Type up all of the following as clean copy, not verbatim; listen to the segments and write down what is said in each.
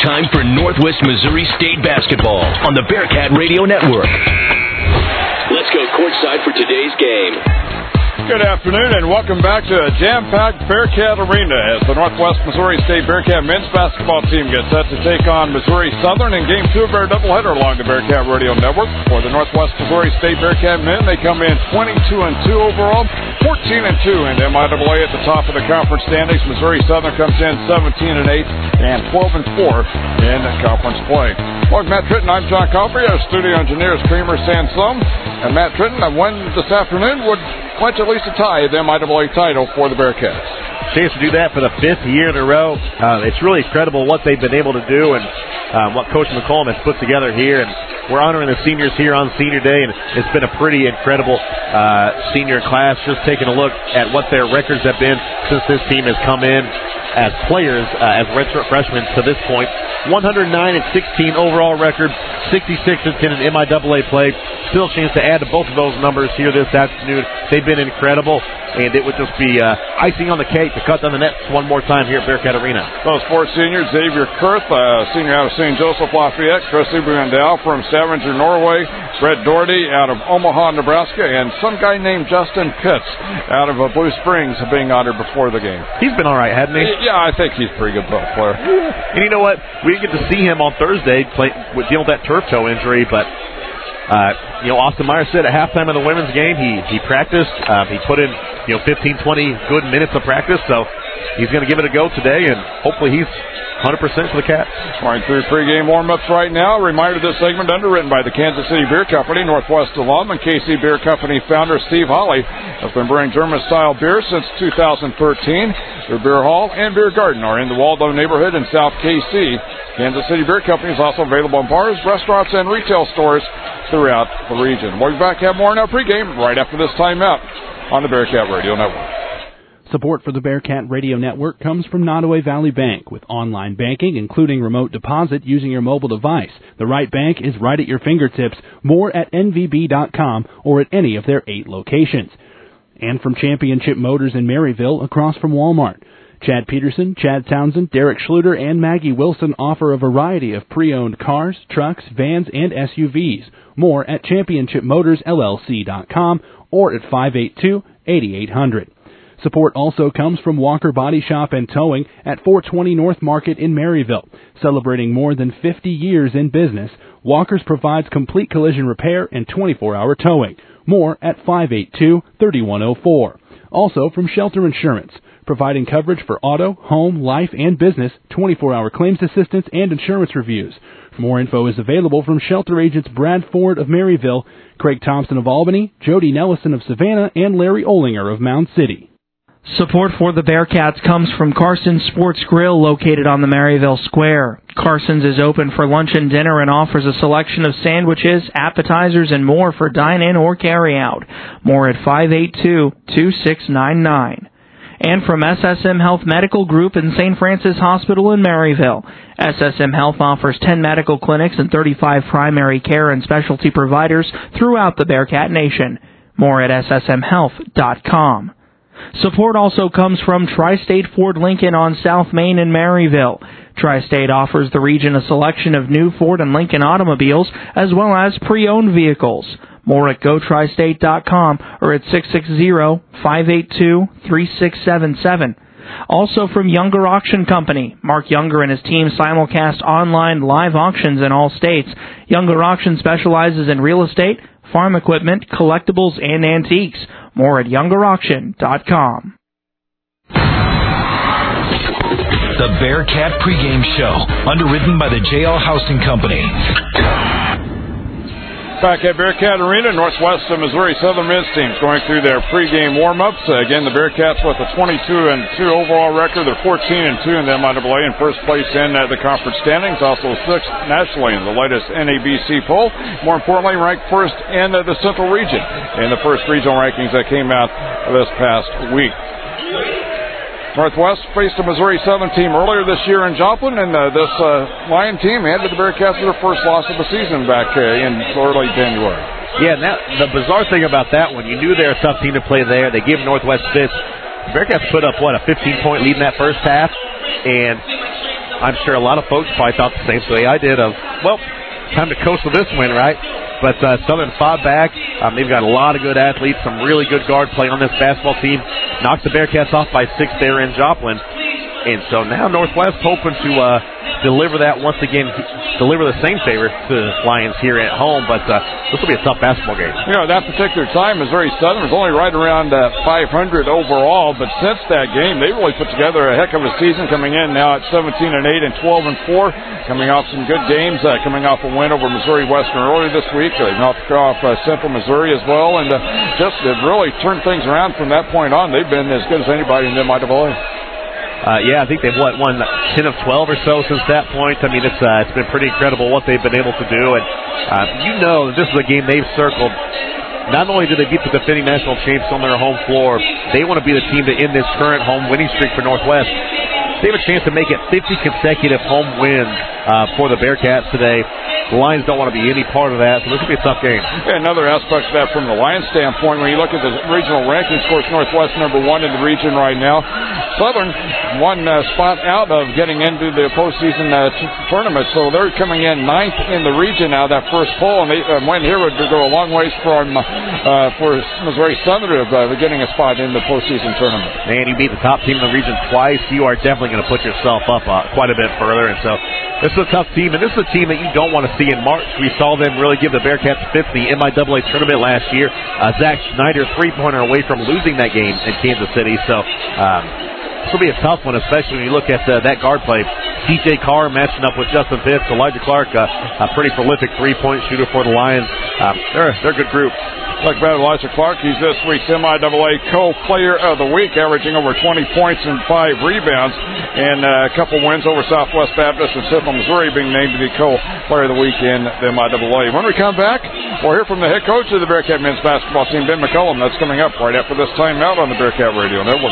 time for Northwest Missouri State basketball on the Bearcat Radio Network. Let's go courtside for today's game. Good afternoon and welcome back to a jam-packed Bearcat Arena as the Northwest Missouri State Bearcat men's basketball team gets set to take on Missouri Southern in Game 2 of their doubleheader along the Bearcat Radio Network. For the Northwest Missouri State Bearcat men, they come in 22-2 overall, 14-2 in MIAA at the top of the conference standings. Missouri Southern comes in 17-8 and 12-4 in conference play. Well, Matt Tritton, I'm John Coffey. Our studio engineer is Kramer Sansome. And Matt Tritton, a win this afternoon would clinch at least a tie the MIAA title for the Bearcats. Chance to do that for the fifth year in a row. It's really incredible what they've been able to do and what Coach McCollum has put together here. And we're honoring the seniors here on Senior Day, and it's been a pretty incredible senior class. Just taking a look at what their records have been since this team has come in as players, as redshirt freshmen to this point. 109-16 overall record, 66-10 in MIAA play. Still a chance to add to both of those numbers here this afternoon. They've been incredible, and it would just be icing on the cake to cut down the nets one more time here at Bearcat Arena. Those four seniors, Xavier Kurth, senior out of St. Joseph Lafayette, Chrissy Brandel from Stavanger, Norway, Brett Doherty out of Omaha, Nebraska, and some guy named Justin Pitts out of Blue Springs being honored before the game. He's been all right, hasn't he? Yeah, I think he's a pretty good ball player. And you know what? We didn't get to see him on Thursday dealing with that turf toe injury, but Austin Meyer said at halftime of the women's game he practiced. He put in 15, 20 good minutes of practice, so he's going to give it a go today, and hopefully he's 100% for the Cats. Going through pregame warm-ups right now. A reminder this segment underwritten by the Kansas City Beer Company, Northwest alum, and KC Beer Company founder Steve Holly has been brewing German-style beer since 2013. Their beer hall and beer garden are in the Waldo neighborhood in South KC. Kansas City Beer Company is also available in bars, restaurants, and retail stores throughout the region. We'll be back to have more in our pregame right after this timeout on the Bearcat Radio Network. Support for the Bearcat Radio Network comes from Nottoway Valley Bank. With online banking, including remote deposit using your mobile device, the right bank is right at your fingertips. More at nvb.com or at any of their 8 locations. And from Championship Motors in Maryville, across from Walmart. Chad Peterson, Chad Townsend, Derek Schluter, and Maggie Wilson offer a variety of pre-owned cars, trucks, vans, and SUVs. More at championshipmotorsllc.com or at 582-8800. Support also comes from Walker Body Shop and Towing at 420 North Market in Maryville. Celebrating more than 50 years in business, Walker's provides complete collision repair and 24-hour towing. More at 582-3104. Also from Shelter Insurance, providing coverage for auto, home, life, and business, 24-hour claims assistance, and insurance reviews. More info is available from Shelter Agents Brad Ford of Maryville, Craig Thompson of Albany, Jody Nellison of Savannah, and Larry Olinger of Mound City. Support for the Bearcats comes from Carson's Sports Grill, located on the Maryville Square. Carson's is open for lunch and dinner and offers a selection of sandwiches, appetizers, and more for dine-in or carry-out. More at 582-2699. And from SSM Health Medical Group in St. Francis Hospital in Maryville. SSM Health offers 10 medical clinics and 35 primary care and specialty providers throughout the Bearcat Nation. More at ssmhealth.com. Support also comes from Tri-State Ford Lincoln on South Main in Maryville. Tri-State offers the region a selection of new Ford and Lincoln automobiles as well as pre-owned vehicles. More at GoTristate.com or at 660-582-3677. Also from Younger Auction Company, Mark Younger and his team simulcast online live auctions in all states. Younger Auction specializes in real estate, farm equipment, collectibles, and antiques. More at YoungerAuction.com. The Bearcat pregame show, underwritten by the JL Housing Company. Back at Bearcat Arena, Northwest of Missouri Southern men's teams going through their pregame warm-ups. Again, the Bearcats with a 22-2 overall record. They're 14-2 in the MIAA in first place in the conference standings. Also sixth nationally in the latest NABC poll. More importantly, ranked first in the Central region in the first regional rankings that came out this past week. Northwest faced a Missouri Southern team earlier this year in Joplin, and this Lion team handed the Bearcats their first loss of the season back in early January. Yeah, and the bizarre thing about that one, you knew they were a tough team to play there. They gave Northwest fits. The Bearcats put up, a 15-point lead in that first half, and I'm sure a lot of folks probably thought the same way I did of, well, time to coast with this win, right? But Southern fought back. They've got a lot of good athletes, some really good guard play on this basketball team. Knocked the Bearcats off by 6 there in Joplin. And so now Northwest hoping to deliver that once again, deliver the same favor to the Lions here at home. But this will be a tough basketball game. You know, at that particular time, Missouri Southern was only right around 500 overall. But since that game, they really put together a heck of a season, coming in now at 17-8 and 12-4, coming off some good games, coming off a win over Missouri Western earlier this week. They knocked off Central Missouri as well, and just have really turned things around from that point on. They've been as good as anybody in the MIAA. I think they've won 10 of 12 or so since that point. I mean, it's been pretty incredible what they've been able to do. And this is a game they've circled. Not only do they beat the defending national champs on their home floor, they want to be the team to end this current home winning streak for Northwest. They have a chance to make it 50 consecutive home wins for the Bearcats today. The Lions don't want to be any part of that, so this will be a tough game. Yeah, another aspect of that from the Lions standpoint, when you look at the regional rankings, of course, Northwest #1 in the region right now. Southern one spot out of getting into the postseason tournament, so they're coming in 9th in the region now, that first poll, and they win here would go a long ways from for Missouri Southern of getting a spot in the postseason tournament. Man, you beat the top team in the region twice. You are definitely going to put yourself up quite a bit further, and so this is a tough team, and this is a team that you don't want to see in March. We saw them really give the Bearcats fifth in the MIAA tournament last year. Zach Schneider, three-pointer away from losing that game in Kansas City, so this will be a tough one, especially when you look at that guard play. C.J. Carr matching up with Justin Pitts. Elijah Clark, a pretty prolific three-point shooter for the Lions. They're a good group. Look about Elijah Clark. He's this week's MIAA Co-Player of the Week, averaging over 20 points and 5 rebounds, and a couple wins over Southwest Baptist and Central Missouri, being named to be Co-Player of the Week in the MIAA. When we come back, we'll hear from the head coach of the Bearcat men's basketball team, Ben McCullum. That's coming up right after this timeout on the Bearcat Radio Network.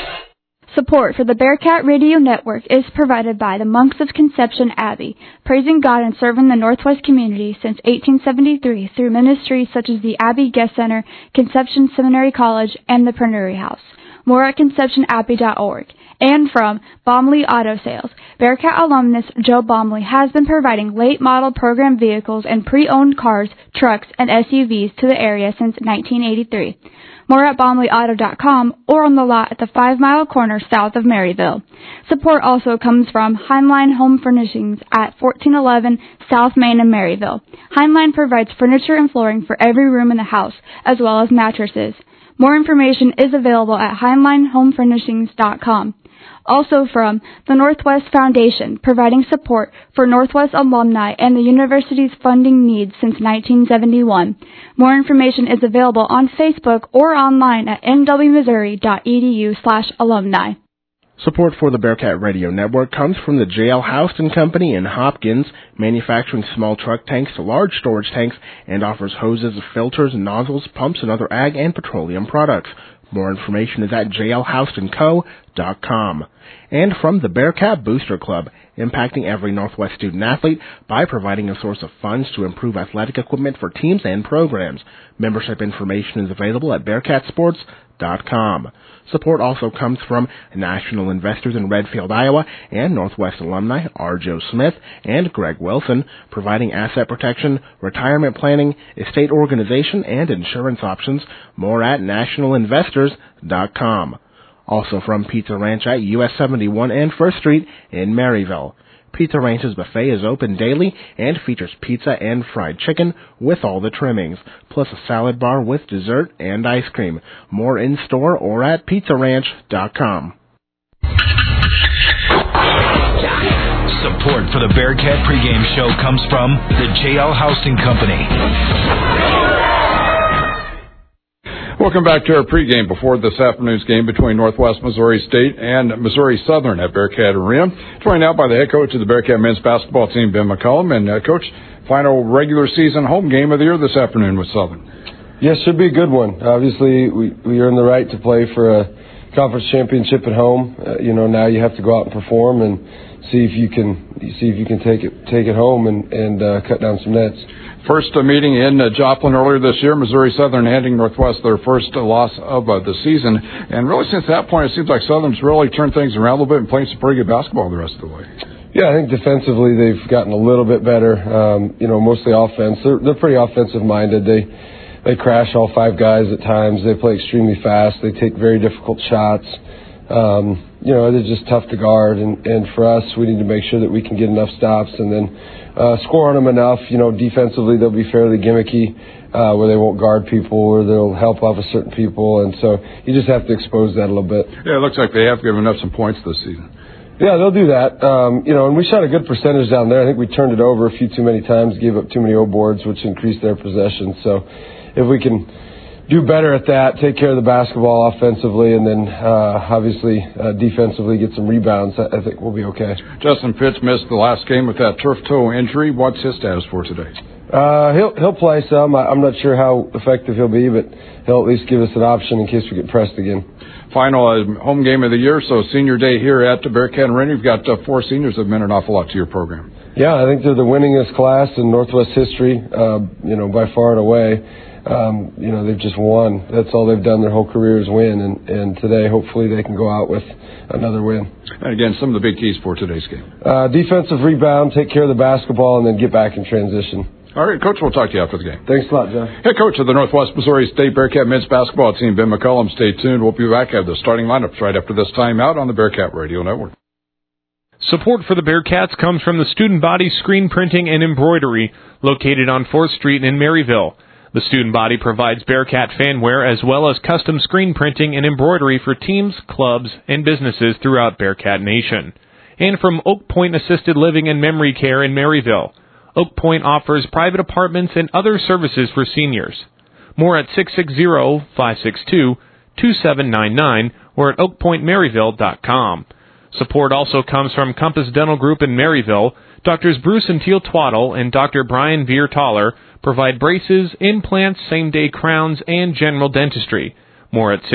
Support for the Bearcat Radio Network is provided by the Monks of Conception Abbey, praising God and serving the Northwest community since 1873 through ministries such as the Abbey Guest Center, Conception Seminary College, and the Pernuri House. More at conceptionabbey.org. And from Baumley Auto Sales, Bearcat alumnus Joe Baumley has been providing late model program vehicles and pre-owned cars, trucks, and SUVs to the area since 1983. More at BaumleyAuto.com or on the lot at the 5 Mile Corner south of Maryville. Support also comes from Heinlein Home Furnishings at 1411 South Main in Maryville. Heinlein provides furniture and flooring for every room in the house, as well as mattresses. More information is available at HeinleinHomeFurnishings.com. Also from the Northwest Foundation, providing support for Northwest alumni and the university's funding needs since 1971. More information is available on Facebook or online at nwmissouri.edu/alumni. Support for the Bearcat Radio Network comes from the J.L. Houston Company in Hopkins, manufacturing small truck tanks to large storage tanks, and offers hoses, filters, nozzles, pumps, and other ag and petroleum products. More information is at jlhoustonco.com. And from the Bearcat Booster Club, impacting every Northwest student-athlete by providing a source of funds to improve athletic equipment for teams and programs. Membership information is available at bearcatsports.com. Support also comes from national investors in Redfield, Iowa, and Northwest alumni R. Joe Smith and Greg Wilson, providing asset protection, retirement planning, estate organization, and insurance options. More at nationalinvestors.com. Also from Pizza Ranch at US 71 and 1st Street in Maryville. Pizza Ranch's buffet is open daily and features pizza and fried chicken with all the trimmings, plus a salad bar with dessert and ice cream. More in-store or at pizzaranch.com. Support for the Bearcat pregame show comes from the J.L. Houston Company. Welcome back to our pregame before this afternoon's game between Northwest Missouri State and Missouri Southern at Bearcat Arena. Joined out by the head coach of the Bearcat men's basketball team, Ben McCullum. And, Coach, final regular season home game of the year this afternoon with Southern. Yes, should be a good one. Obviously, we earned the right to play for a conference championship at home. Now you have to go out and perform and see if you can take it home and cut down some nets. First meeting in Joplin earlier this year, Missouri Southern handing Northwest their first loss of the season. And really since that point, it seems like Southern's really turned things around a little bit and playing some pretty good basketball the rest of the way. Yeah, I think defensively they've gotten a little bit better. Mostly offense. They're pretty offensive minded. They crash all 5 guys at times. They play extremely fast. They take very difficult shots. They're just tough to guard. And for us, we need to make sure that we can get enough stops and then score on them enough. Defensively they'll be fairly gimmicky, where they won't guard people or they'll help off of certain people. And so you just have to expose that a little bit. Yeah, it looks like they have given up some points this season. Yeah, they'll do that. And we shot a good percentage down there. I think we turned it over a few too many times, gave up too many O boards, which increased their possession. So if we can do better at that, take care of the basketball offensively, and then obviously defensively get some rebounds, I think we'll be okay. Justin Pitts missed the last game with that turf toe injury. What's his status for today? He'll play some. I'm not sure how effective he'll be, but he'll at least give us an option in case we get pressed again. Final home game of the year, so senior day here at the Bearcat Arena. You've got 4 seniors that have meant an awful lot to your program. Yeah, I think they're the winningest class in Northwest history, by far and away. They've just won. That's all they've done their whole career is win, and today hopefully they can go out with another win. And again, some of the big keys for today's game. Defensive rebound, take care of the basketball, and then get back in transition. All right, Coach, we'll talk to you after the game. Thanks a lot, John. Head coach of the Northwest Missouri State Bearcat men's basketball team, Ben McCollum. Stay tuned. We'll be back at the starting lineups right after this timeout on the Bearcat Radio Network. Support for the Bearcats comes from the Student Body Screen Printing and Embroidery, located on 4th Street in Maryville. The Student Body provides Bearcat fanware as well as custom screen printing and embroidery for teams, clubs, and businesses throughout Bearcat Nation. And from Oak Point Assisted Living and Memory Care in Maryville. Oak Point offers private apartments and other services for seniors. More at 660-562-2799 or at oakpointmaryville.com. Support also comes from Compass Dental Group in Maryville. Doctors Bruce and Teal Twaddle and Dr. Brian Veer-Taller provide braces, implants, same-day crowns, and general dentistry. More at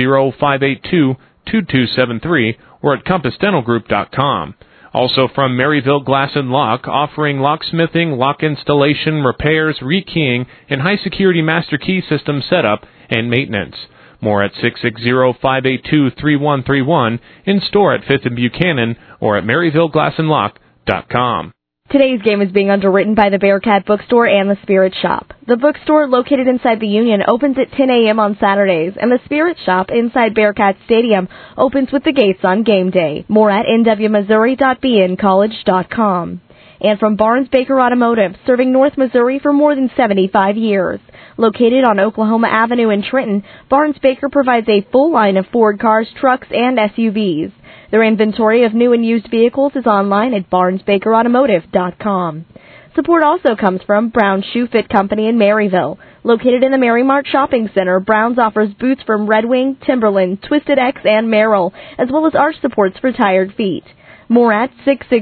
660-582-2273 or at compassdentalgroup.com. Also from Maryville Glass and Lock, offering locksmithing, lock installation, repairs, rekeying, and high-security master key system setup and maintenance. More at 660-582-3131, in store at 5th and Buchanan, or at MaryvilleGlassandLock.com. Today's game is being underwritten by the Bearcat Bookstore and the Spirit Shop. The bookstore, located inside the Union, opens at 10 a.m. on Saturdays, and the Spirit Shop inside Bearcat Stadium opens with the gates on game day. More at nwmissouri.bncollege.com. And from Barnes Baker Automotive, serving North Missouri for more than 75 years. Located on Oklahoma Avenue in Trenton, Barnes Baker provides a full line of Ford cars, trucks, and SUVs. Their inventory of new and used vehicles is online at barnesbakerautomotive.com. Support also comes from Brown Shoe Fit Company in Maryville. Located in the Marymart Shopping Center, Brown's offers boots from Red Wing, Timberland, Twisted X, and Merrill, as well as arch supports for tired feet. More at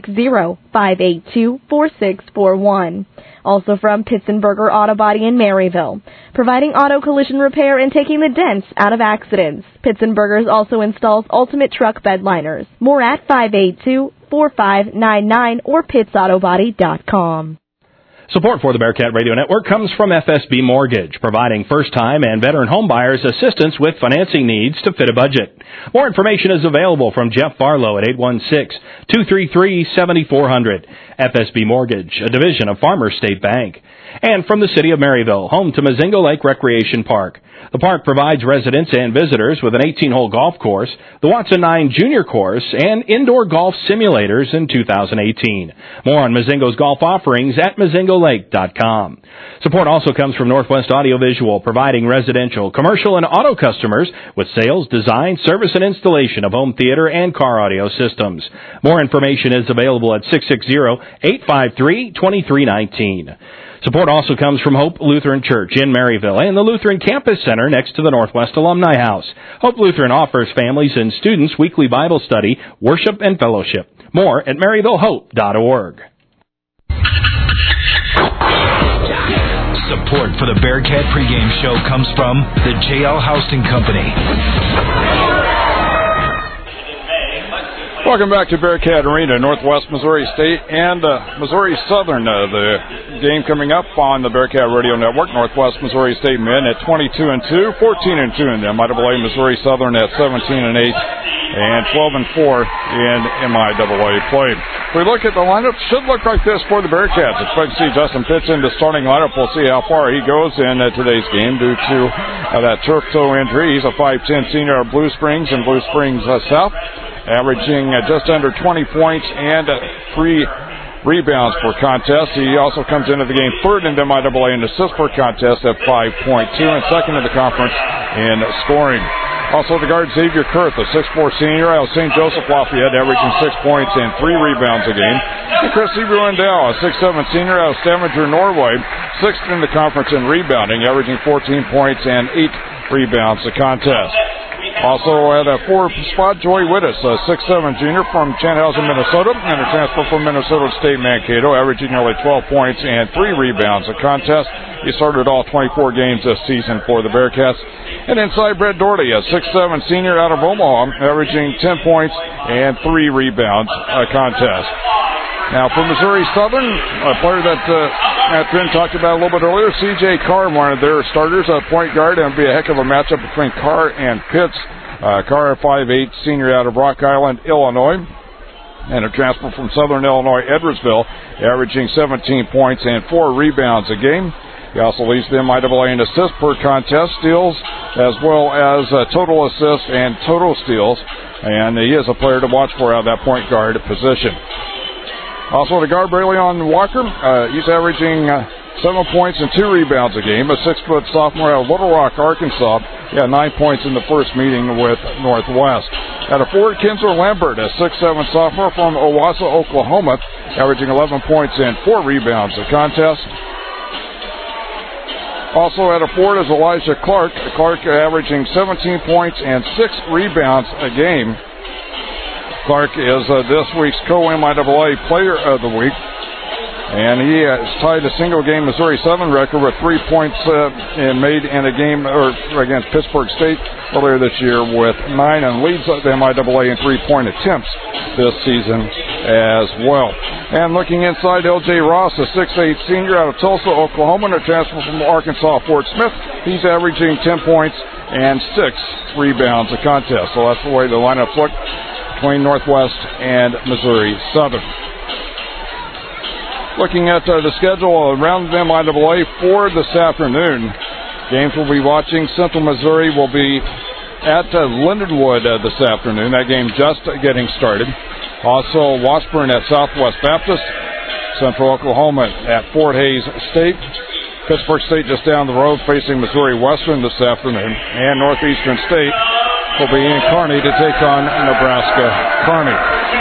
660-582-4641. Also from Pitzenberger Auto Body in Maryville, providing auto collision repair and taking the dents out of accidents. Pitzenberger's also installs ultimate truck bed liners. More at 582-4599 or pitsautobody.com. Support for the Bearcat Radio Network comes from FSB Mortgage, providing first-time and veteran homebuyers assistance with financing needs to fit a budget. More information is available from Jeff Barlow at 816-233-7400. FSB Mortgage, a division of Farmers State Bank. And from the city of Maryville, home to Mazingo Lake Recreation Park. The park provides residents and visitors with an 18-hole golf course, the Watson 9 Junior Course, and indoor golf simulators in 2018. More on Mazingo's golf offerings at mazingolake.com. Support also comes from Northwest Audiovisual, providing residential, commercial, and auto customers with sales, design, service, and installation of home theater and car audio systems. More information is available at 660-853-2319. Support also comes from Hope Lutheran Church in Maryville and the Lutheran Campus Center next to the Northwest Alumni House. Hope Lutheran offers families and students weekly Bible study, worship, and fellowship. More at maryvillehope.org. Support for the Bearcat pregame show comes from the JL Houston Company. Welcome back to Bearcat Arena, Northwest Missouri State and Missouri Southern. The game coming up on the Bearcat Radio Network. Northwest Missouri State men at 22-2, 14-2 in the MIAA. Missouri Southern at 17-8 and 12-4 in MIAA play. If we look at the lineup, should look like this for the Bearcats. Expect to see Justin Pitts in the starting lineup. We'll see how far he goes in today's game due to that turf toe injury. He's a 5'10 senior out of Blue Springs and Blue Springs South, averaging just under 20 points and 3 rebounds per contest. He also comes into the game third in the MIAA in assists per contest at 5.2 and second in the conference in scoring. Also the guard Xavier Kurth, a 6'4 senior out of St. Joseph Lafayette, averaging 6 points and 3 rebounds a game. And Chris Ebruendel, a 6'7 senior out of Stavanger, Norway, sixth in the conference in rebounding, averaging 14 points and 8 rebounds a contest. Also at a 4 spot, Joy Wittes, a 6'7 junior from Chanhassen, Minnesota, and a transfer from Minnesota State Mankato, averaging nearly 12 points and 3 rebounds a contest. He started all 24 games this season for the Bearcats. And inside, Brett Doherty, a 6'7 senior out of Omaha, averaging 10 points and 3 rebounds a contest. Now for Missouri Southern, a player that Matt Finn talked about a little bit earlier, C.J. Carr, one of their starters, a point guard, and it'll be a heck of a matchup between Carr and Pitts. Carr, a 5'8 senior out of Rock Island, Illinois, and a transfer from Southern Illinois, Edwardsville, averaging 17 points and 4 rebounds a game. He also leads the MIAA in assists per contest, steals, as well as total assists and total steals, and he is a player to watch for out of that point guard position. Also, the guard Braylon Walker, he's averaging 7 points and 2 rebounds a game. A 6-foot sophomore out of Little Rock, Arkansas. He had 9 points in the first meeting with Northwest. At a forward, Kinsler Lambert, a 6'7 sophomore from Owasso, Oklahoma, averaging 11 points and 4 rebounds a contest. Also at a forward is Elijah Clark. Clark averaging 17 points and 6 rebounds a game. Clark is this week's co-MIAA Player of the Week, and he has tied a single-game Missouri Southern record with 3 points made in a game against Pittsburgh State earlier this year with 9, and leads the MIAA in 3-point attempts this season as well. And looking inside, L.J. Ross, a 6'8 senior out of Tulsa, Oklahoma, and a transfer from Arkansas Fort Smith. He's averaging 10 points and 6 rebounds a contest. So that's the way the lineups look between Northwest and Missouri Southern. Looking at the schedule around the MIAA for this afternoon, games we'll be watching. Central Missouri will be at Lindenwood this afternoon. That game just getting started. Also, Washburn at Southwest Baptist. Central Oklahoma at Fort Hays State. Pittsburgh State just down the road facing Missouri Western this afternoon. And Northeastern State will be in Kearney to take on Nebraska Kearney.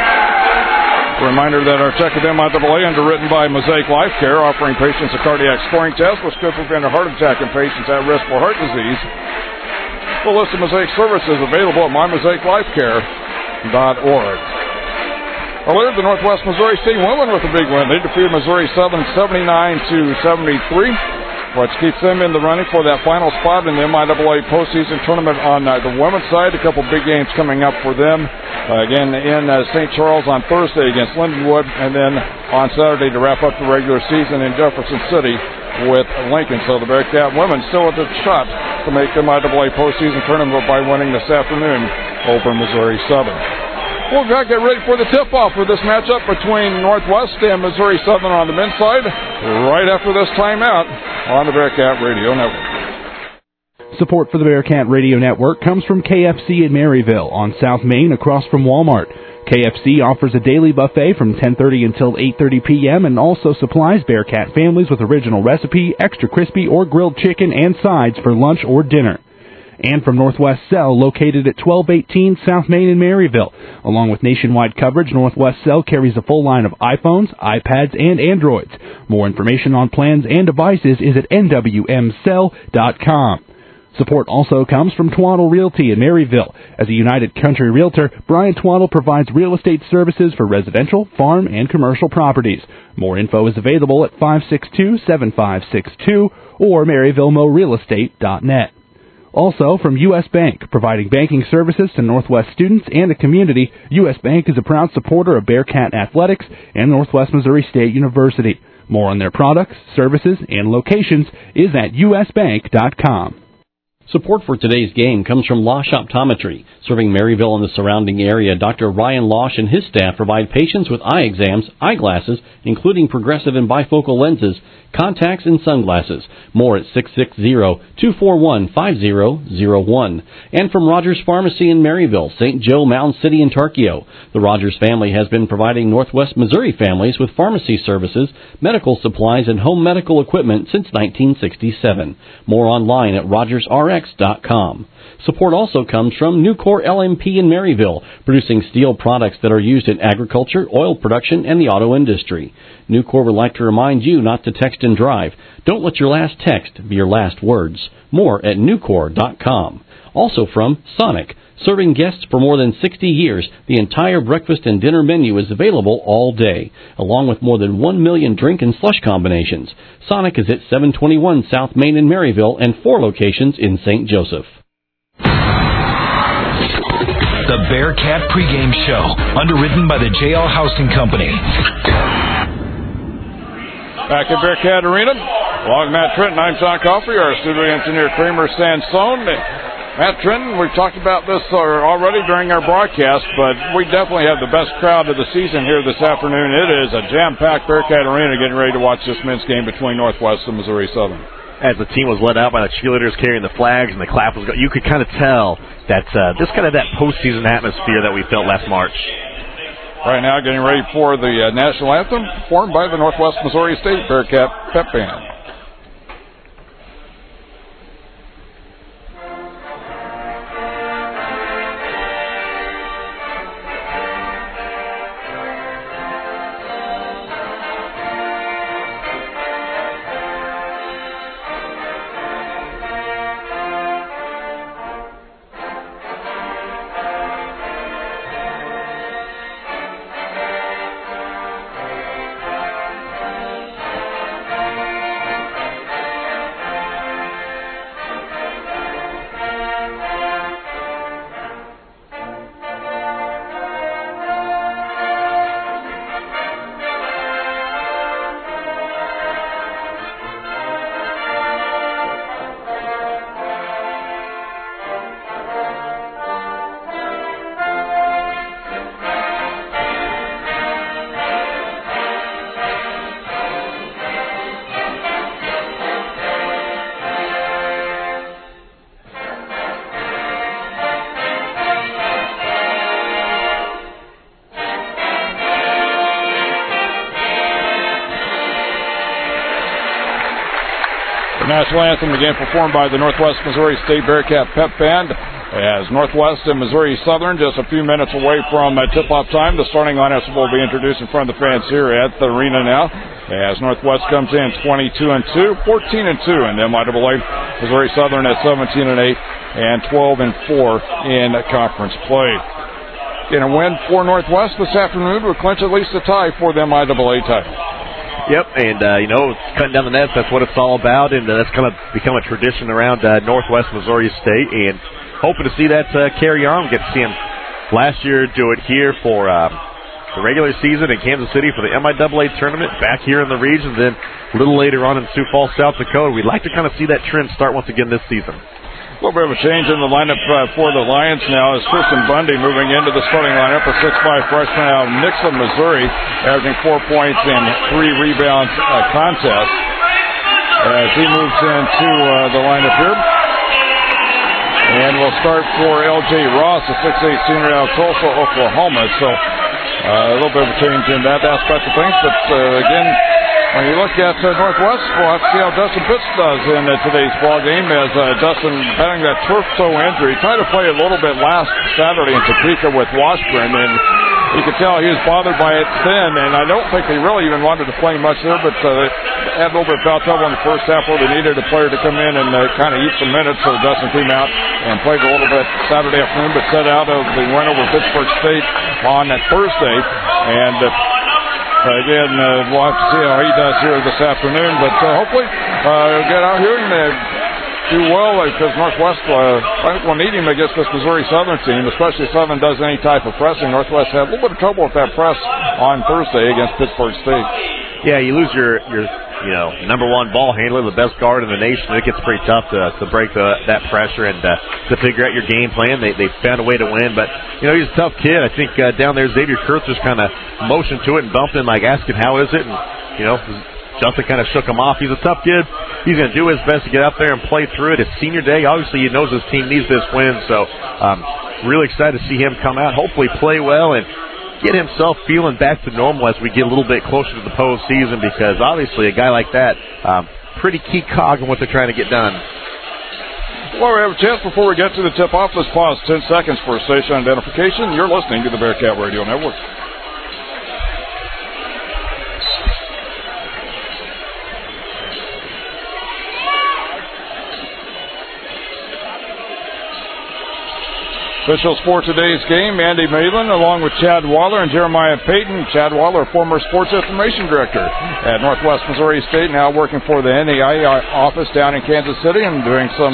A reminder that our check of MIAA, underwritten by Mosaic Life Care, offering patients a cardiac scoring test which could prevent a heart attack in patients at risk for heart disease. The list of Mosaic services available at mymosaiclifecare.org. Earlier, the Northwest Missouri State women with a big win. They defeated Missouri Southern 79-73. Which keeps them in the running for that final spot in the MIAA postseason tournament on the women's side. A couple big games coming up for them. Again, in St. Charles on Thursday against Lindenwood, and then on Saturday to wrap up the regular season in Jefferson City with Lincoln. So the Bearcat women still at the shot to make the MIAA postseason tournament by winning this afternoon over Missouri Southern. We'll get ready for the tip-off for this matchup between Northwest and Missouri Southern on the men's side right after this timeout on the Bearcat Radio Network. Support for the Bearcat Radio Network comes from KFC in Maryville on South Main across from Walmart. KFC offers a daily buffet from 10:30 until 8:30 p.m. and also supplies Bearcat families with original recipe, extra crispy or grilled chicken and sides for lunch or dinner. And from Northwest Cell, located at 1218 South Main in Maryville. Along with nationwide coverage, Northwest Cell carries a full line of iPhones, iPads, and Androids. More information on plans and devices is at nwmcell.com. Support also comes from Twaddle Realty in Maryville. As a United Country Realtor, Brian Twaddle provides real estate services for residential, farm, and commercial properties. More info is available at 562-7562 or MaryvilleMoRealEstate.net. Also, from U.S. Bank, providing banking services to Northwest students and the community, U.S. Bank is a proud supporter of Bearcat Athletics and Northwest Missouri State University. More on their products, services, and locations is at usbank.com. Support for today's game comes from Losh Optometry. Serving Maryville and the surrounding area, Dr. Ryan Losh and his staff provide patients with eye exams, eyeglasses, including progressive and bifocal lenses, contacts, and sunglasses. More at 660-241-5001. And from Rogers Pharmacy in Maryville, St. Joe, Mound City, and Tarkio. The Rogers family has been providing Northwest Missouri families with pharmacy services, medical supplies, and home medical equipment since 1967. More online at rogersrx.com. Support also comes from Nucor LMP in Maryville, producing steel products that are used in agriculture, oil production, and the auto industry. Nucor would like to remind you not to text and drive. Don't let your last text be your last words. More at Nucor.com. Also from Sonic. Serving guests for more than 60 years, the entire breakfast and dinner menu is available all day, along with more than 1 million drink and slush combinations. Sonic is at 721 South Main in Maryville and 4 locations in St. Joseph. The Bearcat pregame show, underwritten by the JL Housing Company. Back at Bearcat Arena, along Matt Trenton, I'm John Coffey, our studio engineer Kramer Sansone. Matt Trenton, we've talked about this already during our broadcast, but we definitely have the best crowd of the season here this afternoon. It is a jam-packed Bearcat Arena getting ready to watch this men's game between Northwest and Missouri Southern. As the team was led out by the cheerleaders carrying the flags and the clap was going, you could kind of tell that this kind of that postseason atmosphere that we felt last March. Right now, getting ready for the national anthem, performed by the Northwest Missouri State Bearcat Pep Band. National anthem again performed by the Northwest Missouri State Bearcat Pep Band as Northwest and Missouri Southern just a few minutes away from tip-off time. The starting lineups will be introduced in front of the fans here at the arena now as Northwest comes in 22-2, 14-2 in MIAA. Missouri Southern at 17-8 and 12-4 in conference play. In a win for Northwest this afternoon would clinch at least a tie for the MIAA title. Yep, and, cutting down the nets, that's what it's all about, and that's kind of become a tradition around Northwest Missouri State, and hoping to see that carry on. Get to see him last year do it here for the regular season in Kansas City for the MIAA tournament, back here in the region, then a little later on in Sioux Falls, South Dakota. We'd like to kind of see that trend start once again this season. A little bit of a change in the lineup for the Lions now as Tristan Bundy moving into the starting lineup, a 6'5 freshman out of Nixa, Missouri, averaging 4 points and 3 rebounds contest. As he moves into the lineup here. And we'll start for L.J. Ross, a 6'8 senior out of Tulsa, Oklahoma. So a little bit of a change in that aspect of things. But again, when you look at Northwest, we'll have to see how Dustin Pitts does in today's ball game as Dustin having that turf toe injury. Tried to play a little bit last Saturday in Topeka with Washburn, and you could tell he was bothered by it then, and I don't think they really even wanted to play much there, but they had a little bit of foul trouble in the first half where they needed a player to come in and kind of eat some minutes, so Dustin came out and played a little bit Saturday afternoon, but set out of the win over Pittsburgh State on that Thursday, and again, we'll have to see how he does here this afternoon, but hopefully we'll get out here and do well because Northwest, I think, will need him against this Missouri Southern team, especially if Southern does any type of pressing. Northwest had a little bit of trouble with that press on Thursday against Pittsburgh State. Yeah, you lose your number one ball handler, the best guard in the nation. It gets pretty tough to break that pressure and to figure out your game plan. They found a way to win, but he's a tough kid. I think down there Xavier Kurth just kind of motioned to it and bumped him, like asking how is it, and Justin kind of shook him off. He's a tough kid. He's going to do his best to get out there and play through it. It's senior day. Obviously, he knows his team needs this win, so really excited to see him come out, hopefully play well, and get himself feeling back to normal as we get a little bit closer to the postseason, because obviously a guy like that, pretty key cog in what they're trying to get done. Well, we have a chance before we get to the tip-off. Let's pause 10 seconds for station identification. You're listening to the Bearcat Radio Network. Officials for today's game, Andy Malin, along with Chad Waller and Jeremiah Payton. Chad Waller, former sports information director at Northwest Missouri State, now working for the NAIA office down in Kansas City and doing some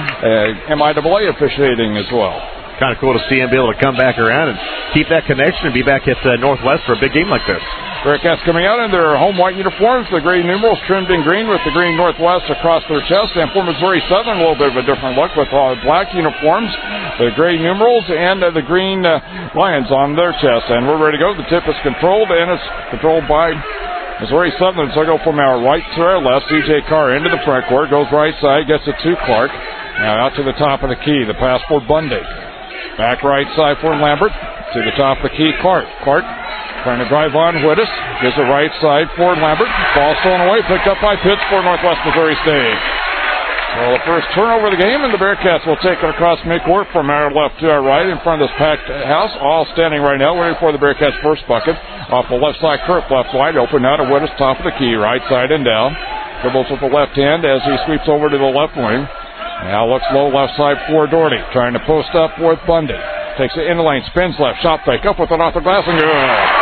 MIAA officiating as well. Kind of cool to see him be able to come back around and keep that connection and be back at Northwest for a big game like this. Bearcats coming out in their home white uniforms, the gray numerals trimmed in green with the green Northwest across their chest. And for Missouri Southern, a little bit of a different look with black uniforms, the gray numerals, and the green lions on their chest. And we're ready to go. The tip is controlled, and it's controlled by Missouri Southern. So I go from our right to our left. C.J. Carr into the front court, goes right side, gets it to Clark. Now out to the top of the key, the pass for Bundy. Back right side for Lambert. To the top of the key, Clark. Clark trying to drive on Wittes. Gives the right side for Lambert. Ball stolen away. Picked up by Pitts for Northwest Missouri State. Well, the first turnover of the game, and the Bearcats will take it across midcourt from our left to our right in front of this packed house. All standing right now, waiting for the Bearcats' first bucket. Off the left side, Kirk left wide open. Now to Wittes, top of the key, right side and down. Dribbles with the left hand as he sweeps over to the left wing. Now looks low left side for Doherty. Trying to post up with Bundy. Takes it in the lane, spins left, shot fake, up with it off the glass, and good.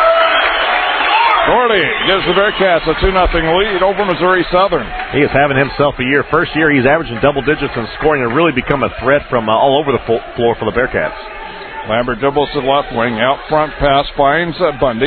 Doherty gives the Bearcats a 2-0 lead over Missouri Southern. He is having himself a year. First year, he's averaging double digits and scoring and really become a threat from all over the floor for the Bearcats. Lambert dribbles to the left wing. Out front pass finds Bundy.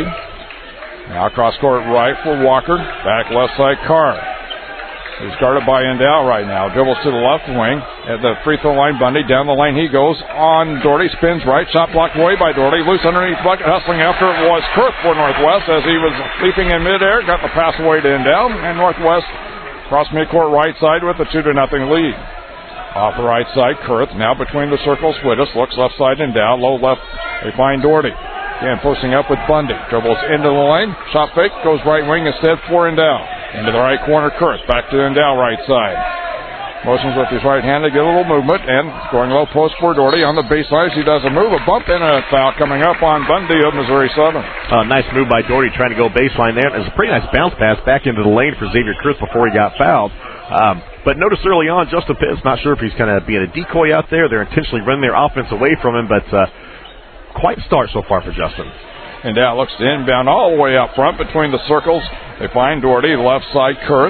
Now cross court right for Walker. Back left side, Carr. He's guarded by Endow right now. Dribbles to the left wing. At the free throw line, Bundy. Down the lane he goes on Doherty. Spins right. Shot blocked away by Doherty. Loose underneath bucket. Hustling after it was Kurth for Northwest as he was leaping in midair. Got the pass away to Endow. And Northwest cross midcourt right side with a 2-0 lead. Off the right side, Kurth. Now between the circles, Wittes. Looks left side Endow. Low left. They find Doherty. Again, posting up with Bundy. Dribbles into the lane. Shot fake. Goes right wing instead for Endow. Into the right corner, Kurth. Back to Endow, right side. Motions with his right hand to get a little movement. And going low post for Doherty on the baseline. He does a move, a bump, and a foul coming up on Bundy of Missouri Southern. Nice move by Doherty trying to go baseline there. It's a pretty nice bounce pass back into the lane for Xavier Kurth before he got fouled. But notice early on, Justin Pitts, not sure if he's kind of being a decoy out there. They're intentionally running their offense away from him, but quite a start so far for Justin. And now looks to inbound all the way up front between the circles. They find Doherty, left side, Kurth.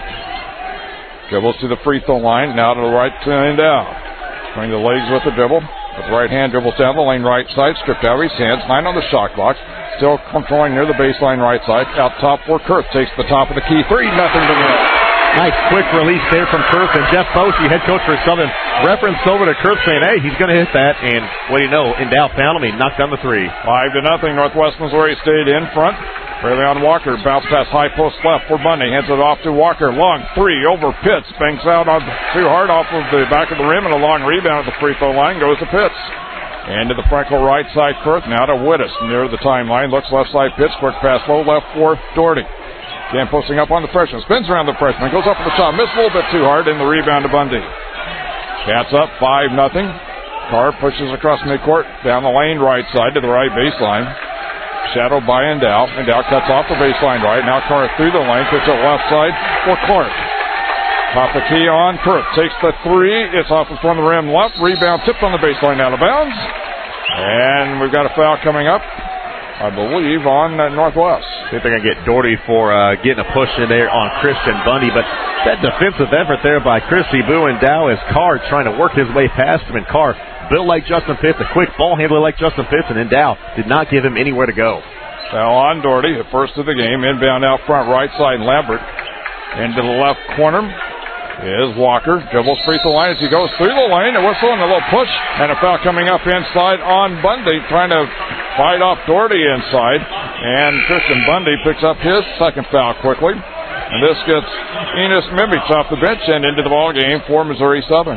Dribbles to the free throw line, now to the right and down. Between the legs with the dribble. With the right hand, dribbles down the lane, right side, stripped out of his hands, 9 on the shot box. Still controlling near the baseline right side. Out top for Kurth, takes the top of the key, 3-0 to win. Nice quick release there from Kurth, and Jeff Boschee, head coach for Southern, referenced over to Kurth saying, hey, he's going to hit that, and what do you know, Endow found him, he knocked down the 3. 5-0, Northwest Missouri State in front. Raeleon Walker, bounce pass high post left for Bundy, hands it off to Walker, long 3 over Pitts, banks out on too hard off of the back of the rim, and a long rebound at the free throw line goes to Pitts. And to the Frankel right side, Kurth, now to Wittes, near the timeline, looks left side, Pitts, quick pass low left for Doherty. Again, posting up on the freshman. Spins around the freshman. Goes up for the shot. Missed a little bit too hard in the rebound to Bundy. Cats up 5-0. Carr pushes across midcourt. Down the lane right side to the right baseline. Shadowed by Endow. Endow cuts off the baseline right. Now Carr through the lane. Kicks it left side for Clark. Top the key on Kurth. Takes the 3. It's off in front of the rim left. Rebound tipped on the baseline out of bounds. And we've got a foul coming up, I believe, on Northwest. I think they're going to get Doherty for getting a push in there on Christian Bundy, but That defensive effort there by Christy Buendow as Carr trying to work his way past him, and Carr built like Justin Pitts, a quick ball handler like Justin Pitts, and Dow did not give him anywhere to go. Foul on Doherty, the first of the game. Inbound out front, right side, Lambert. Into the left corner is Walker. Dribbles free throw line as he goes through the lane. A whistle and a little push, and a foul coming up inside on Bundy, trying to fight off Doherty inside. And Christian Bundy picks up his second foul quickly. And this gets Enos Mimich off the bench and into the ball game for Missouri Southern.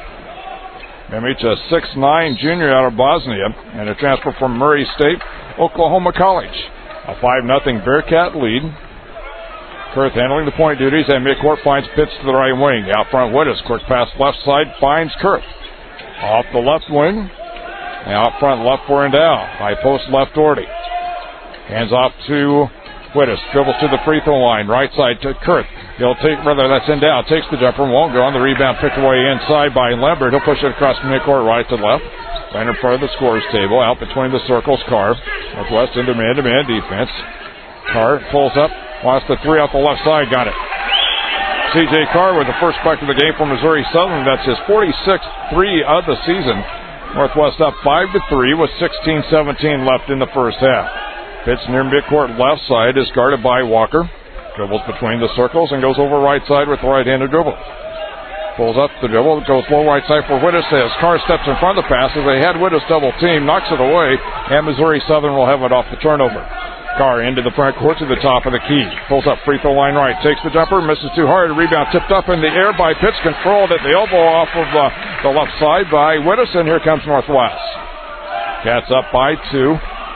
Mimich, a 6'9" junior out of Bosnia, and a transfer from Murray State, Oklahoma College. A 5-0 Bearcat lead. Kurth handling the point duties, and midcourt finds Pitts to the right wing. Out front, Wittes, quick pass left side, finds Kurth. Off the left wing, and out front left for Endow. High post left Doherty. Hands off to Wittes, dribbles to the free throw line, right side to Kurth. That's Endow, takes the jumper, won't go on the rebound, picked away inside by Lambert. He'll push it across midcourt, right to left. Right in front of the scorer's table, out between the circles, Carr. Northwest into man-to-man defense. Carr pulls up, wants the three off the left side, got it. C.J. Carr with the first bucket of the game for Missouri Southern. That's his 46th three of the season. Northwest up 5-3 with 16:17 left in the first half. Pitts near midcourt left side is guarded by Walker. Dribbles between the circles and goes over right side with the right-handed dribble. Pulls up the dribble, goes low right side for Wittes as Carr steps in front of the pass as they had Wittes double team, knocks it away, and Missouri Southern will have it off the turnover. Carr into the front court to the top of the key. Pulls up free throw line right, takes the jumper, misses too hard. Rebound tipped up in the air by Pitts, controlled at the elbow off of the left side by Wittes, and here comes Northwest. Cats up by 2.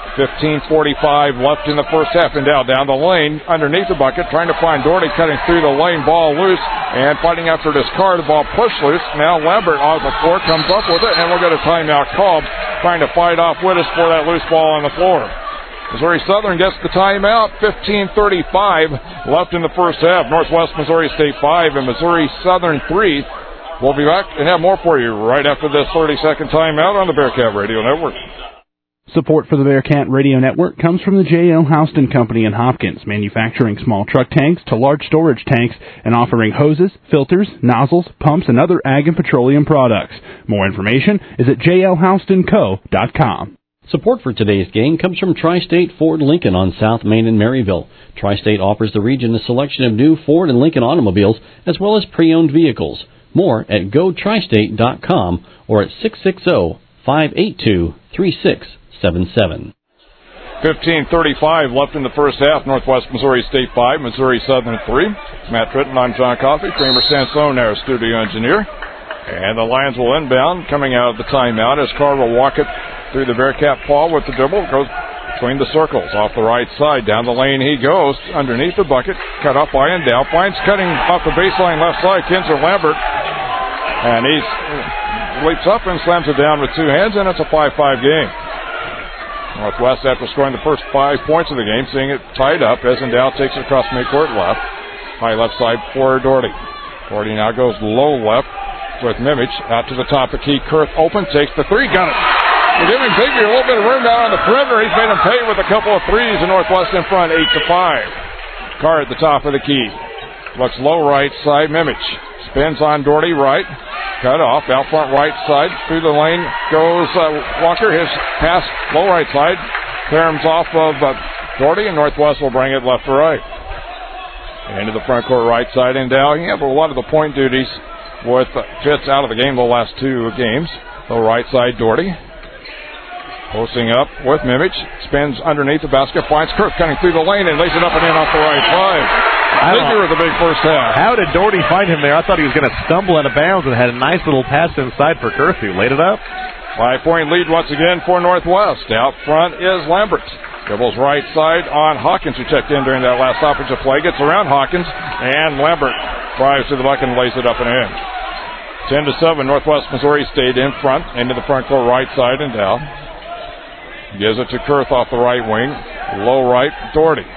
15:45 left in the first half. Endow down the lane underneath the bucket, trying to find Doherty, cutting through the lane, ball loose, and fighting after this Carr. The ball pushed loose. Now Lambert on the floor comes up with it, and we'll get a timeout called, trying to fight off Wittes for that loose ball on the floor. Missouri Southern gets the timeout. 15:35 left in the first half. Northwest Missouri State 5 and Missouri Southern 3. We'll be back and have more for you right after this 30-second timeout on the Bearcat Radio Network. Support for the Bearcat Radio Network comes from the J.L. Houston Company in Hopkins, manufacturing small truck tanks to large storage tanks and offering hoses, filters, nozzles, pumps, and other ag and petroleum products. More information is at jlhoustonco.com. Support for today's game comes from Tri-State Ford Lincoln on South Main in Maryville. Tri-State offers the region a selection of new Ford and Lincoln automobiles as well as pre-owned vehicles. More at gotristate.com or at 660-582-3677. 15:35 left in the first half. Northwest Missouri State 5, Missouri Southern 3. Matt Tritton, I'm John Coffey. Kramer Sansone, our studio engineer. And the Lions will inbound coming out of the timeout as Carr will walk it through the Bearcat paw with the dribble. Goes between the circles. Off the right side. Down the lane he goes. Underneath the bucket. Cut off by Endow. Finds cutting off the baseline left side. Kinzer Lambert. And he leaps up and slams it down with two hands, and it's a 5-5 game. Northwest, after scoring the first 5 points of the game, seeing it tied up as Endow takes it across midcourt left. High left side for Doherty. Doherty now goes low left with Mimich out to the top of the key. Kurth open, takes the three, got it. We're giving Bigby a little bit of room down on the perimeter. He's made him pay with a couple of threes, and Northwest in front, 8-5. Carr at the top of the key. Looks low right side, Mimich. Spins on Doherty right. Cut off, out front right side. Through the lane goes Walker. His pass, low right side. Caroms off of Doherty, and Northwest will bring it left to right. Into the front court right side, Endow. He had a lot of the point duties with Fitz out of the game the last 2 games. Low right side, Doherty. Posting up with Mimich. Spins underneath the basket. Finds Kurth cutting through the lane and lays it up and in off the right side. Figure of the big first half. How did Doherty find him there? I thought he was going to stumble out of bounds and had a nice little pass inside for Kurth, who laid it up. 5-point lead once again for Northwest. Out front is Lambert. Dribbles right side on Hawkins, who checked in during that last offensive play. Gets around Hawkins, and Lambert drives to the bucket and lays it up and in. 10-7, Northwest Missouri State in front. Into the front court right side, and down. Gives it to Kurth off the right wing. Low right, Doherty.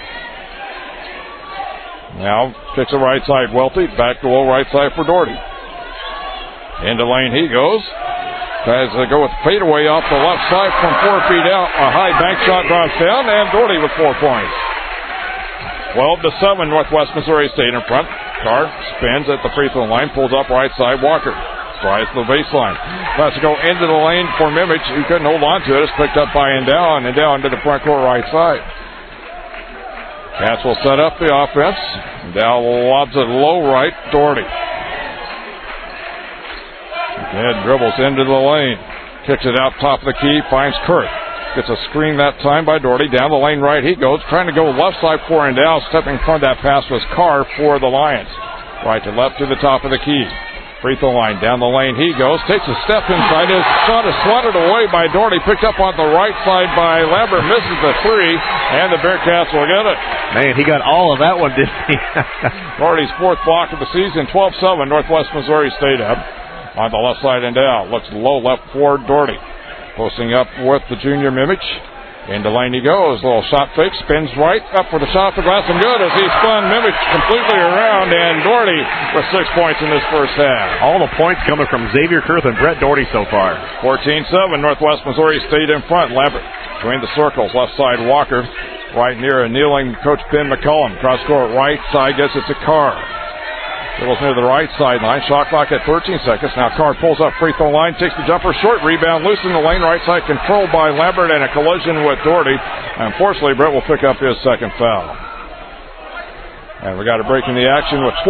Now kicks the right side, Welty. Back to low right side for Doherty. Into lane he goes. Tries to go with fadeaway off the left side from 4 feet out. A high bank shot drops down, and Doherty with 4 points. 12-7, Northwest Missouri State in front. Carr spins at the free throw line, pulls up right side. Walker drives the baseline. Has to go into the lane for Mimich, who couldn't hold on to it. It's picked up by Endow, and Endow into the front court right side. Cats will set up the offense. Endow lobs it low right. Doherty. Again, dribbles into the lane. Kicks it out top of the key. Finds Kurth. Gets a screen that time by Doherty. Down the lane right he goes. Trying to go left side for Endow. Stepping in front of that pass was Carr for the Lions. Right to left to the top of the key. Free throw line, down the lane he goes, takes a step inside, his shot is swatted away by Doherty, picked up on the right side by Lambert, misses the three, and the Bearcats will get it. Man, he got all of that one, didn't he? Doherty's fourth block of the season, 12-7, Northwest Missouri State up. On the left side and down, looks low left for Doherty. Posting up with the junior Mimich. Into lane he goes. Little shot fake. Spins right. Up for the shot. The glass and good as he spun Mimich completely around. And Doherty with 6 points in this first half. All the points coming from Xavier Kurth and Brett Doherty so far. 14-7. Northwest Missouri State in front. Lambert between the circles. Left side Walker. Right near a kneeling Coach Ben McCullum. Cross court right side. Gets it to Carr. Dribbles near the right sideline. Shot clock at 13 seconds. Now Carr pulls up free throw line. Takes the jumper. Short rebound. Loose in the lane. Right side controlled by Lambert and a collision with Doherty. Unfortunately, Brett will pick up his second foul. And we got a break in the action with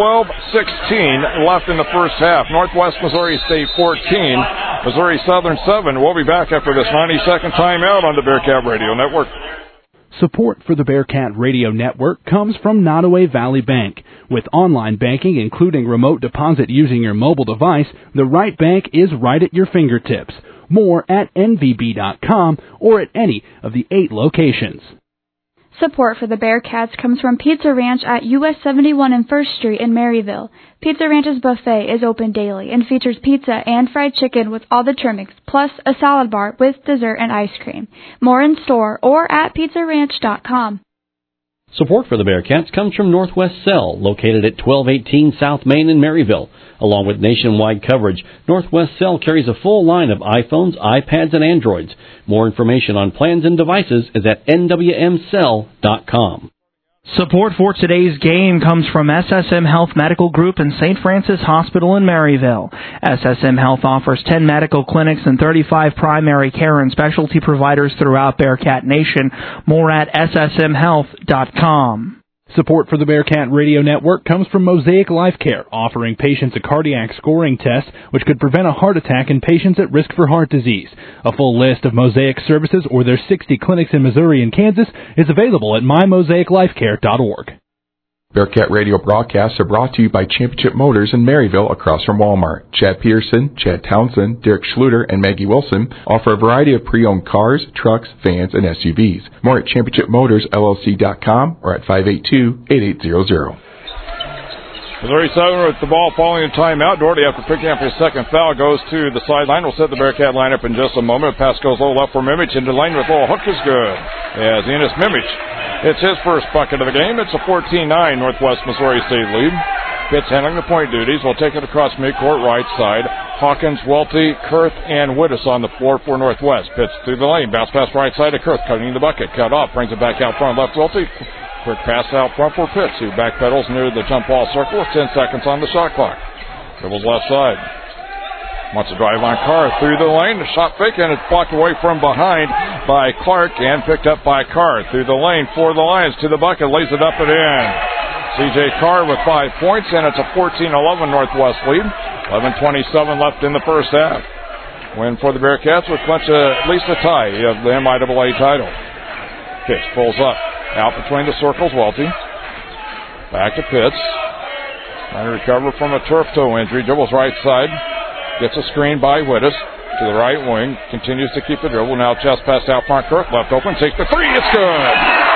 12-16 left in the first half. Northwest Missouri State 14. Missouri Southern 7. We'll be back after this 90-second timeout on the Bearcat Radio Network. Support for the Bearcat Radio Network comes from Nottoway Valley Bank. With online banking, including remote deposit using your mobile device, the right bank is right at your fingertips. More at nvb.com or at any of the 8 locations. Support for the Bearcats comes from Pizza Ranch at US 71 and 1st Street in Maryville. Pizza Ranch's buffet is open daily and features pizza and fried chicken with all the trimmings, plus a salad bar with dessert and ice cream. More in store or at pizzaranch.com. Support for the Bearcats comes from Northwest Cell, located at 1218 South Main in Maryville. Along with nationwide coverage, Northwest Cell carries a full line of iPhones, iPads, and Androids. More information on plans and devices is at nwmcell.com. Support for today's game comes from SSM Health Medical Group and St. Francis Hospital in Maryville. SSM Health offers 10 medical clinics and 35 primary care and specialty providers throughout Bearcat Nation. More at ssmhealth.com. Support for the Bearcat Radio Network comes from Mosaic Life Care, offering patients a cardiac scoring test which could prevent a heart attack in patients at risk for heart disease. A full list of Mosaic services or their 60 clinics in Missouri and Kansas is available at mymosaiclifecare.org. Bearcat Radio broadcasts are brought to you by Championship Motors in Maryville across from Walmart. Chad Peterson, Chad Townsend, Derek Schluter, and Maggie Wilson offer a variety of pre-owned cars, trucks, vans, and SUVs. More at ChampionshipMotorsLLC.com or at 582-8800. Missouri Southern with the ball following a timeout. Doherty, after picking up his second foul, goes to the sideline. We'll set the Bearcat lineup in just a moment. Pass goes low left for Mimich into the lane with a little hook is good. As Enos Mimich hits his first bucket of the game. It's a 14-9 Northwest Missouri State lead. Pitts handling the point duties. We'll take it across midcourt right side. Hawkins, Welty, Kurth, and Wittes on the floor for Northwest. Pitts through the lane. Bounce pass right side to Kurth, cutting the bucket. Cut off. Brings it back out front. Left Welty. Quick pass out front for Pitts, who backpedals near the jump ball circle with 10 seconds on the shot clock. Dribbles left side. Wants to drive on Carr through the lane. The shot fake, and it's blocked away from behind by Clark and picked up by Carr through the lane for the Lions to the bucket. Lays it up and in. C.J. Carr with 5 points, and it's a 14-11 Northwest lead. 11:27 left in the first half. Win for the Bearcats would clinch at least a tie of the MIAA title. Pitts pulls up. Out between the circles, Welty. Back to Pitts. Trying to recover from a turf toe injury. Dribbles right side. Gets a screen by Wittes to the right wing. Continues to keep the dribble. Now chest pass out front. Kurth left open. Takes the three. It's good.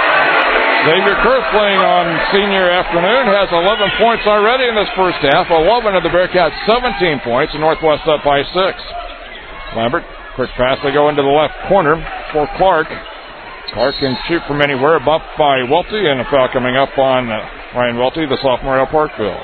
Xavier Kurth playing on senior afternoon. Has 11 points already in this first half. 11 of the Bearcats 17 points. And Northwest up by 6. Lambert. Quick pass. They go into the left corner for Clark. Clark can shoot from anywhere, bumped by Welty, and a foul coming up on Ryan Welty, the sophomore out of Parkville.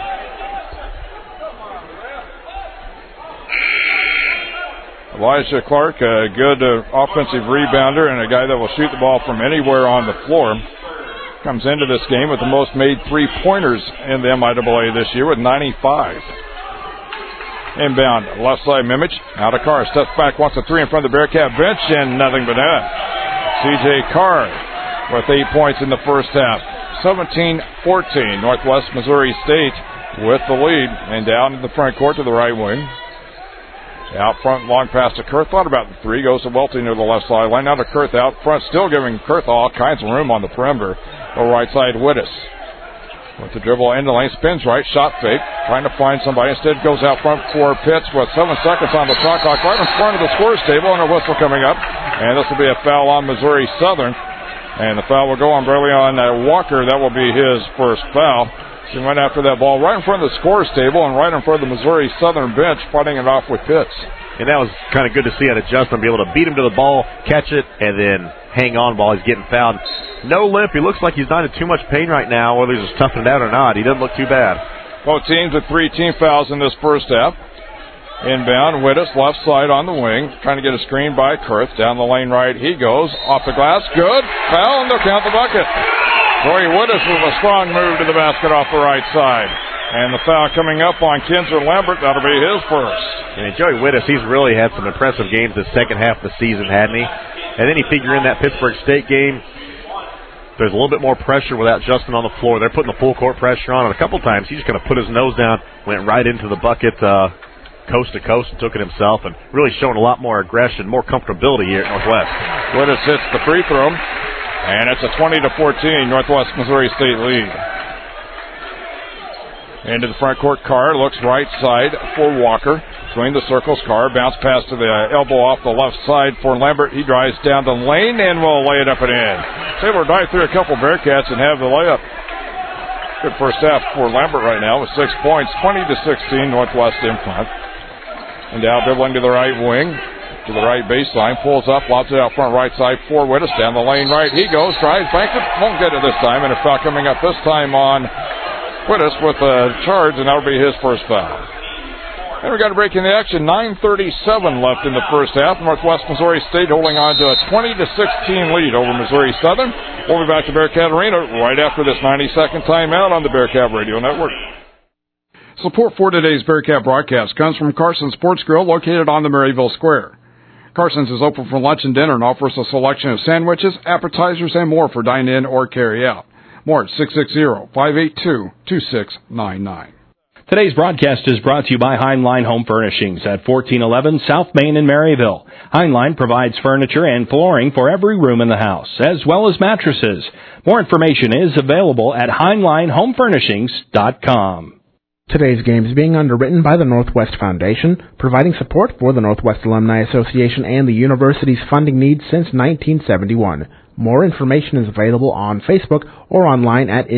Elijah Clark, a good offensive rebounder and a guy that will shoot the ball from anywhere on the floor. comes into this game with the most made three-pointers in the MIAA this year with 95. Inbound, left side, Mimich. Out of Carr, steps back, wants a three in front of the Bearcat bench, and nothing but net. C.J. Carr with 8 points in the first half. 17-14, Northwest Missouri State with the lead. And down in the front court to the right wing. Out front, long pass to Kurth. Thought about the three. Goes to Welty near the left sideline. Now to Kurth out front. Still giving Kurth all kinds of room on the perimeter. The right side, Wittes. With the dribble into the lane. Spins right. Shot fake. Trying to find somebody. Instead goes out front for Pitts with 7 seconds on the shot clock. Right in front of the scorer's table. And a whistle coming up. And this will be a foul on Missouri Southern. And the foul will go on Berleon Walker. That will be his first foul. He went after that ball right in front of the scorer's table and right in front of the Missouri Southern bench, fighting it off with Pitts. And that was kind of good to see that adjustment, be able to beat him to the ball, catch it, and then hang on while he's getting fouled. No limp. He looks like he's not in too much pain right now, whether he's just toughing it out or not. He doesn't look too bad. Both teams with 3 team fouls in this first half. Inbound, Wittes, left side on the wing, trying to get a screen by Kurth. Down the lane right he goes. Off the glass, good. Foul, and they'll count the bucket. Joey Wittes with a strong move to the basket off the right side. And the foul coming up on Kinzer Lambert, that'll be his first. And Joey Wittes, he's really had some impressive games this second half of the season, hadn't he? And then you figure in that Pittsburgh State game, there's a little bit more pressure without Justin on the floor. They're putting the full court pressure on, and a couple times he just kind of put his nose down, went right into the bucket, coast to coast, and took it himself, and really showing a lot more aggression, more comfortability here at Northwest. Wittes hits the free throw, and it's a 20-14 Northwest Missouri State lead. Into the front court, Carr looks right side for Walker. Between the circles, Carr bounce pass to the elbow off the left side for Lambert. He drives down the lane and will lay it up and in. He's able to dive through a couple Bearcats and have the layup. Good first half for Lambert right now with 6 points, 20-16 Northwest in front. And now dribbling to the right wing, to the right baseline, pulls up, lobs it out front right side for Wittes. Down the lane right he goes, tries, banks it, won't get it this time, and a foul coming up this time on Wittes with a charge, and that'll be his first foul. And we got a break in the action. 9:37 left in the first half. Northwest Missouri State holding on to a 20-16 lead over Missouri Southern. We'll be back to Bearcat Arena right after this 90-second timeout on the Bearcat Radio Network. Support for today's Bearcat broadcast comes from Carson's Sports Grill, located on the Maryville Square. Carson's is open for lunch and dinner and offers a selection of sandwiches, appetizers, and more for dine-in or carry-out. More at 660-582-2699. Today's broadcast is brought to you by Heinlein Home Furnishings at 1411 South Main in Maryville. Heinlein provides furniture and flooring for every room in the house, as well as mattresses. More information is available at HeinleinHomeFurnishings.com. Today's game is being underwritten by the Northwest Foundation, providing support for the Northwest Alumni Association and the university's funding needs since 1971. More information is available on Facebook or online at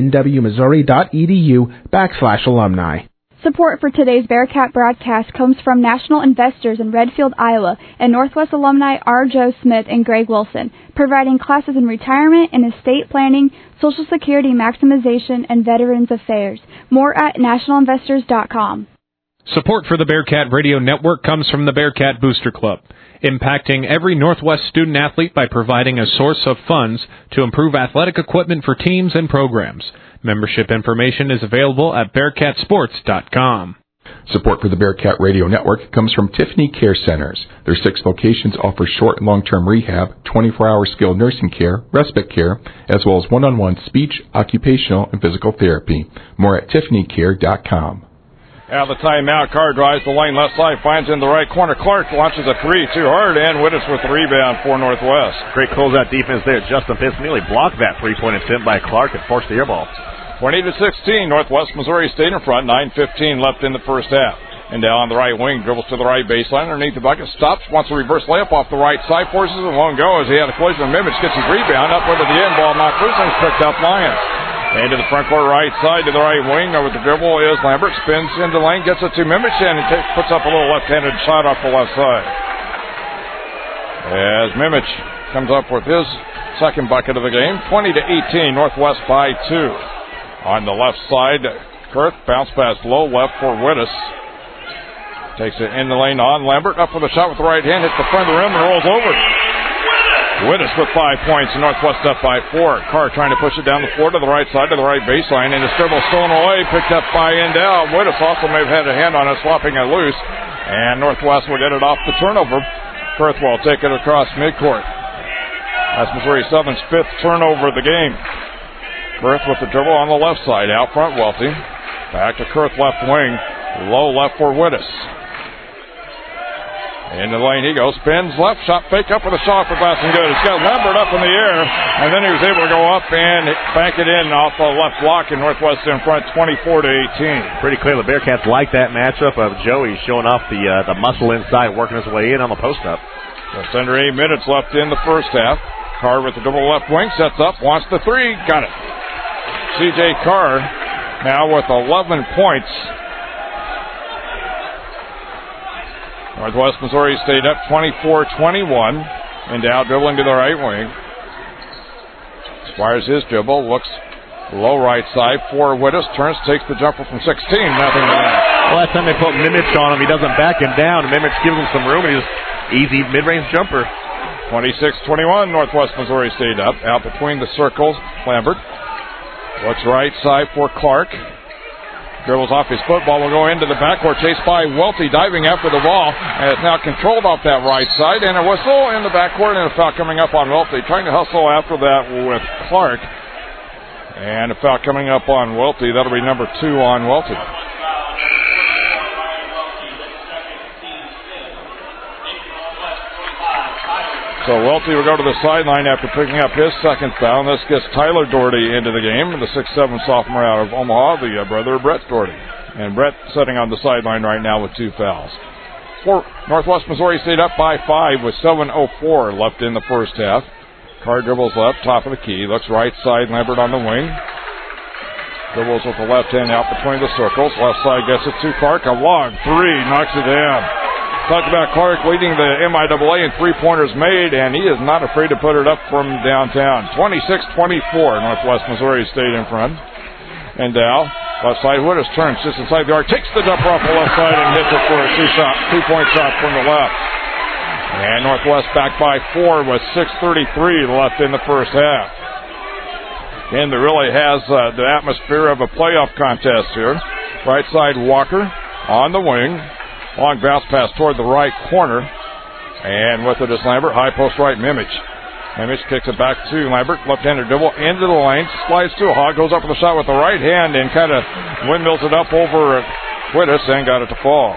nwmissouri.edu/alumni. Support for today's Bearcat broadcast comes from National Investors in Redfield, Iowa, and Northwest alumni R. Joe Smith and Greg Wilson, providing classes in retirement and estate planning, Social Security maximization, and Veterans Affairs. More at nationalinvestors.com. Support for the Bearcat Radio Network comes from the Bearcat Booster Club, impacting every Northwest student athlete by providing a source of funds to improve athletic equipment for teams and programs. Membership information is available at BearcatSports.com. Support for the Bearcat Radio Network comes from Tiffany Care Centers. Their 6 locations offer short and long-term rehab, 24-hour skilled nursing care, respite care, as well as one-on-one speech, occupational, and physical therapy. More at TiffanyCare.com. Out of the timeout, Carr drives the lane left side, finds in the right corner. Clark launches a three too hard, and Wittes with the rebound for Northwest. Great closeout defense there. Justin Pitts nearly blocked that three-point attempt by Clark and forced the air ball. 20-16, Northwest Missouri State in front. 9:15 left in the first half. And down on the right wing, dribbles to the right baseline, underneath the bucket, stops, wants a reverse layup off the right side, forces it, won't go as he had a collision with Mimich, gets his rebound up over the end, ball knocked loose, and picked up Lyons. Into the front court right side to the right wing. Over the dribble is Lambert. Spins into the lane. Gets it to Mimich and puts up a little left-handed shot off the left side. As Mimich comes up with his second bucket of the game. 20-18. Northwest by 2. On the left side, Kurth bounce pass low left for Wittes. Takes it in the lane on Lambert. Up with a shot with the right hand. Hits the front of the rim and rolls over. Wittes with 5 points, and Northwest up by 4. Carr trying to push it down the floor to the right side, to the right baseline, and his dribble stolen away, picked up by Endell. Wittes also may have had a hand on it, slopping it loose, and Northwest will get it off the turnover. Kurth will take it across midcourt. That's Missouri Southern's 5th turnover of the game. Kurth with the dribble on the left side, out front Welty. Back to Kurth left wing, low left for Wittes. In the lane he goes, spins left, shot fake up with a shot for glass and good. He's got Lambert up in the air, and then he was able to go up and bank it in off the left block, and Northwest in front 24-18. Pretty clear the Bearcats like that matchup of Joey showing off the muscle inside, working his way in on the post-up. Just under 8 minutes left in the first half. Carr with the double left wing, sets up, wants the three, got it. C.J. Carr now with 11 points. Northwest Missouri State up 24-21. Endow dribbling to the right wing. Squires his dribble, looks low right side for Wittes, turns, takes the jumper from 16, nothing to that. Well, that time they put Mimich on him, he doesn't back him down. Mimich gives him some room, and he's easy mid-range jumper. 26-21, Northwest Missouri State up. Out between the circles, Lambert. Looks right side for Clark. Dribbles off his football, will go into the backcourt, chased by Welty, diving after the ball, and it's now controlled off that right side, and a whistle in the backcourt, and a foul coming up on Welty. Trying to hustle after that with Clark, and a foul coming up on Welty. That'll be number 2 on Welty. So Welty will go to the sideline after picking up his second foul, and this gets Tyler Doherty into the game, the 6'7" sophomore out of Omaha, the brother of Brett Doherty. And Brett sitting on the sideline right now with 2 fouls. For Northwest Missouri State up by 5 with 7:04 left in the first half. Carr dribbles left, top of the key, looks right side, Lambert on the wing. Dribbles with the left hand out between the circles. Left side gets it to Clark, a long three, knocks it down. Talked about Clark leading the MIAA in three-pointers made, and he is not afraid to put it up from downtown. 26-24, Northwest Missouri State in front. Endow, left side, Wittes turns just inside the arc, takes the jumper off the left side and hits it for a two-point shot from the left. And Northwest back by 4 with 6:33 left in the first half. And there really has the atmosphere of a playoff contest here. Right side, Walker on the wing. Long bounce pass toward the right corner. And with it is Lambert. High post right, Mimich. Mimich kicks it back to Lambert. Left-hander dribble into the lane. Slides to a hog. Goes up with a shot with the right hand and kind of windmills it up over Wittes and got it to fall.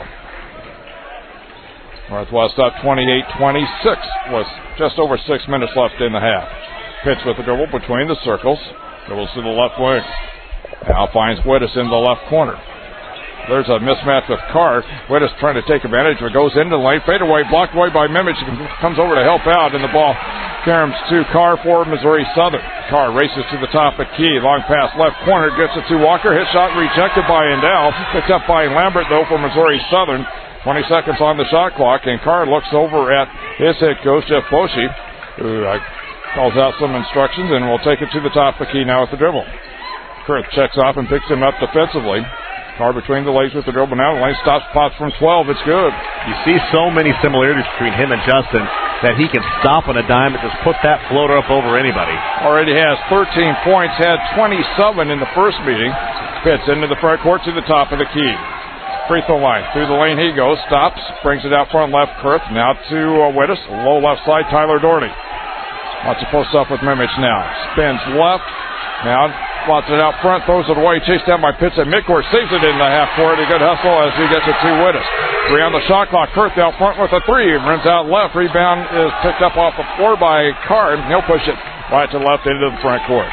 Northwest up 28-26 with just over 6 minutes left in the half. Pitch with the dribble between the circles. Dribbles to the left wing. Now finds Wittes in the left corner. There's a mismatch with Carr. Wittes trying to take advantage, but goes into the lane. Fadeaway, blocked away by Mimich. Comes over to help out, and the ball caroms to Carr for Missouri Southern. Carr races to the top of key. Long pass left corner. Gets it to Walker. Hit shot rejected by Endow. Picked up by Lambert, though, for Missouri Southern. 20 seconds on the shot clock, and Carr looks over at his head coach, Jeff Boschee, who calls out some instructions, and will take it to the top of key now with the dribble. Kurth checks off and picks him up defensively. Carr between the legs with the dribble now. The lane stops, pops from 12. It's good. You see so many similarities between him and Justin that he can stop on a dime and just put that floater up over anybody. Already has 13 points, had 27 in the first meeting. Pitts into the front court to the top of the key. Free throw line. Through the lane he goes. Stops. Brings it out front left. Kurth. Now to Wittes. Low left side. Tyler Doherty. Wants to post up with Mimich now. Spins left. Now slots it out front. Throws it away. Chased down by Pitts at midcourt. Saves it in the half court. A good hustle as he gets it to Wittes. 3 on the shot clock. Kurth out front with a 3. Runs out left. Rebound is picked up off the floor by Carr. He'll push it right to left into the front court.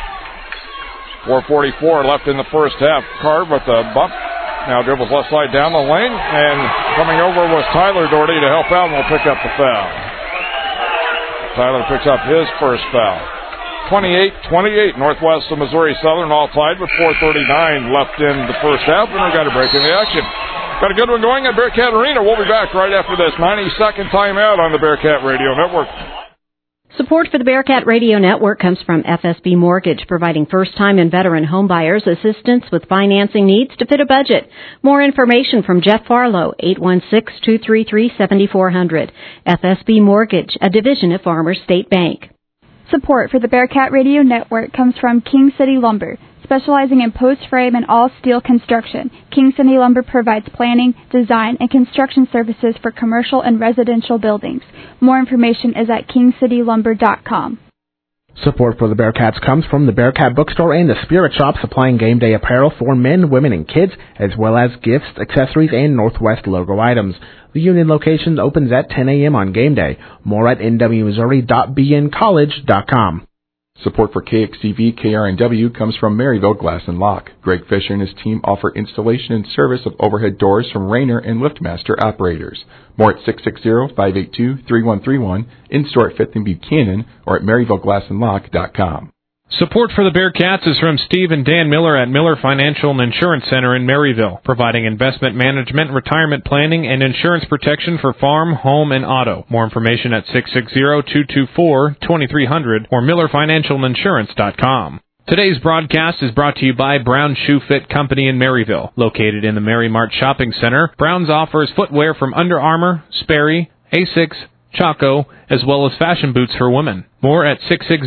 4:44 left in the first half. Carr with a bump. Now dribbles left side down the lane, and coming over was Tyler Doherty to help out, and will pick up the foul. Tyler picks up his first foul. 28-28, Northwest of Missouri Southern all tied with 4:39 left in the first half, and we've got a break in the action. Got a good one going at Bearcat Arena. We'll be back right after this 90-second timeout on the Bearcat Radio Network. Support for the Bearcat Radio Network comes from FSB Mortgage, providing first-time and veteran homebuyers assistance with financing needs to fit a budget. More information from Jeff Farlow, 816-233-7400. FSB Mortgage, a division of Farmers State Bank. Support for the Bearcat Radio Network comes from King City Lumber. Specializing in post frame and all steel construction, King City Lumber provides planning, design, and construction services for commercial and residential buildings. More information is at kingcitylumber.com. Support for the Bearcats comes from the Bearcat Bookstore and the Spirit Shop, supplying game day apparel for men, women, and kids, as well as gifts, accessories, and Northwest logo items. The Union location opens at 10 a.m. on game day. More at nwmissouri.bncollege.com. Support for KXTV KRNW comes from Maryville Glass and Lock. Greg Fisher and his team offer installation and service of overhead doors from Rainer and LiftMaster operators. More at 660-582-3131, in-store at 5th and Buchanan, or at MaryvilleGlassandLock.com. Support for the Bearcats is from Steve and Dan Miller at Miller Financial and Insurance Center in Maryville, providing investment management, retirement planning, and insurance protection for farm, home, and auto. More information at 660-224-2300 or MillerFinancialInsurance.com. Today's broadcast is brought to you by Brown Shoe Fit Company in Maryville. Located in the Mary Mart Shopping Center, Brown's offers footwear from Under Armour, Sperry, Asics, Chaco, as well as fashion boots for women. More at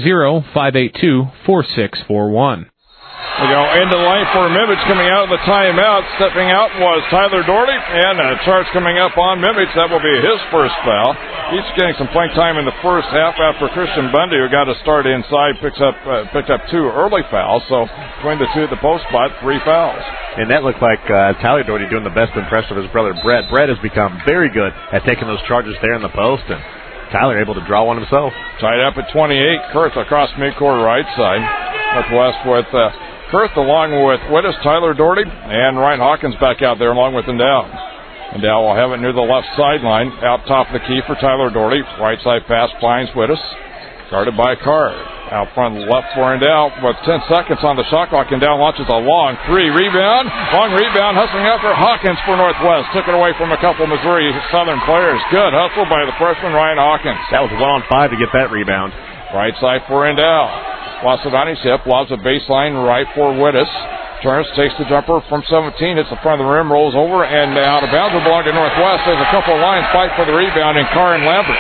660-582-4641. We go into the lane for Mimich coming out of the timeout. Stepping out was Tyler Doherty, and a charge coming up on Mimich. That will be his first foul. He's getting some playing time in the first half after Christian Bundy, who got a start inside, picked up 2 early fouls. So between the two at the post spot, 3 fouls. And that looked like Tyler Doherty doing the best impression of his brother Brett. Brett has become very good at taking those charges there in the post, and Tyler able to draw one himself. Tied up at 28, Kurth across midcourt right side. Northwest with Kurth along with Wittes, Tyler Doherty, and Ryan Hawkins back out there along with Endow. Endow will have it near the left sideline, out top of the key for Tyler Doherty. Right side pass finds Wittes, guarded by Card. Out front left for Endow with 10 seconds on the shot clock. Endow launches a long 3 rebound. Long rebound, hustling after Hawkins for Northwest. Took it away from a couple Missouri Southern players. Good hustle by the freshman Ryan Hawkins. That was 1-on-5 to get that rebound. Right side for Endow. Lost it on his hip, lobs a baseline right for Wittes. Turns, takes the jumper from 17, hits the front of the rim, rolls over, and out of bounds will belong to Northwest. There's a couple of lines fight for the rebound, and Karin Lambert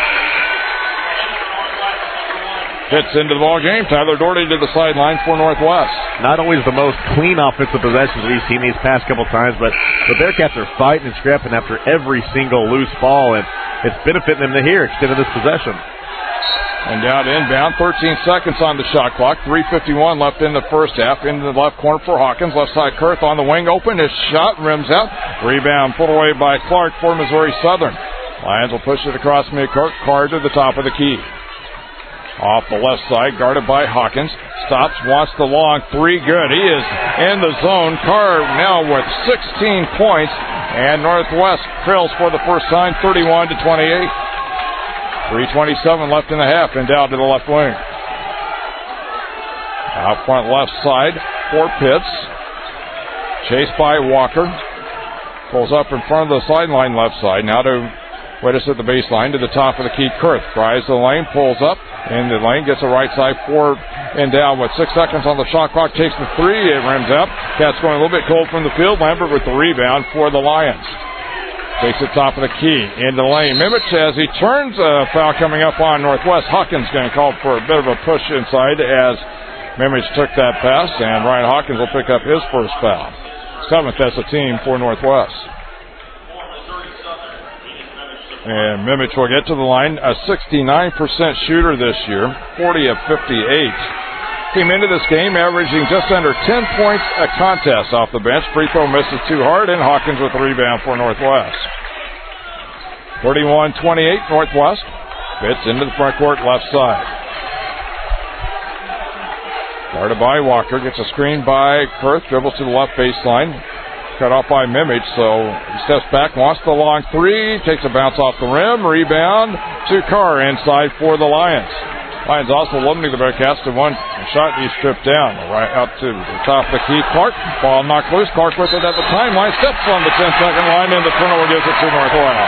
hits into the ball game. Tyler Doherty to the sideline for Northwest. Not always the most clean offensive possessions we've seen these past couple times, but the Bearcats are fighting and scrapping after every single loose ball, and it's benefiting them to here, extending this possession. And down inbound, 13 seconds on the shot clock. 3:51 left in the first half. Into the left corner for Hawkins. Left side Kurth on the wing open. His shot rims out. Rebound put away by Clark for Missouri Southern. Lions will push it across midcourt. Card to the top of the key. Off the left side, guarded by Hawkins. Stops, wants the long 3. Good. He is in the zone. Card now with 16 points. And Northwest trails for the first time, 31-28. 3:27 left in the half, and down to the left wing. Out front left side for Pitts. Chased by Walker. Pulls up in front of the sideline left side. Now to Wittes at the baseline to the top of the key. Kurth drives the lane, pulls up in the lane, gets a right side for and down with 6 seconds on the shot clock. Takes the 3. It rims out. Cats going a little bit cold from the field. Lambert with the rebound for the Lions. Takes the top of the key into the lane. Mimich as he turns, a foul coming up on Northwest. Hawkins going to call for a bit of a push inside as Mimich took that pass, and Ryan Hawkins will pick up his first foul. 7th as a team for Northwest. And Mimich will get to the line, a 69% shooter this year, 40 of 58. Came into this game averaging just under 10 points a contest off the bench. Free throw misses too hard, and Hawkins with the rebound for Northwest. 31-28 Northwest. Fits into the front court left side. Guarded by Walker. Gets a screen by Kurth. Dribbles to the left baseline. Cut off by Mimich, so he steps back, wants the long 3. Takes a bounce off the rim. Rebound to Carr inside for the Lions. Lions also limiting the Bearcats to one shot. He stripped down right out to the top of the key. Clark, ball knocked loose. Clark with it at the timeline. Steps on the 10-second line, and the turnover gives it to Northwest.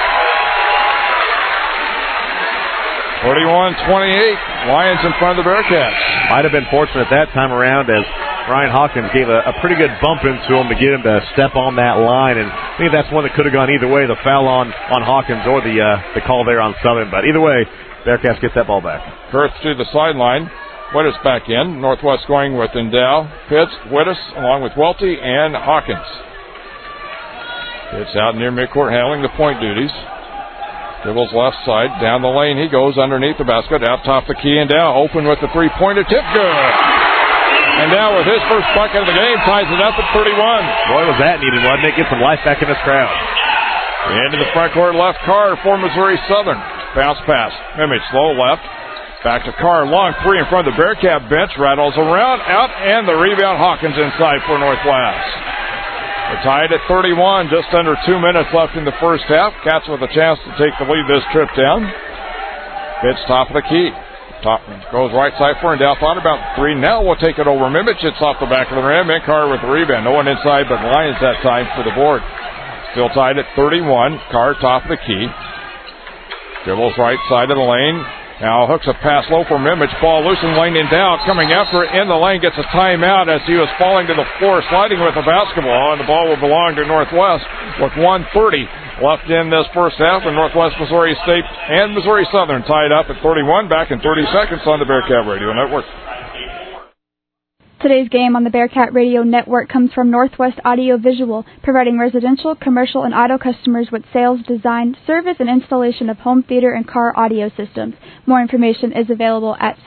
41-28. Lions in front of the Bearcats. Might have been fortunate that time around as Ryan Hawkins gave a pretty good bump into him to get him to step on that line, and I think that's one that could have gone either way, the foul on Hawkins or the call there on Southern. But either way, Bearcats get that ball back. Kurth to the sideline. Wittes back in. Northwest going with Endow, Pitts, Wittes, along with Welty and Hawkins. Pitts out near midcourt handling the point duties. Dribbles left side. Down the lane he goes underneath the basket. Out top the key. Endow open with the three-pointer tip. Good. Endow with his first bucket of the game ties it up at 31. Boy, was that needed, wasn't it? Get some life back in this crowd. Into the front court left. Carr for Missouri Southern. Bounce pass. Mimic slow left. Back to Carr. Long three in front of the Bearcat bench. Rattles around. Out. And the rebound. Hawkins inside for Northwest. They're tied at 31. Just under 2 minutes left in the first half. Cats with a chance to take the lead this trip down. Pitts top of the key. Top goes right side for Endow. Thought about three. Now we'll take it over Mimic. It's off the back of the rim. And Carr with the rebound. No one inside but Lions that time for the board. Still tied at 31. Carr top of the key. Dribbles right side of the lane. Now hooks a pass low for Mimic. Ball loose in lane. Endow coming after it in the lane. Gets a timeout as he was falling to the floor, sliding with the basketball. And the ball will belong to Northwest with 1:30 left in this first half. And Northwest Missouri State and Missouri Southern tied up at 31. Back in 30 seconds on the Bearcat Radio Network. Today's game on the Bearcat Radio Network comes from Northwest Audio Visual, providing residential, commercial, and auto customers with sales, design, service, and installation of home theater and car audio systems. More information is available at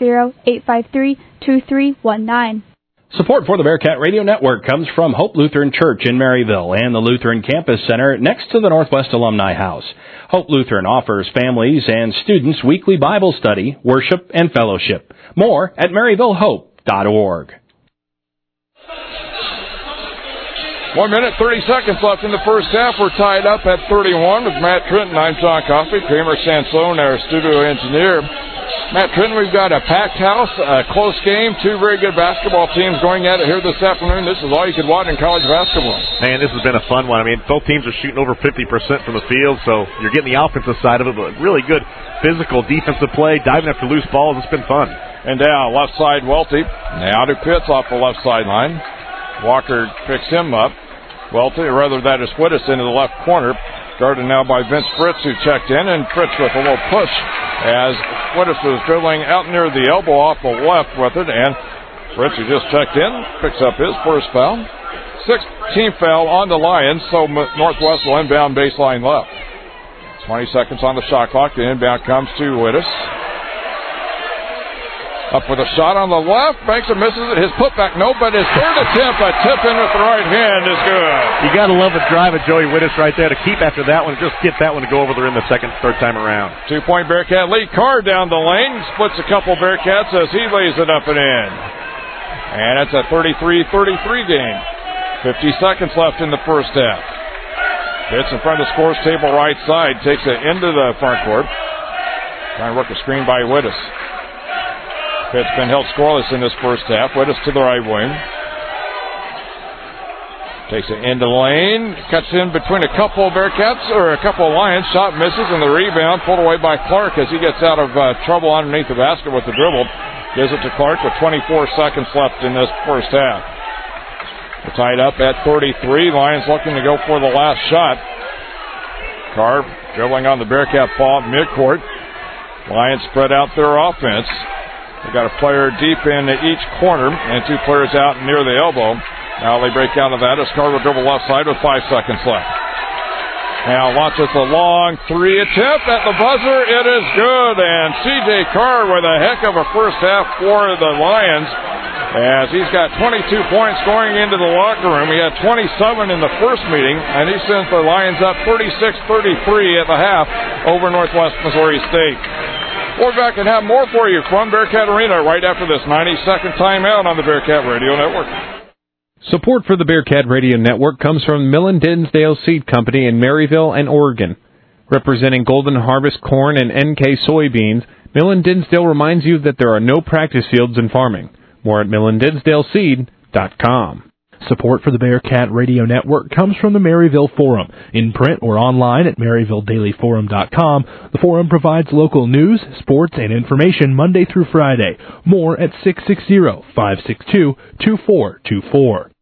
660-853-2319. Support for the Bearcat Radio Network comes from Hope Lutheran Church in Maryville and the Lutheran Campus Center next to the Northwest Alumni House. Hope Lutheran offers families and students weekly Bible study, worship, and fellowship. More at maryvillehope.org. 1 minute, 30 seconds left in the first half. We're tied up at 31 with Matt Trenton. I'm John Coffey. Kramer Sansone, our studio engineer. Matt Trenton, we've got a packed house, a close game, two very good basketball teams going at it here this afternoon. This is all you could watch in college basketball. Man, this has been a fun one. I mean, both teams are shooting over 50% from the field, so you're getting the offensive side of it, but really good physical defensive play, diving after loose balls. It's been fun. And down, left side, Welty. Now to Pitts off the left sideline. Walker picks him up. Welty, or rather that is Wittes into the left corner. Guarded now by Vince Fritz, who checked in, and Fritz with a little push as Wittes was dribbling out near the elbow off the left with it, and Fritz, who just checked in, picks up his first foul. 16th foul on the Lions, so Northwest will inbound baseline left. 20 seconds on the shot clock. The inbound comes to Wittes. Up with a shot on the left. Banks and misses it. His putback, no, but his third attempt, a tip in with the right hand is good. You got to love the drive of Joey Wittes right there to keep after that one. Just get that one to go over the rim the third time around. 2-point Bearcat lead. Carr down the lane. Splits a couple Bearcats as he lays it up and in. And it's a 33-33 game. 50 seconds left in the first half. Pitts in front of the scores table right side. Takes it into the front court. Trying to work a screen by Wittes. Pitts been held scoreless in this first half. Wittes to the right wing. Takes it into the lane. Cuts in between a couple of Bearcats, or a couple of Lions. Shot misses, and the rebound pulled away by Clark as he gets out of trouble underneath the basket with the dribble. Gives it to Clark with 24 seconds left in this first half. We're tied up at 33. Lions looking to go for the last shot. Carr dribbling on the Bearcat ball at midcourt. Lions spread out their offense. They got a player deep in each corner and two players out near the elbow. Now they break out of that as Carr will dribble left side with 5 seconds left. Now launches a long three attempt at the buzzer. It is good, and C.J. Carr with a heck of a first half for the Lions as he's got 22 points going into the locker room. He had 27 in the first meeting, and he sent the Lions up 36-33 at the half over Northwest Missouri State. We're back and have more for you from Bearcat Arena right after this 90-second timeout on the Bearcat Radio Network. Support for the Bearcat Radio Network comes from Millen Dinsdale Seed Company in Maryville and Oregon. Representing Golden Harvest corn and NK soybeans, Millen Dinsdale reminds you that there are no practice fields in farming. More at MillenDinsdaleSeed.com. Support for the Bearcat Radio Network comes from the Maryville Forum. In print or online at MaryvilleDailyForum.com, the Forum provides local news, sports, and information Monday through Friday. More at 660-562-2424.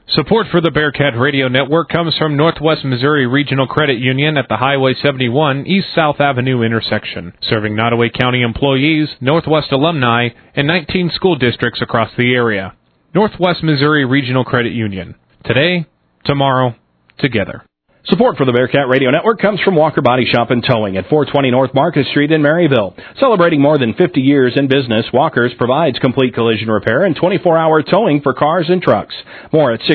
Support for the Bearcat Radio Network comes from Northwest Missouri Regional Credit Union at the Highway 71 East-South Avenue intersection, serving Nottoway County employees, Northwest alumni, and 19 school districts across the area. Northwest Missouri Regional Credit Union. Today, tomorrow, together. Support for the Bearcat Radio Network comes from Walker Body Shop and Towing at 420 North Market Street in Maryville. Celebrating more than 50 years in business, Walker's provides complete collision repair and 24-hour towing for cars and trucks. More at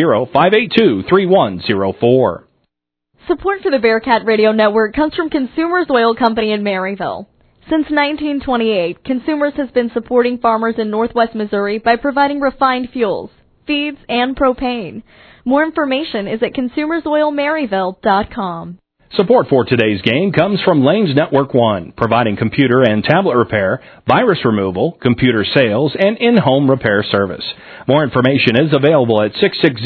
660-582-3104. Support for the Bearcat Radio Network comes from Consumers Oil Company in Maryville. Since 1928, Consumers has been supporting farmers in Northwest Missouri by providing refined fuels, feeds, and propane. More information is at consumersoilmaryville.com. Support for today's game comes from Lanes Network One, providing computer and tablet repair, virus removal, computer sales, and in-home repair service. More information is available at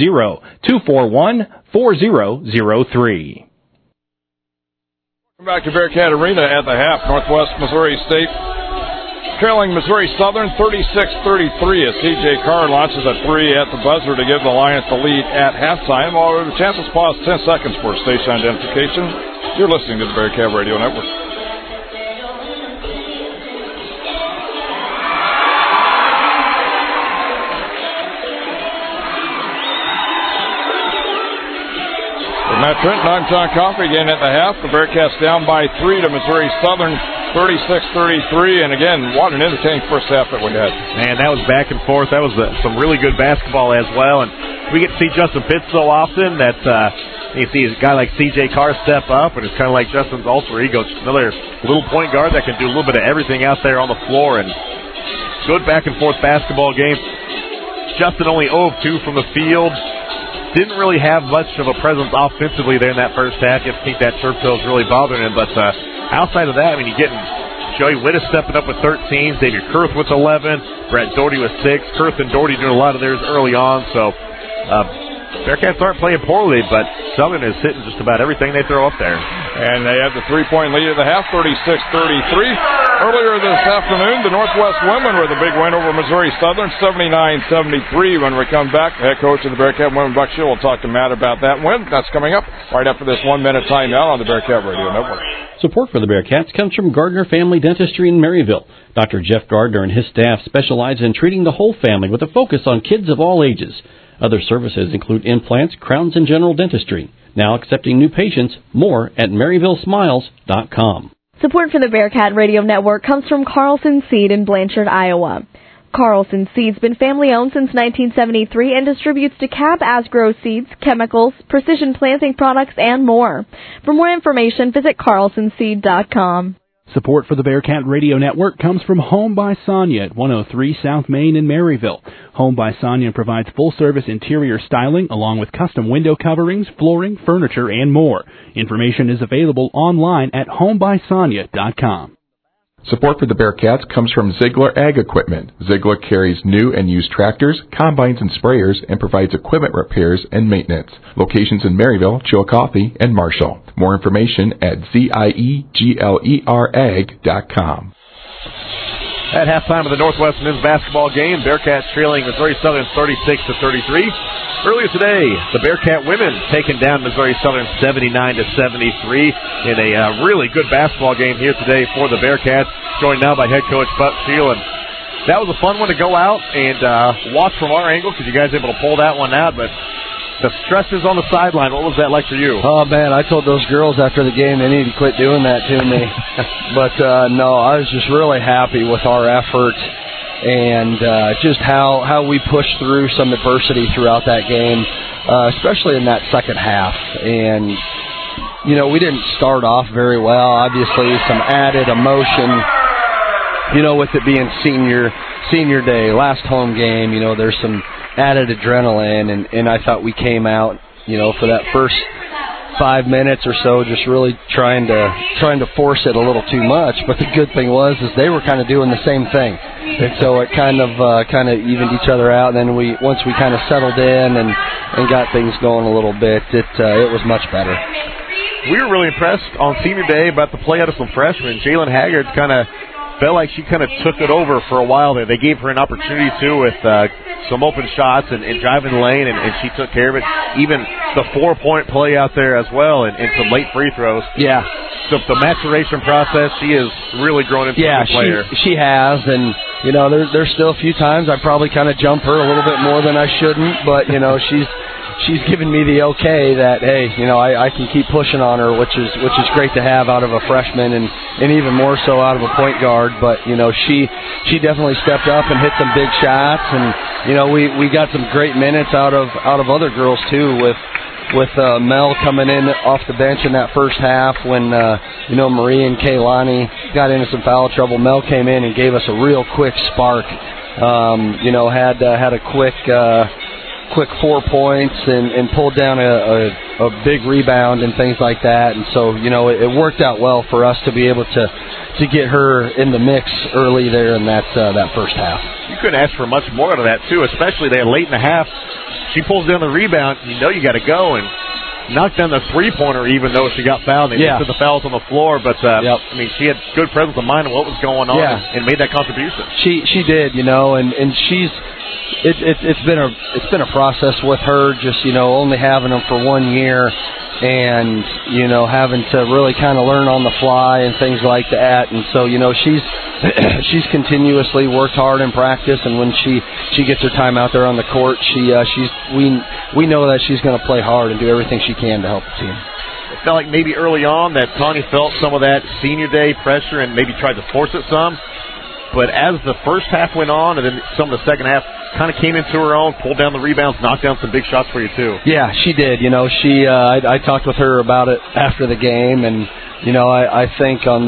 660-241-4003. Welcome back to Bearcat Arena at the half. Northwest Missouri State trailing Missouri Southern 36-33 as C.J. Carr launches a three at the buzzer to give the Lions the lead at halftime. While the chances pause 10 seconds for station identification. You're listening to the Bearcat Radio Network. Matt Trenton, I'm John Coffey again at the half. The Bearcats down by 3 to Missouri Southern, 36-33. And again, what an entertaining first half that we had. Man, that was back and forth. That was some really good basketball as well. And we get to see Justin Pitts so often that you see a guy like C.J. Carr step up, and it's kind of like Justin's alter ego, another little point guard that can do a little bit of everything out there on the floor. And good back and forth basketball game. Justin only 0 of 2 from the field. Didn't really have much of a presence offensively there in that first half. You have to think that turf toe is really bothering him. But outside of that, I mean, you're getting Joey Wittis stepping up with 13, Xavier Kurth with 11, Brett Doherty with 6. Kurth and Doherty doing a lot of theirs early on. So Bearcats aren't playing poorly, but Southern is hitting just about everything they throw up there. And they have the three-point lead at the half, 36-33. Earlier this afternoon, the Northwest women with a big win over Missouri Southern, 79-73. When we come back, the head coach of the Bearcat women, Buck Shield, will talk to Matt about that win. That's coming up right after this 1-minute timeout on the Bearcat Radio Network. Support for the Bearcats comes from Gardner Family Dentistry in Maryville. Dr. Jeff Gardner and his staff specialize in treating the whole family with a focus on kids of all ages. Other services include implants, crowns, and general dentistry. Now accepting new patients. More at MaryvilleSmiles.com. Support for the Bearcat Radio Network comes from Carlson Seed in Blanchard, Iowa. Carlson Seed's been family-owned since 1973 and distributes DeKalb Asgrow seeds, chemicals, precision planting products, and more. For more information, visit carlsonseed.com. Support for the Bearcat Radio Network comes from Home by Sonia at 103 South Main in Maryville. Home by Sonia provides full-service interior styling along with custom window coverings, flooring, furniture, and more. Information is available online at homebysonia.com. Support for the Bearcats comes from Ziegler Ag Equipment. Ziegler carries new and used tractors, combines, and sprayers and provides equipment repairs and maintenance. Locations in Maryville, Chillicothe, and Marshall. More information at zieglerag.com. At halftime of the Northwest men's basketball game, Bearcats trailing Missouri Southern 36-33. Earlier today, the Bearcat women taking down Missouri Southern 79-73 in a really good basketball game here today for the Bearcats, joined now by head coach Buck Shield. And that was a fun one to go out and watch from our angle because you guys were able to pull that one out. But the stresses on the sideline, what was that like for you? Oh, man, I told those girls after the game they need to quit doing that to me. But, no, I was just really happy with our effort and just how we pushed through some adversity throughout that game, especially in that second half. And, you know, we didn't start off very well. Obviously, some added emotion, you know, with it being senior day, last home game. You know, there's some added adrenaline, and I thought we came out, you know, for that first 5 minutes or so, just really trying to force it a little too much. But the good thing was they were kind of doing the same thing, and so it kind of evened each other out. And then once we kind of settled in and got things going a little bit, it was much better. We were really impressed on senior day about the play out of some freshmen. Jalen Haggard kind of felt like she kind of took it over for a while there. They gave her an opportunity, too, with some open shots and driving the lane, and she took care of it. Even the 4-point play out there as well, and some late free throws. Yeah. So the maturation process, she is really grown into a player. She has, and, you know, there's still a few times I probably kind of jump her a little bit more than I shouldn't, but, you know, she's given me the okay that, hey, you know, I can keep pushing on her, which is great to have out of a freshman, and even more so out of a point guard. But, you know, she definitely stepped up and hit some big shots, and, you know, we got some great minutes out of other girls too, with Mel coming in off the bench in that first half when, you know, Marie and Kaylani got into some foul trouble. Mel came in and gave us a real quick spark. You know, had a quick 4 points and pulled down a big rebound and things like that. And so, you know, it worked out well for us to be able to get her in the mix early there in that first half. You couldn't ask for much more out of that, too, especially there late in the half. She pulls down the rebound, you know you got to go, and knocked down the three-pointer even though she got fouled. They listed the fouls on the floor, but, I mean, she had good presence of mind on what was going on and made that contribution. She did, you know, and she's it's been a process with her, just, you know, only having them for 1 year and, you know, having to really kind of learn on the fly and things like that. And so, you know, she's continuously worked hard in practice, and when she gets her time out there on the court, we know that she's going to play hard and do everything she can to help the team. It felt like maybe early on that Tanya felt some of that senior day pressure and maybe tried to force it some. But as the first half went on and then some of the second half, kind of came into her own, pulled down the rebounds, knocked down some big shots for you too. Yeah, she did. You know, I talked with her about it after the game, and, you know, I think on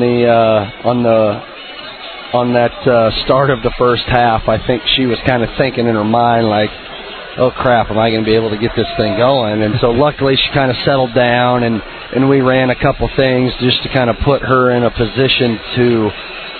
that start of the first half, I think she was kind of thinking in her mind like, oh crap, am I going to be able to get this thing going? And so luckily she kind of settled down, and we ran a couple things just to kind of put her in a position to,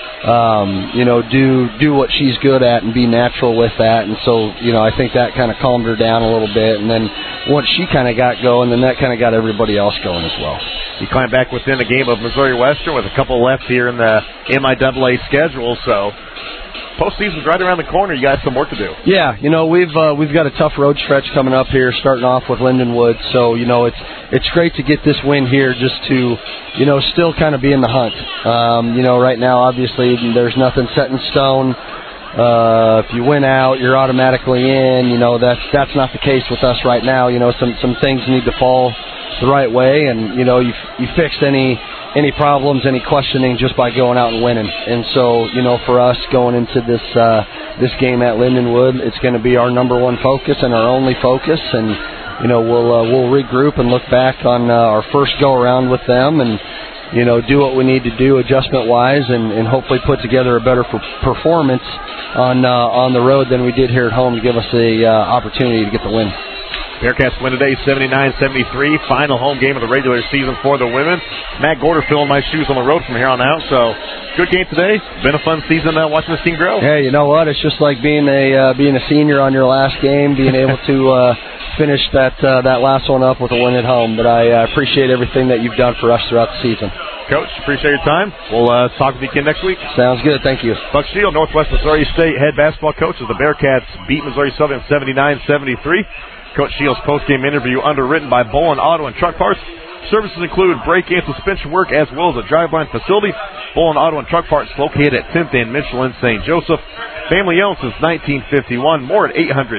you know, do what she's good at and be natural with that. And so, you know, I think that kind of calmed her down a little bit. And then once she kind of got going, then that kind of got everybody else going as well. You climb back within the game of Missouri Western with a couple left here in the MIAA schedule, so postseason's right around the corner. You got some work to do. Yeah, you know, we've got a tough road stretch coming up here, starting off with Lindenwood. So, you know, it's great to get this win here, just to, you know, still kind of be in the hunt. You know, right now, obviously, there's nothing set in stone. If you win out, you're automatically in. You know, that's not the case with us right now. You know, some things need to fall the right way, and, you know, you fixed any problems, any questioning just by going out and winning. And so, you know, for us going into this game at Lindenwood, it's going to be our number one focus and our only focus. And, you know, we'll regroup and look back on our first go around with them, and, you know, do what we need to do adjustment wise, and hopefully put together a better performance on the road than we did here at home to give us the opportunity to get the win. Bearcats win today 79-73, final home game of the regular season for the women. Matt Gorder filling my shoes on the road from here on out, so good game today. Been a fun season watching this team grow. Hey, you know what? It's just like being a senior on your last game, being able to finish that last one up with a win at home. But I appreciate everything that you've done for us throughout the season. Coach, appreciate your time. We'll talk with you again next week. Sounds good. Thank you. Buck Shield, Northwest Missouri State head basketball coach, as the Bearcats beat Missouri Southern 79-73. Coach Shield's post-game interview underwritten by Bolin Auto and Truck Parts. Services include brake and suspension work as well as a driveline facility. Bolin Auto and Truck Parts located at 10th and Mitchell in St. Joseph. Family owned since 1951. More at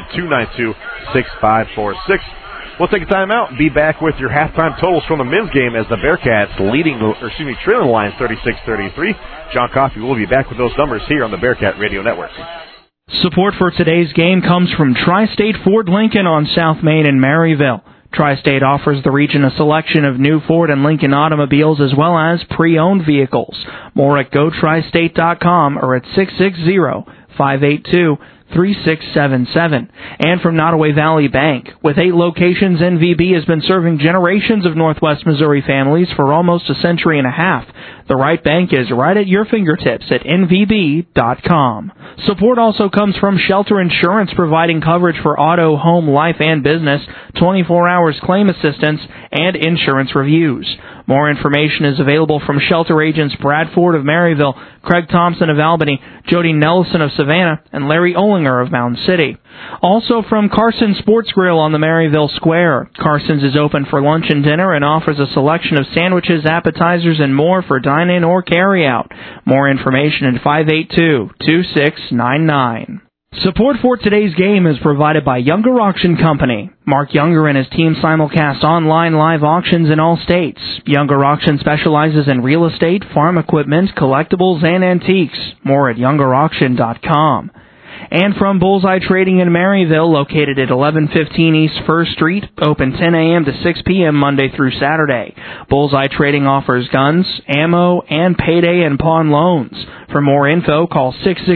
800-292-6546. We'll take a time out and be back with your halftime totals from the men's game as the Bearcats trailing the line 36-33. John Coffey will be back with those numbers here on the Bearcat Radio Network. Support for today's game comes from Tri-State Ford Lincoln on South Main in Maryville. Tri-State offers the region a selection of new Ford and Lincoln automobiles as well as pre-owned vehicles. More at GoTristate.com or at 660-582-3700. 888-262-3677. And from Nottoway Valley Bank, with 8 locations, NVB has been serving generations of Northwest Missouri families for almost a century and a half. The right bank is right at your fingertips at nvb.com. Support also comes from Shelter Insurance, providing coverage for auto, home, life, and business, 24 hours claim assistance, and insurance reviews. More information is available from Shelter agents Brad Ford of Maryville, Craig Thompson of Albany, Jody Nelson of Savannah, and Larry Olinger of Mountain City. Also from Carson Sports Grill on the Maryville Square. Carson's is open for lunch and dinner and offers a selection of sandwiches, appetizers, and more for dine-in or carry-out. More information at 582-2699. Support for today's game is provided by Younger Auction Company. Mark Younger and his team simulcast online live auctions in all states. Younger Auction specializes in real estate, farm equipment, collectibles, and antiques. More at youngerauction.com. And from Bullseye Trading in Maryville, located at 1115 East 1st Street, open 10 a.m. to 6 p.m. Monday through Saturday. Bullseye Trading offers guns, ammo, and payday and pawn loans. For more info, call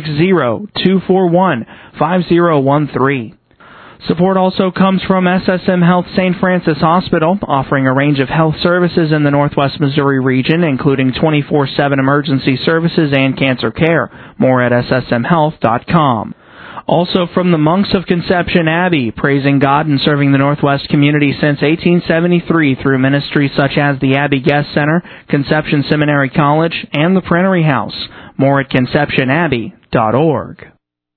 660-241-5013. Support also comes from SSM Health St. Francis Hospital, offering a range of health services in the Northwest Missouri region, including 24/7 emergency services and cancer care. More at ssmhealth.com. Also from the Monks of Conception Abbey, praising God and serving the Northwest community since 1873 through ministries such as the Abbey Guest Center, Conception Seminary College, and the Printery House. More at conceptionabbey.org.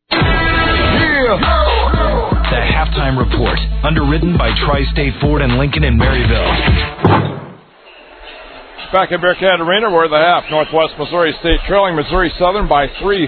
The Halftime Report, underwritten by Tri-State Ford and Lincoln in Maryville. Back at Bearcat Arena, we're at the half. Northwest Missouri State trailing Missouri Southern by 3,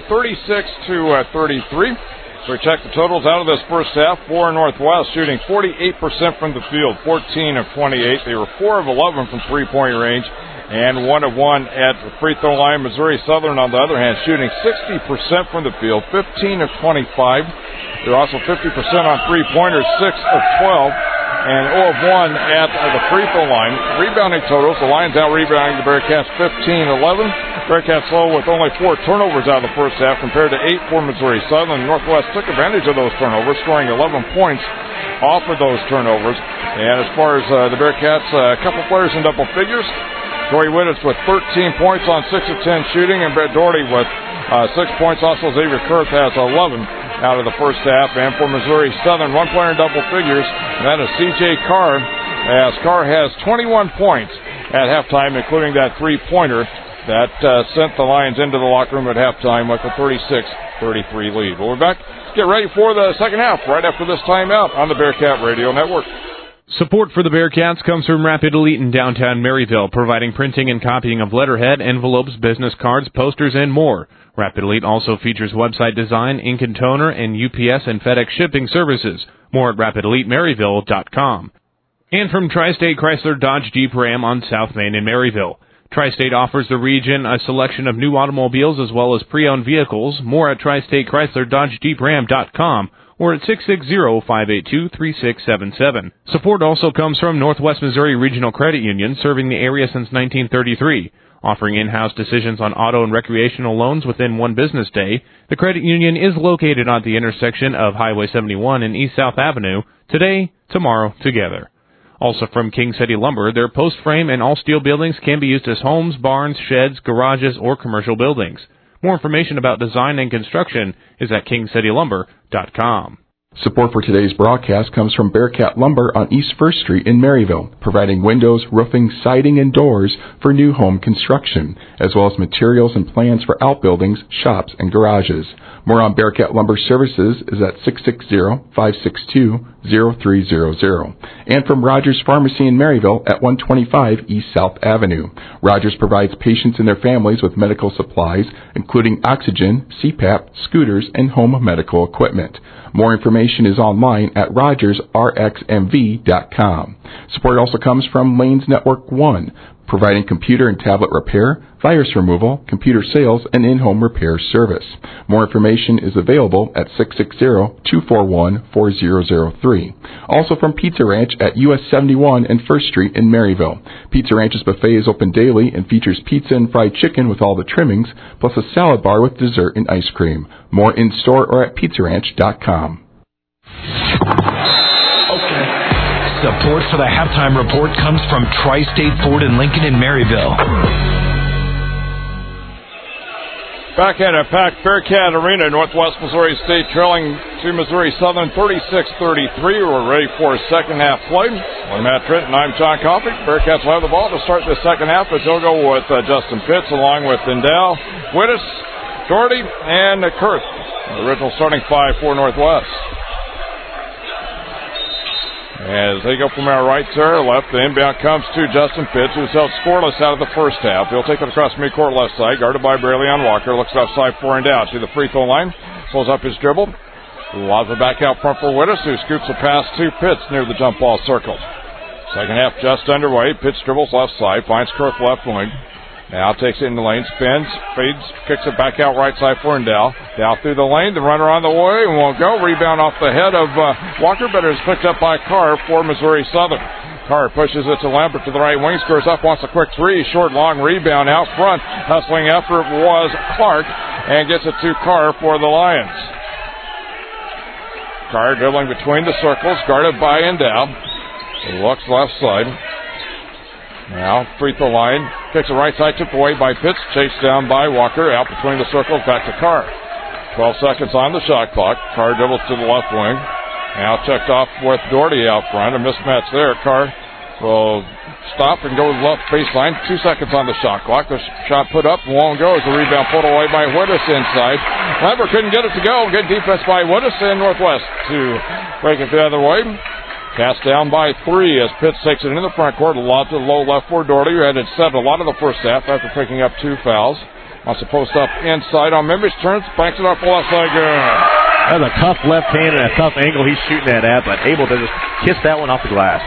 36-33. So we check the totals out of this first half. For Northwest, shooting 48% from the field, 14 of 28. They were 4 of 11 from three-point range, and 1 of 1 at the free throw line. Missouri Southern, on the other hand, shooting 60% from the field, 15 of 25. They're also 50% on three-pointers, 6 of 12, and 0 of 1 at the free throw line. Rebounding totals, the Lions out-rebounding the Bearcats 15-11. Bearcats slow with only 4 turnovers out of the first half compared to 8 for Missouri Southern. Northwest took advantage of those turnovers, scoring 11 points off of those turnovers. And as far as the Bearcats, a couple players in double figures. Corey Wittitz with 13 points on 6 of 10 shooting, and Brett Doherty with 6 points. Also, Xavier Kurth has 11 out of the first half. And for Missouri Southern, 1 player in double figures, and that is C.J. Carr, as Carr has 21 points at halftime, including that three-pointer that sent the Lions into the locker room at halftime with a 36-33 lead. We'll be back to get ready for the second half right after this timeout on the Bearcat Radio Network. Support for the Bearcats comes from Rapid Elite in downtown Maryville, providing printing and copying of letterhead, envelopes, business cards, posters, and more. Rapid Elite also features website design, ink and toner, and UPS and FedEx shipping services. More at RapidEliteMaryville.com. And from Tri-State Chrysler Dodge Jeep Ram on South Main in Maryville. Tri-State offers the region a selection of new automobiles as well as pre-owned vehicles. More at Tri-State Chrysler Dodge Jeep Ram.com. Or at 660-582-3677. Support also comes from Northwest Missouri Regional Credit Union, serving the area since 1933. Offering in-house decisions on auto and recreational loans within one business day, the credit union is located at the intersection of Highway 71 and East South Avenue. Today, tomorrow, together. Also from King City Lumber, their post frame and all steel buildings can be used as homes, barns, sheds, garages, or commercial buildings. More information about design and construction is at KingCityLumber.com. Support for today's broadcast comes from Bearcat Lumber on East 1st Street in Maryville, providing windows, roofing, siding, and doors for new home construction, as well as materials and plans for outbuildings, shops, and garages. More on Bearcat Lumber Services is at 660-562-0300. And from Rogers Pharmacy in Maryville at 125 East South Avenue. Rogers provides patients and their families with medical supplies, including oxygen, CPAP, scooters, and home medical equipment. More information is online at rogersrxmv.com. Support also comes from Lanes Network One, providing computer and tablet repair, virus removal, computer sales, and in-home repair service. More information is available at 660-241-4003. Also from Pizza Ranch at US 71 and 1st Street in Maryville. Pizza Ranch's buffet is open daily and features pizza and fried chicken with all the trimmings, plus a salad bar with dessert and ice cream. More in-store or at pizzaranch.com. Support for the halftime report comes from Tri-State Ford and Lincoln in Maryville. Back at a packed Bearcat Arena, Northwest Missouri State trailing to Missouri Southern 36-33. We're ready for second half play. I'm Matt Trenton. I'm John Coffey. Bearcats will have the ball to start the second half, but they'll go with Justin Pitts along with Endow, Wittes, Doherty, and Kurth. The original starting five for Northwest. As they go from our right to our left, the inbound comes to Justin Pitts, who's held scoreless out of the first half. He'll take it across midcourt left side, guarded by Braylon Walker. Looks outside for and out to the free throw line. Pulls up his dribble. Lobs it back out front for Wittes, who scoops a pass to Pitts near the jump ball circle. Second half just underway. Pitts dribbles left side, finds Kurth left wing. Now takes it in the lane, spins, fades, kicks it back out right side for Endow. Dow through the lane, the runner on the way, and won't go. Rebound off the head of Walker, but it's picked up by Carr for Missouri Southern. Carr pushes it to Lambert to the right wing, scores up, wants a quick three, short, long rebound out front. Hustling effort was Clark, and gets it to Carr for the Lions. Carr dribbling between the circles, guarded by Endow. He looks left side. Now, free throw line, kicks it right side, tipped away by Pitts, chased down by Walker, out between the circles, back to Carr. 12 seconds on the shot clock. Carr dribbles to the left wing. Now checked off with Doherty out front, a mismatch there. Carr will stop and go to the left baseline. 2 seconds on the shot clock. The shot put up, won't go as the rebound pulled away by Wittes inside. Lambert couldn't get it to go. Good defense by Wittes and Northwest to break it the other way. Cast down by 3 as Pitts takes it in the front court. Lob to the low left for Doherty, who had it set a lot of the first half after picking up 2 fouls. Wants to post up inside on Mimic, turns, banks it off the left side. Good. That's a tough left hand and a tough angle he's shooting that at, but able to just kiss that one off the glass.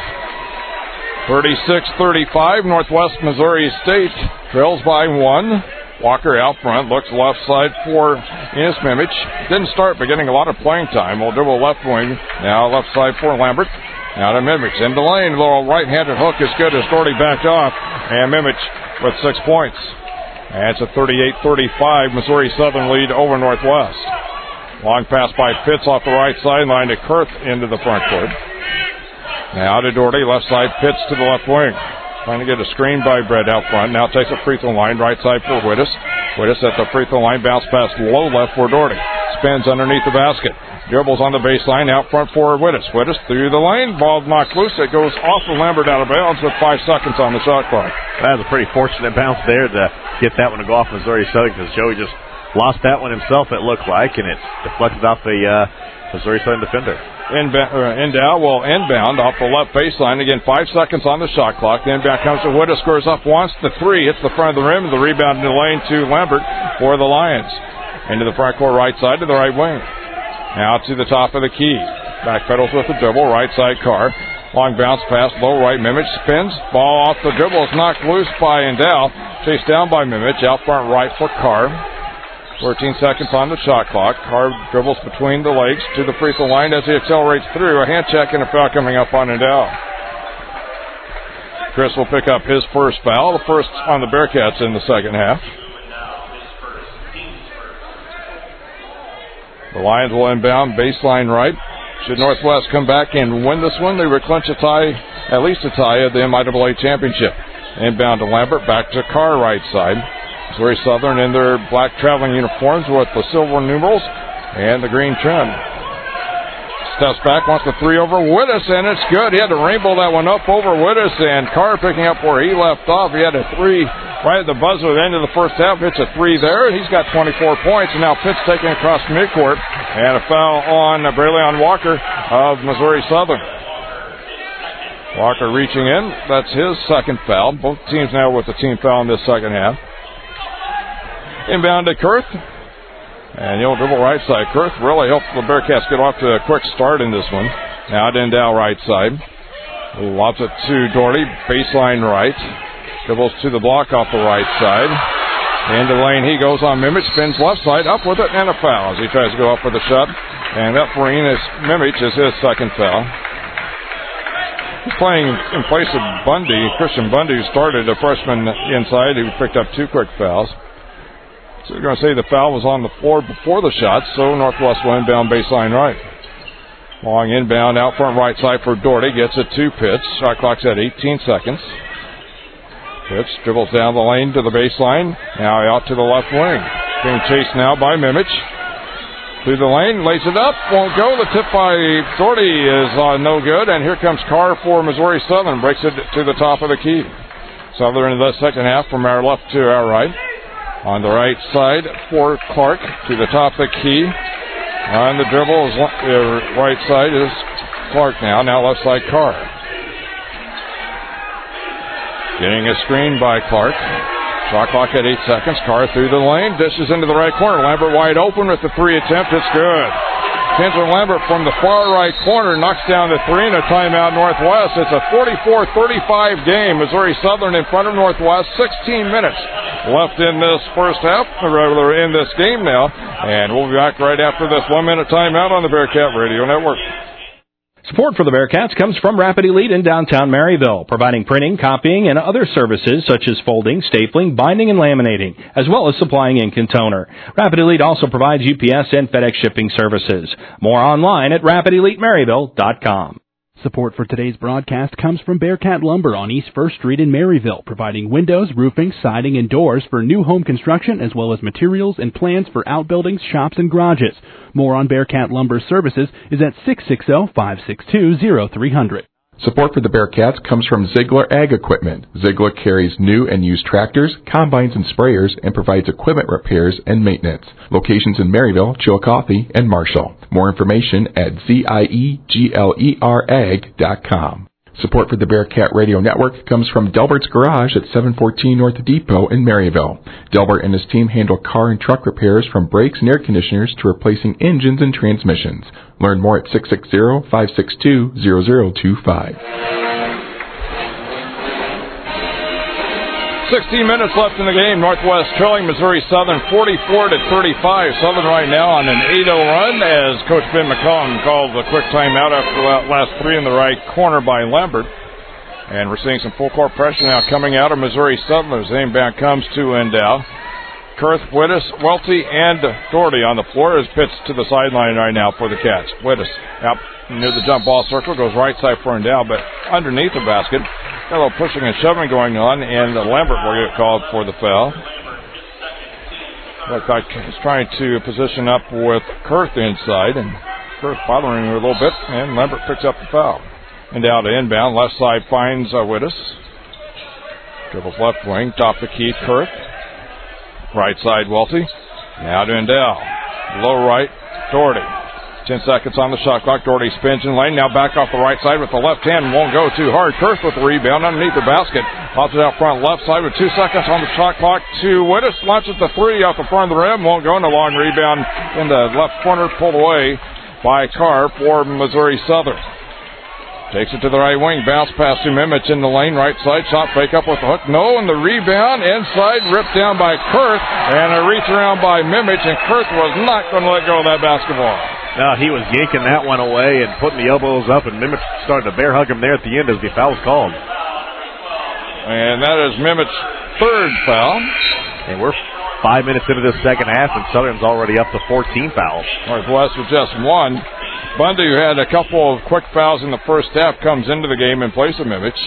36-35, Northwest Missouri State trails by 1. Walker out front, looks left side for Enos Mimic. Didn't start, but getting a lot of playing time. Will dribble left wing. Now left side for Lambert. Now to Mimic. In the lane, little right-handed hook is good as Doherty backed off. And Mimic with 6 points. And it's a 38-35 Missouri Southern lead over Northwest. Long pass by Pitts off the right sideline to Kurth into the front court. Now to Doherty, left side, Pitts to the left wing. Trying to get a screen by Brett out front. Now takes a free throw line, right side for Wittes. Wittes at the free throw line, bounce pass low left for Doherty. Spins underneath the basket. Dribbles on the baseline, out front for Wittes. Wittes through the lane, ball knocked loose. It goes off of Lambert out of bounds with 5 seconds on the shot clock. That was a pretty fortunate bounce there to get that one to go off Missouri Southern, because Joey just lost that one himself, it looked like, and it deflected off the Missouri Southern defender. Endow will inbound off the left baseline. Again, 5 seconds on the shot clock. The inbound comes to Wittes, scores up once. The 3 hits the front of the rim. The rebound in the lane to Lambert for the Lions. Into the front court right side to the right wing. Now to the top of the key. Backpedals with the dribble. Right side Carr. Long bounce pass. Low right. Mimic spins. Ball off the dribble is knocked loose by Endow. Chased down by Mimic. Out front right for Carr. 14 seconds on the shot clock. Carr dribbles between the legs to the free throw line as he accelerates through. A hand check and a foul coming up on Endow. Chris will pick up his first foul, the first on the Bearcats in the second half. The Lions will inbound baseline right. Should Northwest come back and win this one, they would clinch a tie, at least a tie of the MIAA championship. Inbound to Lambert, back to Carr right side. Missouri Southern in their black traveling uniforms with the silver numerals and the green trim. Steps back, wants the 3 over Wittes, and it's good. He had to rainbow that one up over Wittes, and Carr picking up where he left off. He had a 3 right at the buzzer at the end of the first half. Hits a 3 there. He's got 24 points, and now Pitts taking across midcourt, and a foul on Braylon Walker of Missouri Southern. Walker reaching in. That's his second foul. Both teams now with the team foul in this second half. Inbound to Kurth. And he'll dribble right side. Kurth really helped the Bearcats get off to a quick start in this one. Now to Endow right side. Lobs it to Doherty. Baseline right. Dribbles to the block off the right side. Into the lane he goes on Mimich, spins left side, up with it, and a foul as he tries to go up with a shot. And that for Enos Mimich is his second foul. He's playing in place of Bundy, Christian Bundy, who started a freshman inside, who picked up 2 quick fouls. So we're going to say the foul was on the floor before the shot, so Northwest will inbound baseline right. Long inbound out front right side for Doherty, gets a 2-pitch. Shot clock's at 18 seconds. Pitch dribbles down the lane to the baseline. Now out to the left wing. Being chased now by Mimich. Through the lane, lays it up. Won't go. The tip by Doherty is no good. And here comes Carr for Missouri Southern. Breaks it to the top of the key. Southern in the second half from our left to our right. On the right side for Clark to the top of the key. On the dribble, right side is Clark now. Now left side Carr. Getting a screen by Clark. Shot clock at 8 seconds. Carr through the lane. Dishes into the right corner. Lambert wide open with the 3 attempt. It's good. Kendra Lambert from the far right corner knocks down the 3 and a timeout Northwest. It's a 44-35 game. Missouri Southern in front of Northwest. 16 minutes left in this first half. Rather in this game now. And we'll be back right after this 1-minute timeout on the Bearcat Radio Network. Support for the Bearcats comes from Rapid Elite in downtown Maryville, providing printing, copying, and other services such as folding, stapling, binding, and laminating, as well as supplying ink and toner. Rapid Elite also provides UPS and FedEx shipping services. More online at RapidEliteMaryville.com. Support for today's broadcast comes from Bearcat Lumber on East 1st Street in Maryville, providing windows, roofing, siding, and doors for new home construction, as well as materials and plans for outbuildings, shops, and garages. More on Bearcat Lumber services is at 660-562-0300. Support for the Bearcats comes from Ziegler Ag Equipment. Ziegler carries new and used tractors, combines, and sprayers and provides equipment repairs and maintenance. Locations in Maryville, Chillicothe, and Marshall. More information at zieglerag.com. Support for the Bearcat Radio Network comes from Delbert's Garage at 714 North Depot in Maryville. Delbert and his team handle car and truck repairs from brakes and air conditioners to replacing engines and transmissions. Learn more at 660-562-0025. 16 minutes left in the game. Northwest trailing Missouri Southern 44-35. Southern right now on an 8-0 run as Coach Ben McCollum calls a quick timeout after that last 3 in the right corner by Lambert. And we're seeing some full court pressure now coming out of Missouri Southern as inbound comes to Endow. Kurth, Wittes, Welty, and Doherty on the floor as pitched to the sideline right now for the Cats. Wittes out near the jump ball circle, goes right side for Endow, but underneath the basket. Got a little pushing and shoving going on, and Lambert will get called for the foul. Looks like he's trying to position up with Kurth inside, and Kurth bothering him a little bit, and Lambert picks up the foul. Endow to inbound, left side finds Wittes. Dribbles left wing, top the key, Kurth. Right side, Welty. Now to Endow. Low right, Doherty. 10 seconds on the shot clock. Doherty spins in lane. Now back off the right side with the left hand. Won't go too hard. Kurth with the rebound underneath the basket. Pops it out front left side with 2 seconds on the shot clock to Wittes. Launches the 3 off the front of the rim. Won't go. And a long rebound in the left corner. Pulled away by Carr for Missouri Southern. Takes it to the right wing. Bounce pass to Mimich in the lane. Right side. Shot fake up with the hook. No. And the rebound inside. Ripped down by Kurth. And a reach around by Mimich. And Kurth was not going to let go of that basketball. No, he was yanking that one away and putting the elbows up, and Mimich started to bear hug him there at the end as the foul was called. And that is Mimich's third foul. And we're 5 minutes into this second half, and Southern's already up to 14 fouls. Northwest with just 1. Bundy, who had a couple of quick fouls in the first half, comes into the game in place of Mimich.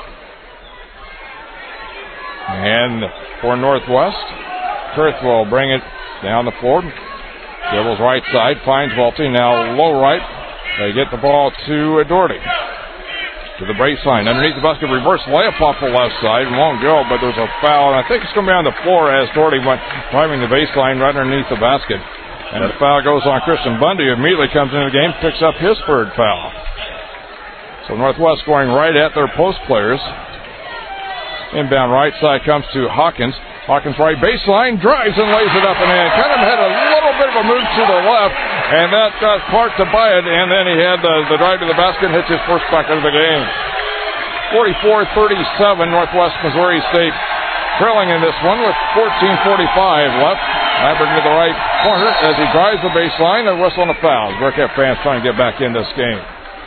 And for Northwest, Kurth will bring it down the floor. Dribbles right side, finds Welty, now low right. They get the ball to Doherty. To the baseline, underneath the basket, reverse layup off the left side. Won't go, but there's a foul, and I think it's going to be on the floor as Doherty went driving the baseline right underneath the basket. And the foul goes on Christian Bundy, who immediately comes into the game, picks up his third foul. So Northwest going right at their post players. Inbound right side comes to Hawkins. Hawkins right baseline, drives and lays it up and in. Kind of had a little bit of a move to the left, and that got Clark to buy it, and then he had the drive to the basket and hits his first bucket of the game. 44-37, Northwest Missouri State trailing in this one with 14:45 left. Lambert to the right corner as he drives the baseline and whistle on a foul. Bearcat fans trying to get back in this game.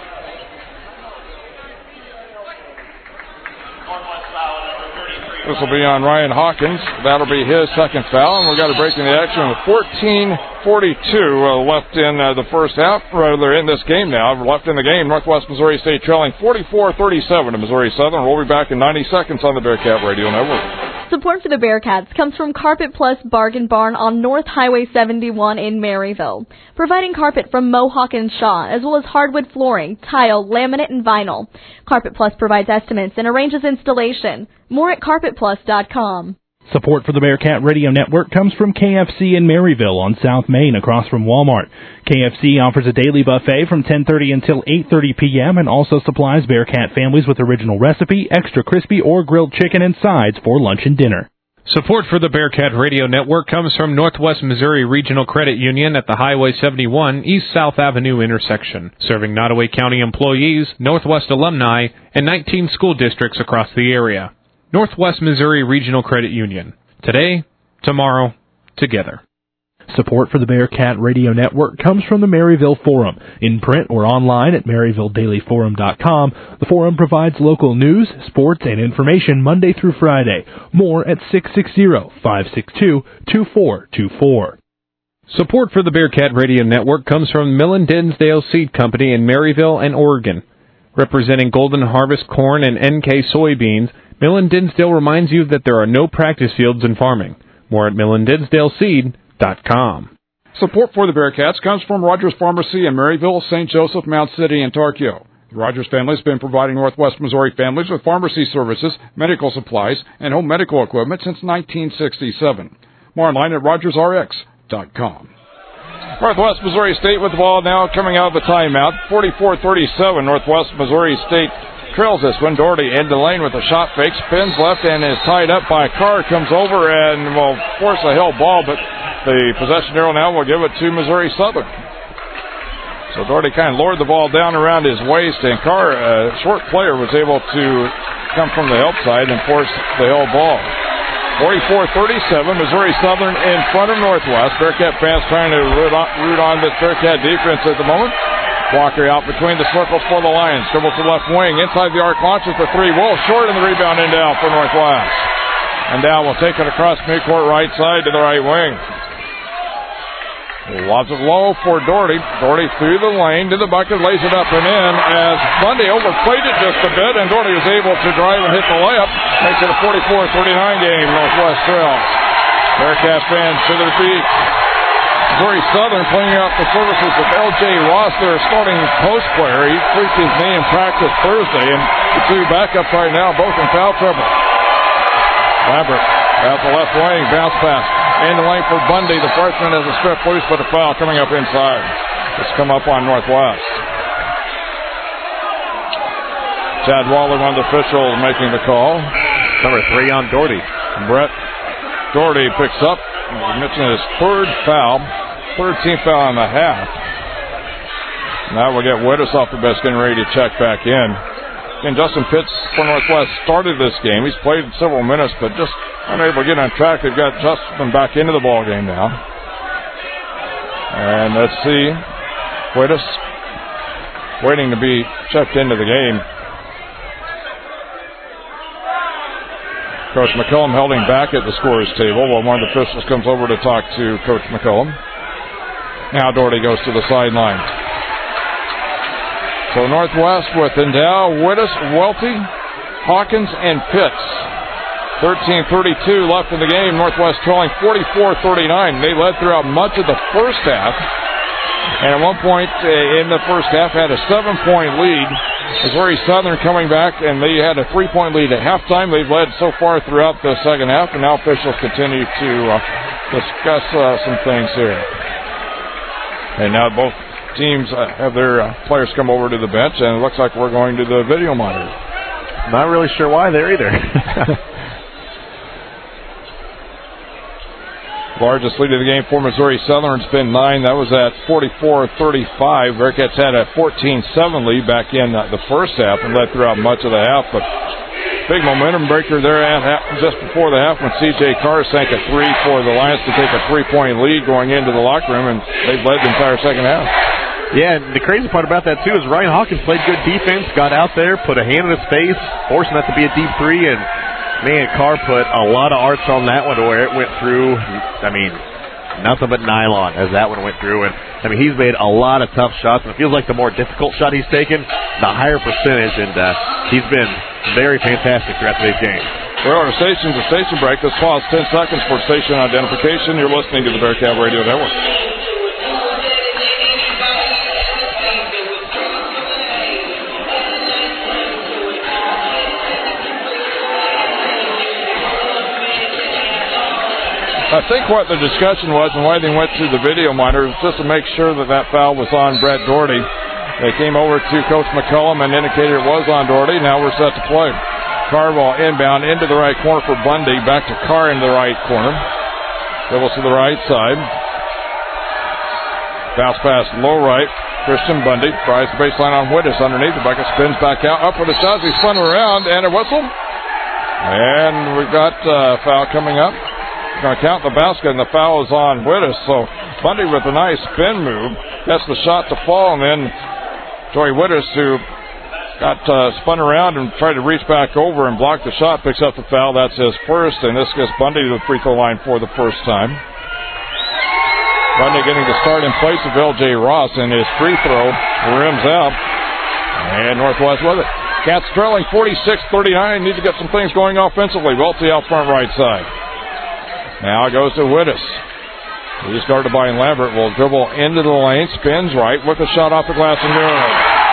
This will be on Ryan Hawkins. That'll be his second foul, and we've got a break in the action with 14:42 left in the first half. Rather, in this game now. Left in the game, Northwest Missouri State trailing 44-37 to Missouri Southern. We'll be back in 90 seconds on the Bearcat Radio Network. Support for the Bearcats comes from Carpet Plus Bargain Barn on North Highway 71 in Maryville, providing carpet from Mohawk and Shaw, as well as hardwood flooring, tile, laminate, and vinyl. Carpet Plus provides estimates and arranges installation. More at carpetplus.com. Support for the Bearcat Radio Network comes from KFC in Maryville on South Main across from Walmart. KFC offers a daily buffet from 10:30 until 8:30 p.m. and also supplies Bearcat families with original recipe, extra crispy, or grilled chicken and sides for lunch and dinner. Support for the Bearcat Radio Network comes from Northwest Missouri Regional Credit Union at the Highway 71 East-South Avenue intersection, serving Nottoway County employees, Northwest alumni, and 19 school districts across the area. Northwest Missouri Regional Credit Union. Today, tomorrow, together. Support for the Bearcat Radio Network comes from the Maryville Forum, in print or online at MaryvilleDailyForum.com. The Forum provides local news, sports, and information Monday through Friday. More at 660-562-2424. Support for the Bearcat Radio Network comes from Millen Dinsdale Seed Company in Maryville and Oregon. Representing Golden Harvest corn and NK soybeans, Millen Dinsdale reminds you that there are no practice fields in farming. More at MillenDinsdaleSeed.com. Support for the Bearcats comes from Rogers Pharmacy in Maryville, St. Joseph, Mount City, and Tarkio. The Rogers family has been providing Northwest Missouri families with pharmacy services, medical supplies, and home medical equipment since 1967. More online at RogersRx.com. Northwest Missouri State with the ball now coming out of the timeout. 44-37, Northwest Missouri State trails this one. Doherty in the lane with a shot fake, spins left and is tied up by Carr. Comes over and will force a held ball, but the possession arrow now will give it to Missouri Southern. So Doherty kind of lowered the ball down around his waist, and Carr, a short player, was able to come from the help side and force the held ball. 44-37, Missouri Southern in front of Northwest. Bearcat fans trying to root on this Bearcat defense at the moment. Walker out between the circles for the Lions. Dribbles to left wing. Inside the arc, launches the three. Will short in the rebound and down for Northwest. And down will take it across midcourt right side to the right wing. Lobs it low for Doherty. Doherty through the lane to the bucket, lays it up and in as Bundy overplayed it just a bit, and Doherty was able to drive and hit the layup. Makes it a 44-39 game. Northwest trails. Bearcat fans to their feet. Missouri Southern cleaning out the services of L.J. Ross, their starting post player. He tweaked his knee in practice Thursday, and the two backups right now, both in foul trouble. Lambert out the left wing, bounce pass. In the lane for Bundy. The freshman has a strip loose, but a foul coming up inside. It's come up on Northwest. Chad Waller, one of the officials, making the call. Number 3 on Doherty. Brett Doherty picks up. We mentioned his third team foul in the half. Now we'll get Wittes off the bench, getting ready to check back in. And Justin Pitts for Northwest started this game. He's played several minutes, but just unable to get on track. They've got Justin back into the ball game now. And let's see. Wittes waiting to be checked into the game. Coach McCullum holding back at the scorer's table while one of the officials comes over to talk to Coach McCullum. Now Doherty goes to the sideline. So Northwest with Endow, Wittes, Welty, Hawkins, and Pitts. 13:32 left in the game. Northwest trailing 44-39. They led throughout much of the first half. And at one point in the first half had a 7-point lead. Missouri Southern coming back, and they had a 3-point lead at halftime. They've led so far throughout the second half, and now officials continue to discuss some things here. And now both teams have their players come over to the bench, and it looks like we're going to the video monitor. Not really sure why there either. Largest lead of the game for Missouri Southern's been 9. That was at 44-35. Bearcats had a 14-7 lead back in the first half and led throughout much of the half. But big momentum breaker there just before the half when C.J. Carr sank a 3 for the Lions to take a 3-point lead going into the locker room, and they've led the entire second half. Yeah, and the crazy part about that, too, is Ryan Hawkins played good defense, got out there, put a hand in his face, forcing that to be a deep 3, and man, Carr put a lot of arts on that one to where it went through, nothing but nylon as that one went through. And, he's made a lot of tough shots, and it feels like the more difficult shot he's taken, the higher percentage, and he's been very fantastic throughout today's game. We're on a station break. Let's pause 10 seconds for station identification. You're listening to the Bearcat Radio Network. I think what the discussion was and why they went through the video monitor was just to make sure that foul was on Brett Doherty. They came over to Coach McCullum and indicated it was on Doherty. Now we're set to play. Carr ball inbound into the right corner for Bundy. Back to Carr into the right corner. Dribbles to the right side. Bounce pass low right. Christian Bundy tries the baseline on Wittes underneath. The bucket spins back out. Up with the shots. He's spun around and a whistle. And we've got a foul coming up. Going to count the basket, and the foul is on Wittes. So Bundy with a nice spin move gets the shot to fall, and then Joey Wittes, who got spun around and tried to reach back over and block the shot, picks up the foul. That's his first, and this gets Bundy to the free throw line for the first time. Bundy getting the start in place of L.J. Ross, and his free throw rims out, and Northwest with it. Cats trailing 46-39. Need to get some things going offensively. Welty out front right side. Now it goes to Wittes. He's guarded by Lambert. Will dribble into the lane, spins right with a shot off the glass and good.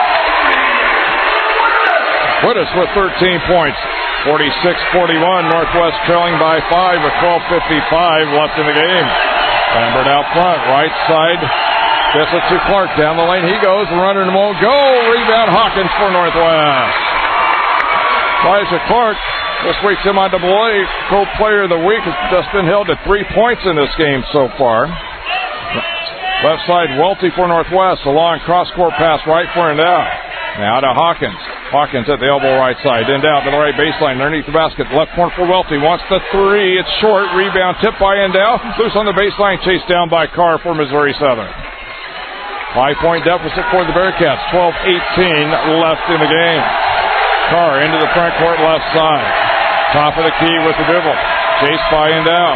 Wittes with 13 points. 46-41. Northwest trailing by 5 with 12:55 left in the game. Lambert out front, right side. Gets it to Clark. Down the lane he goes. The runner won't go. Rebound Hawkins for Northwest. Elijah Clark, this week's MIAA Co-Player of the Week, has just been held to 3 points in this game so far. Left side, Welty for Northwest. A long cross-court pass right for Endell. Now to Hawkins. Hawkins at the elbow right side. Endell to the right baseline underneath the basket. Left corner for Welty. Wants the 3. It's short. Rebound tipped by Endell. Loose on the baseline. Chased down by Carr for Missouri Southern. 5-point deficit for the Bearcats. 12:18 left in the game. Carr into the front court left side. Top of the key with the dribble. Chased by Endell.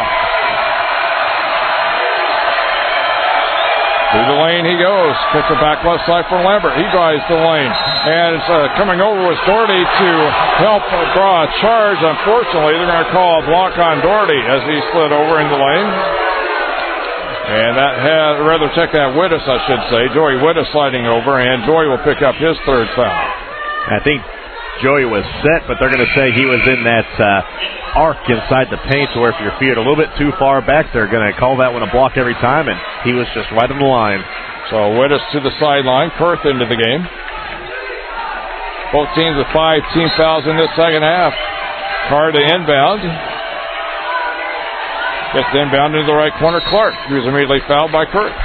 Through the lane he goes. Kicks it back left side for Lambert. He drives the lane. And it's coming over with Doherty to help draw a charge. Unfortunately, they're going to call a block on Doherty as he slid over in the lane. And check that Wittes, I should say. Joey Wittes sliding over, and Joey will pick up his third foul. I think Joey was set, but they're going to say he was in that arc inside the paint, to where if your feet are a little bit too far back, they're going to call that one a block every time, and he was just right on the line. So Wittes to the sideline, Kurth into the game. Both teams with 5 team fouls in this second half. Carr to inbound. Gets the inbound into the right corner. Clark, he was immediately fouled by Kurth.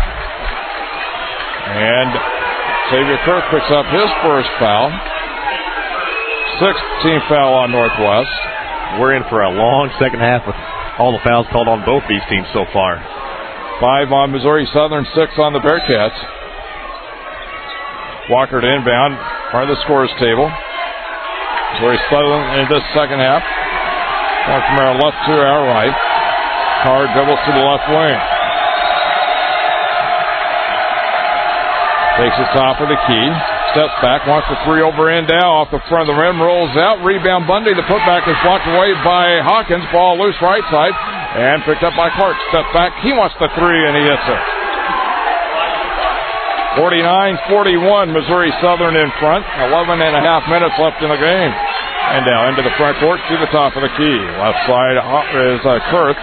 And Xavier Kurth picks up his first foul. 6th team foul on Northwest. We're in for a long second half with all the fouls called on both these teams so far. 5 on Missouri Southern, 6 on the Bearcats. Walker to inbound, part of the scorers table. Missouri Southern in this second half. Going from our left to our right. Carr dribbles to the left wing. Takes the top of the key. Steps back, wants the 3 over Endell off the front of the rim, rolls out, rebound Bundy. The putback is blocked away by Hawkins. Ball loose right side and picked up by Clark. Steps back, he wants the 3 and he hits it. 49-41, Missouri Southern in front. 11 and a half minutes left in the game. Endell into the front court to the top of the key. Left side is Kurth.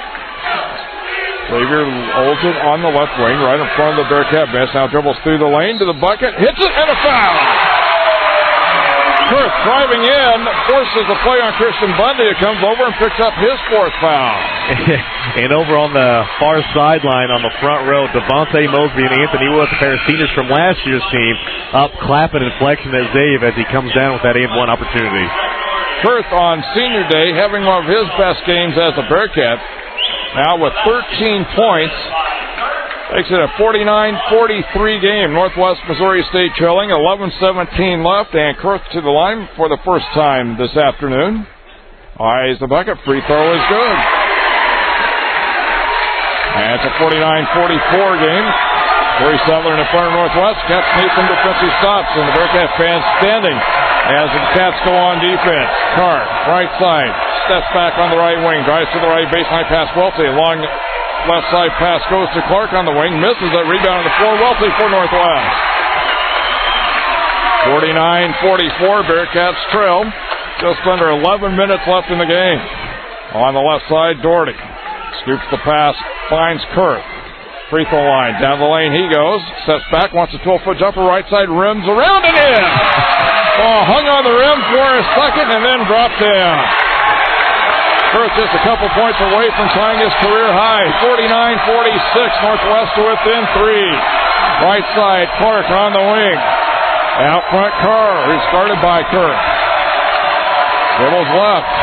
Xavier holds it on the left wing, right in front of the Bearcat bench. Now dribbles through the lane to the bucket, hits it, and a foul! Kurth driving in, forces a play on Christian Bundy, who comes over and picks up his fourth foul. And over on the far sideline on the front row, Devontae Mosby and Anthony Willis, a pair of seniors from last year's team, up clapping and flexing at Zave as he comes down with that and-one opportunity. Kurth on senior day having one of his best games as a Bearcat. Now with 13 points. Makes it a 49-43 game. Northwest Missouri State trailing, 11-17 left, and Kurth to the line for the first time this afternoon. Eyes the bucket. Free throw is good. And it's a 49-44 game. Missouri Southern in front of Northwest. Cats need some defensive stops, and the Bearcat fans standing as the Cats go on defense. Carr, right side, steps back on the right wing, drives to the right baseline pass. Welty, long left side pass goes to Clark on the wing, misses it, rebound on the floor. Welty for Northwest. 49-44, Bearcats trail. Just under 11 minutes left in the game. On the left side, Doherty scoops the pass, finds Kurth. Free throw line, down the lane he goes, steps back, wants a 12-foot jumper, right side, rims around and in. Ball hung on the rim for a second and then dropped in. Kurth just a couple points away from tying his career high. 49-46, Northwest to within 3. Right side, Clark on the wing. Out front, Carr, who's guarded by Kurth. Dribbles left.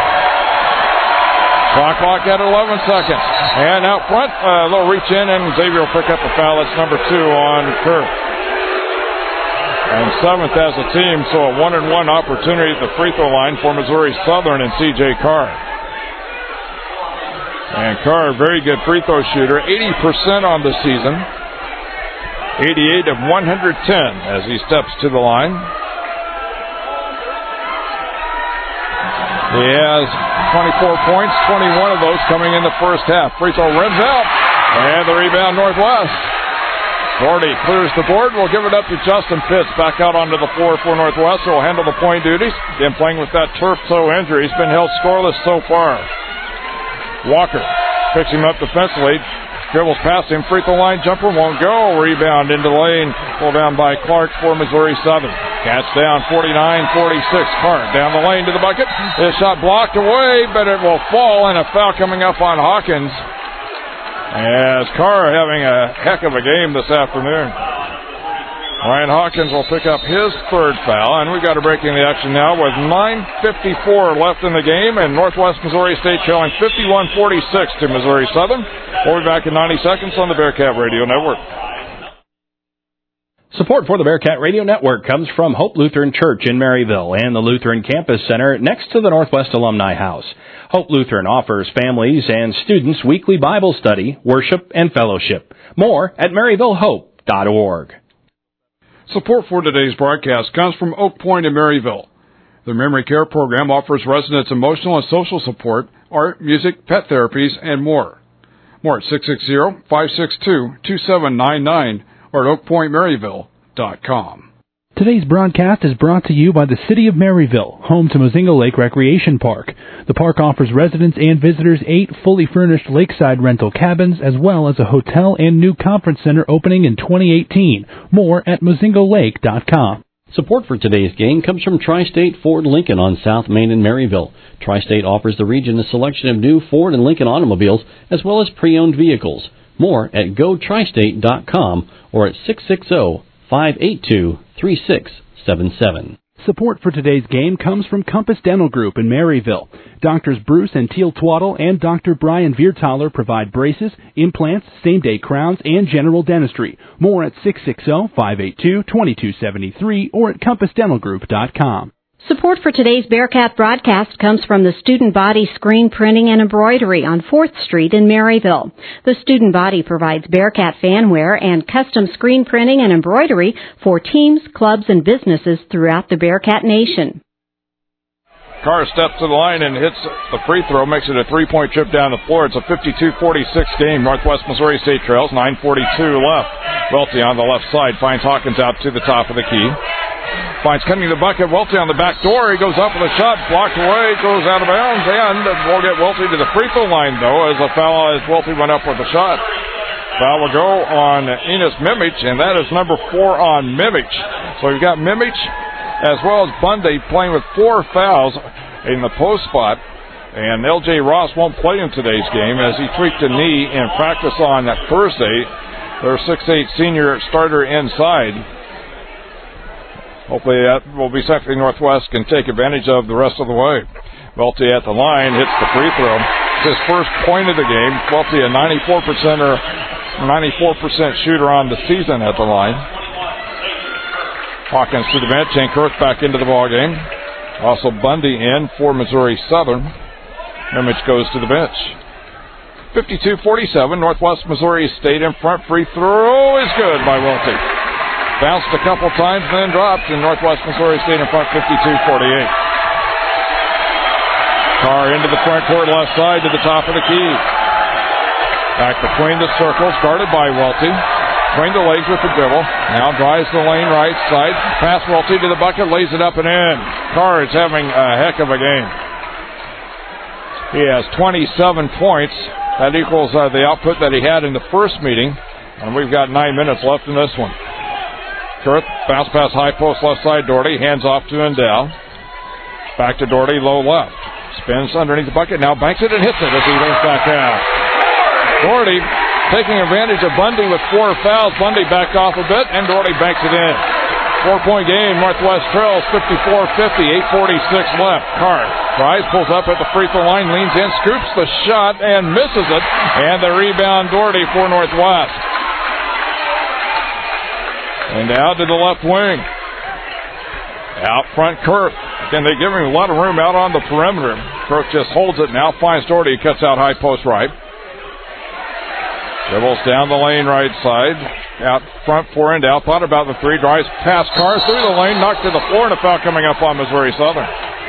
Clock at 11 seconds. And out front, a little reach in, and Xavier will pick up a foul. That's number 2 on Kurth. And 7th as a team, so a 1-and-1 opportunity at the free throw line for Missouri Southern and C.J. Carr. And Carr, very good free throw shooter, 80% on the season. 88 of 110 as he steps to the line. He has 24 points, 21 of those coming in the first half. Free throw rims out, and the rebound Northwest. Doherty clears the board. We'll give it up to Justin Pitts back out onto the floor for Northwest, who will handle the point duties. Again, playing with that turf toe injury. He's been held scoreless so far. Walker picks him up defensively. Dribbles past him. Free throw line jumper won't go. Rebound into the lane. Pulled down by Clark for Missouri Southern. Cats down 49-46. Clark down the lane to the bucket. His shot blocked away, but it will fall, and a foul coming up on Hawkins. As Carr having a heck of a game this afternoon. Ryan Hawkins will pick up his third foul, and we've got a break in the action now with 9:54 left in the game, and Northwest Missouri State trailing 51-46 to Missouri Southern. We'll be back in 90 seconds on the Bearcat Radio Network. Support for the Bearcat Radio Network comes from Hope Lutheran Church in Maryville and the Lutheran Campus Center next to the Northwest Alumni House. Hope Lutheran offers families and students weekly Bible study, worship, and fellowship. More at maryvillehope.org. Support for today's broadcast comes from Oak Point in Maryville. The Memory Care Program offers residents emotional and social support, art, music, pet therapies, and more. More at 660-562-2799 or at oakpointmaryville.com. Today's broadcast is brought to you by the City of Maryville, home to Mozingo Lake Recreation Park. The park offers residents and visitors 8 fully furnished lakeside rental cabins, as well as a hotel and new conference center opening in 2018. More at mozingolake.com. Support for today's game comes from Tri-State Ford Lincoln on South Main in Maryville. Tri-State offers the region a selection of new Ford and Lincoln automobiles, as well as pre-owned vehicles. More at gotristate.com or at 660-582-3677. Support for today's game comes from Compass Dental Group in Maryville. Doctors Bruce and Teal Twaddle and Dr. Brian Viertaler provide braces, implants, same-day crowns, and general dentistry. More at 660-582-2273 or at compassdentalgroup.com. Support for today's Bearcat broadcast comes from the Student Body Screen Printing and Embroidery on 4th Street in Maryville. The Student Body provides Bearcat fanwear and custom screen printing and embroidery for teams, clubs, and businesses throughout the Bearcat Nation. Carr steps to the line and hits the free throw, makes it a three-point trip down the floor. It's a 52-46 game. Northwest Missouri State trails, 9:42 left. Welty on the left side finds Hawkins out to the top of the key. Finds cutting the bucket. Welty on the back door. He goes up with a shot, blocked away, goes out of bounds, and we'll get Welty to the free throw line, though, as a foul as Welty went up with a shot. Foul will go on Enos Mimich, and that is number 4 on Mimich. So you've got Mimich as well as Bundy playing with 4 fouls in the post spot. And L.J. Ross won't play in today's game as he tweaked a knee in practice on that Thursday. Their 6'8" senior starter inside. Hopefully that will be something Northwest can take advantage of the rest of the way. Welty at the line, hits the free throw. His first point of the game. Welty a 94% shooter on the season at the line. Hawkins to the bench and Kurth back into the ball game. Also Bundy in for Missouri Southern. Mimich goes to the bench. 52-47, Northwest Missouri State in front. Free throw is good by Welty. Bounced a couple times and then dropped, and Northwest Missouri State in front 52-48. Carr into the front court, left side to the top of the key. Back between the circles, guarded by Welty. Between the legs with the dribble. Now drives the lane right side. Pass Welty to the bucket, lays it up and in. Carr is having a heck of a game. He has 27 points. That equals the output that he had in the first meeting. And we've got 9 minutes left in this one. Kurth, bounce pass high post left side. Doherty, hands off to Endow. Back to Doherty, low left. Spins underneath the bucket. Now banks it and hits it as he leans back out. Doherty taking advantage of Bundy with 4 fouls. Bundy backed off a bit, and Doherty banks it in. 4-point game. Northwest trails 54-50. 8:46 left. Carr tries, pulls up at the free throw line, leans in, scoops the shot, and misses it. And the rebound, Doherty for Northwest. And now to the left wing. Out front, Kurth. Again, they give him a lot of room out on the perimeter. Kurth just holds it. Now finds Doherty. Cuts out high post right. Dribbles down the lane right side. Out front for Endow. Thought about the three. Drives past Carr through the lane. Knocked to the floor, and a foul coming up on Missouri Southern.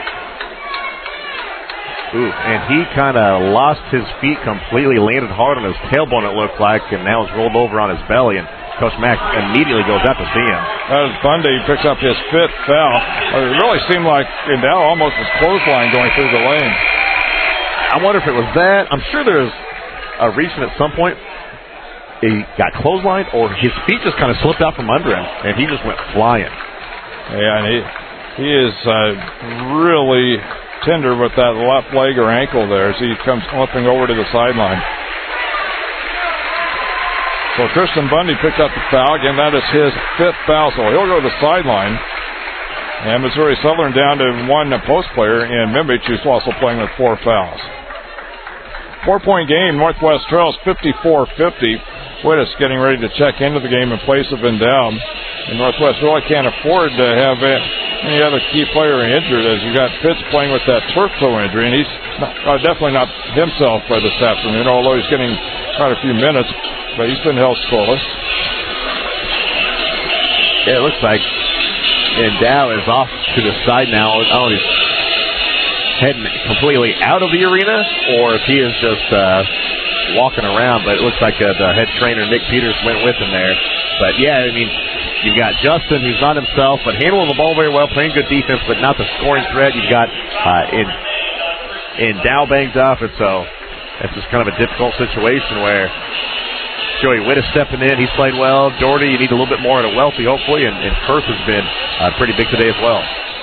Ooh, and he kind of lost his feet completely. Landed hard on his tailbone, it looked like, and now is rolled over on his belly. And Coach Mack immediately goes out to see him. As Bundy picks up his 5th foul. It really seemed like Endow almost was clothesline going through the lane. I wonder if it was that. I'm sure there was a reason at some point. He got clotheslined, or his feet just kind of slipped out from under him, and he just went flying. Yeah, and he is really tender with that left leg or ankle there as he comes limping over to the sideline. So Christian Bundy picked up the foul. Again, that is his 5th foul, so he'll go to the sideline. And Missouri Southern down to 1 post player in Mimich, who's also playing with 4 fouls. 4-point game. Northwest trails 54-50. Wittes getting ready to check into the game in place of Endow. And Northwest really can't afford to have any other key player injured, as you got Pitts playing with that turf toe injury, and he's definitely not himself by this afternoon, although he's getting quite a few minutes, but he's been held scoreless. Yeah, it looks like Endow is off to the side now. I don't know if he's heading completely out of the arena or if he is just walking around, but it looks like the head trainer, Nick Peters, went with him there. But, yeah, I mean, you've got Justin, who's not himself, but handling the ball very well, playing good defense, but not the scoring threat. You've got Endow banged up, and so that's just kind of a difficult situation where Joey Wittes stepping in. He's played well. Doherty, you need a little bit more out of Welty, hopefully, and Kurth has been pretty big today as well.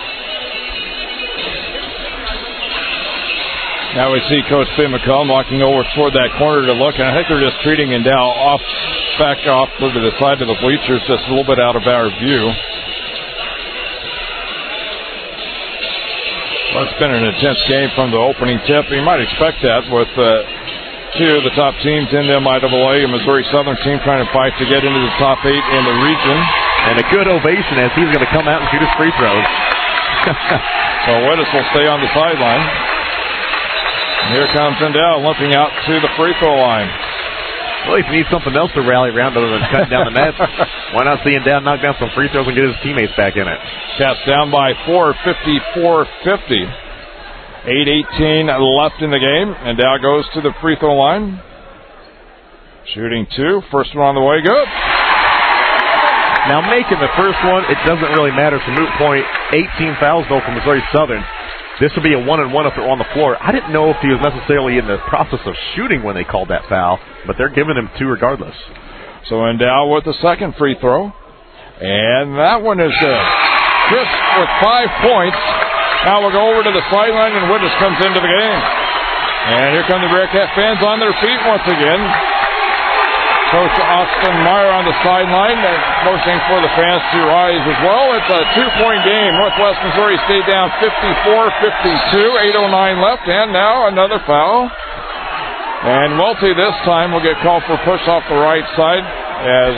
Now we see Coach Ben McCollum walking over toward that corner to look, and I think they're just treating Endow back off to the side of the bleachers, just a little bit out of our view. Well, it's been an intense game from the opening tip. You might expect that with 2 of the top teams in the MIAA, a Missouri Southern team trying to fight to get into the top 8 in the region. And a good ovation as he's going to come out and shoot his free throws. So Wittes will stay on the sideline. Here comes Endow limping out to the free throw line. Well, if you need something else to rally around other than cutting down the nets, why not see Endow knock down some free throws and get his teammates back in it? Cats down by 4, 54-50. 8:18 left in the game. Endow goes to the free throw line. Shooting 2. First one on the way. Good. Now making the first one, it doesn't really matter. It's a moot point. 18 fouls, though, for Missouri Southern. This will be a 1-and-1 if they're on the floor. I didn't know if he was necessarily in the process of shooting when they called that foul, but they're giving him 2 regardless. So Endow with the second free throw. And that one is good. just with 5 points. Now we'll go over to the sideline, and Wittes comes into the game. And here come the Bearcat fans on their feet once again. Coach Austin Meyer on the sideline, motioning for the fans to rise as well. It's a 2-point game. Northwest Missouri State down 54-52, 8:09 left, and now another foul. And Welty this time will get called for push off the right side as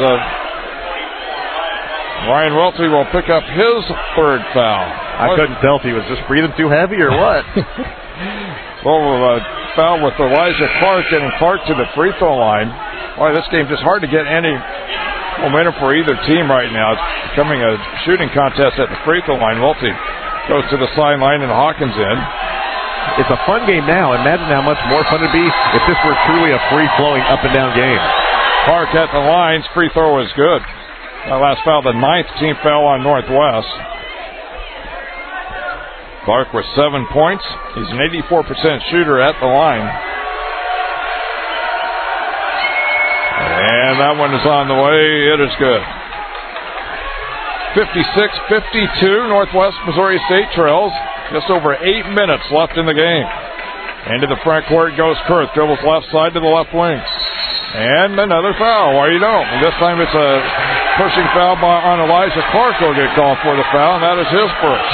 Ryan Welty will pick up his third foul. I couldn't tell if he was just breathing too heavy or what. Well, foul with Elijah Clark, getting Clark to the free throw line. Boy, this game's just hard to get any momentum for either team right now. It's becoming a shooting contest at the free throw line. Welty goes to the sideline and Hawkins in. It's a fun game now. Imagine how much more fun it'd be if this were truly a free-flowing up-and-down game. Clark at the lines. Free throw is good. That last foul, the 9th team foul on Northwest. Clark with 7 points. He's an 84% shooter at the line. And that one is on the way. It is good. 56-52. Northwest Missouri State trails. Just over 8 minutes left in the game. Into the front court goes Kurth. Dribbles left side to the left wing. And another foul. Why you don't? And this time it's a pushing foul on Elijah Clark will get called for the foul, and that is his first.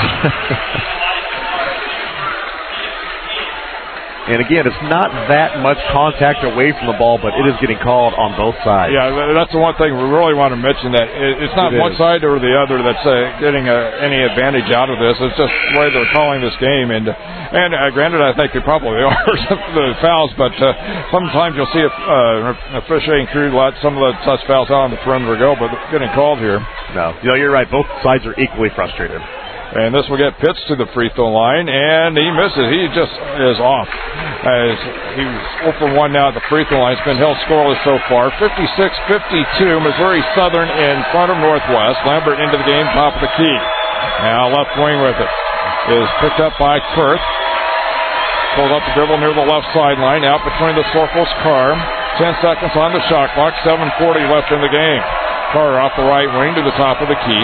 And again, it's not that much contact away from the ball, but it is getting called on both sides. Yeah, that's the one thing we really want to mention, that it's not one side or the other that's getting any advantage out of this. It's just the way they're calling this game. And granted, I think they probably are the fouls, but sometimes you'll see an officiating crew let some of the such fouls out on the perimeter go, but they're getting called here. No, you're right. Both sides are equally frustrated. And this will get Pitts to the free throw line, and he misses. He just is off. As he's 0 for 1 now at the free throw line. It's been held scoreless so far. 56-52, Missouri Southern in front of Northwest. Lambert into the game, top of the key. Now left wing with it. Is picked up by Kurth. Pulls up the dribble near the left sideline. Out between the circles, Carr. 10 seconds on the shot clock. 7:40 left in the game. Carr off the right wing to the top of the key.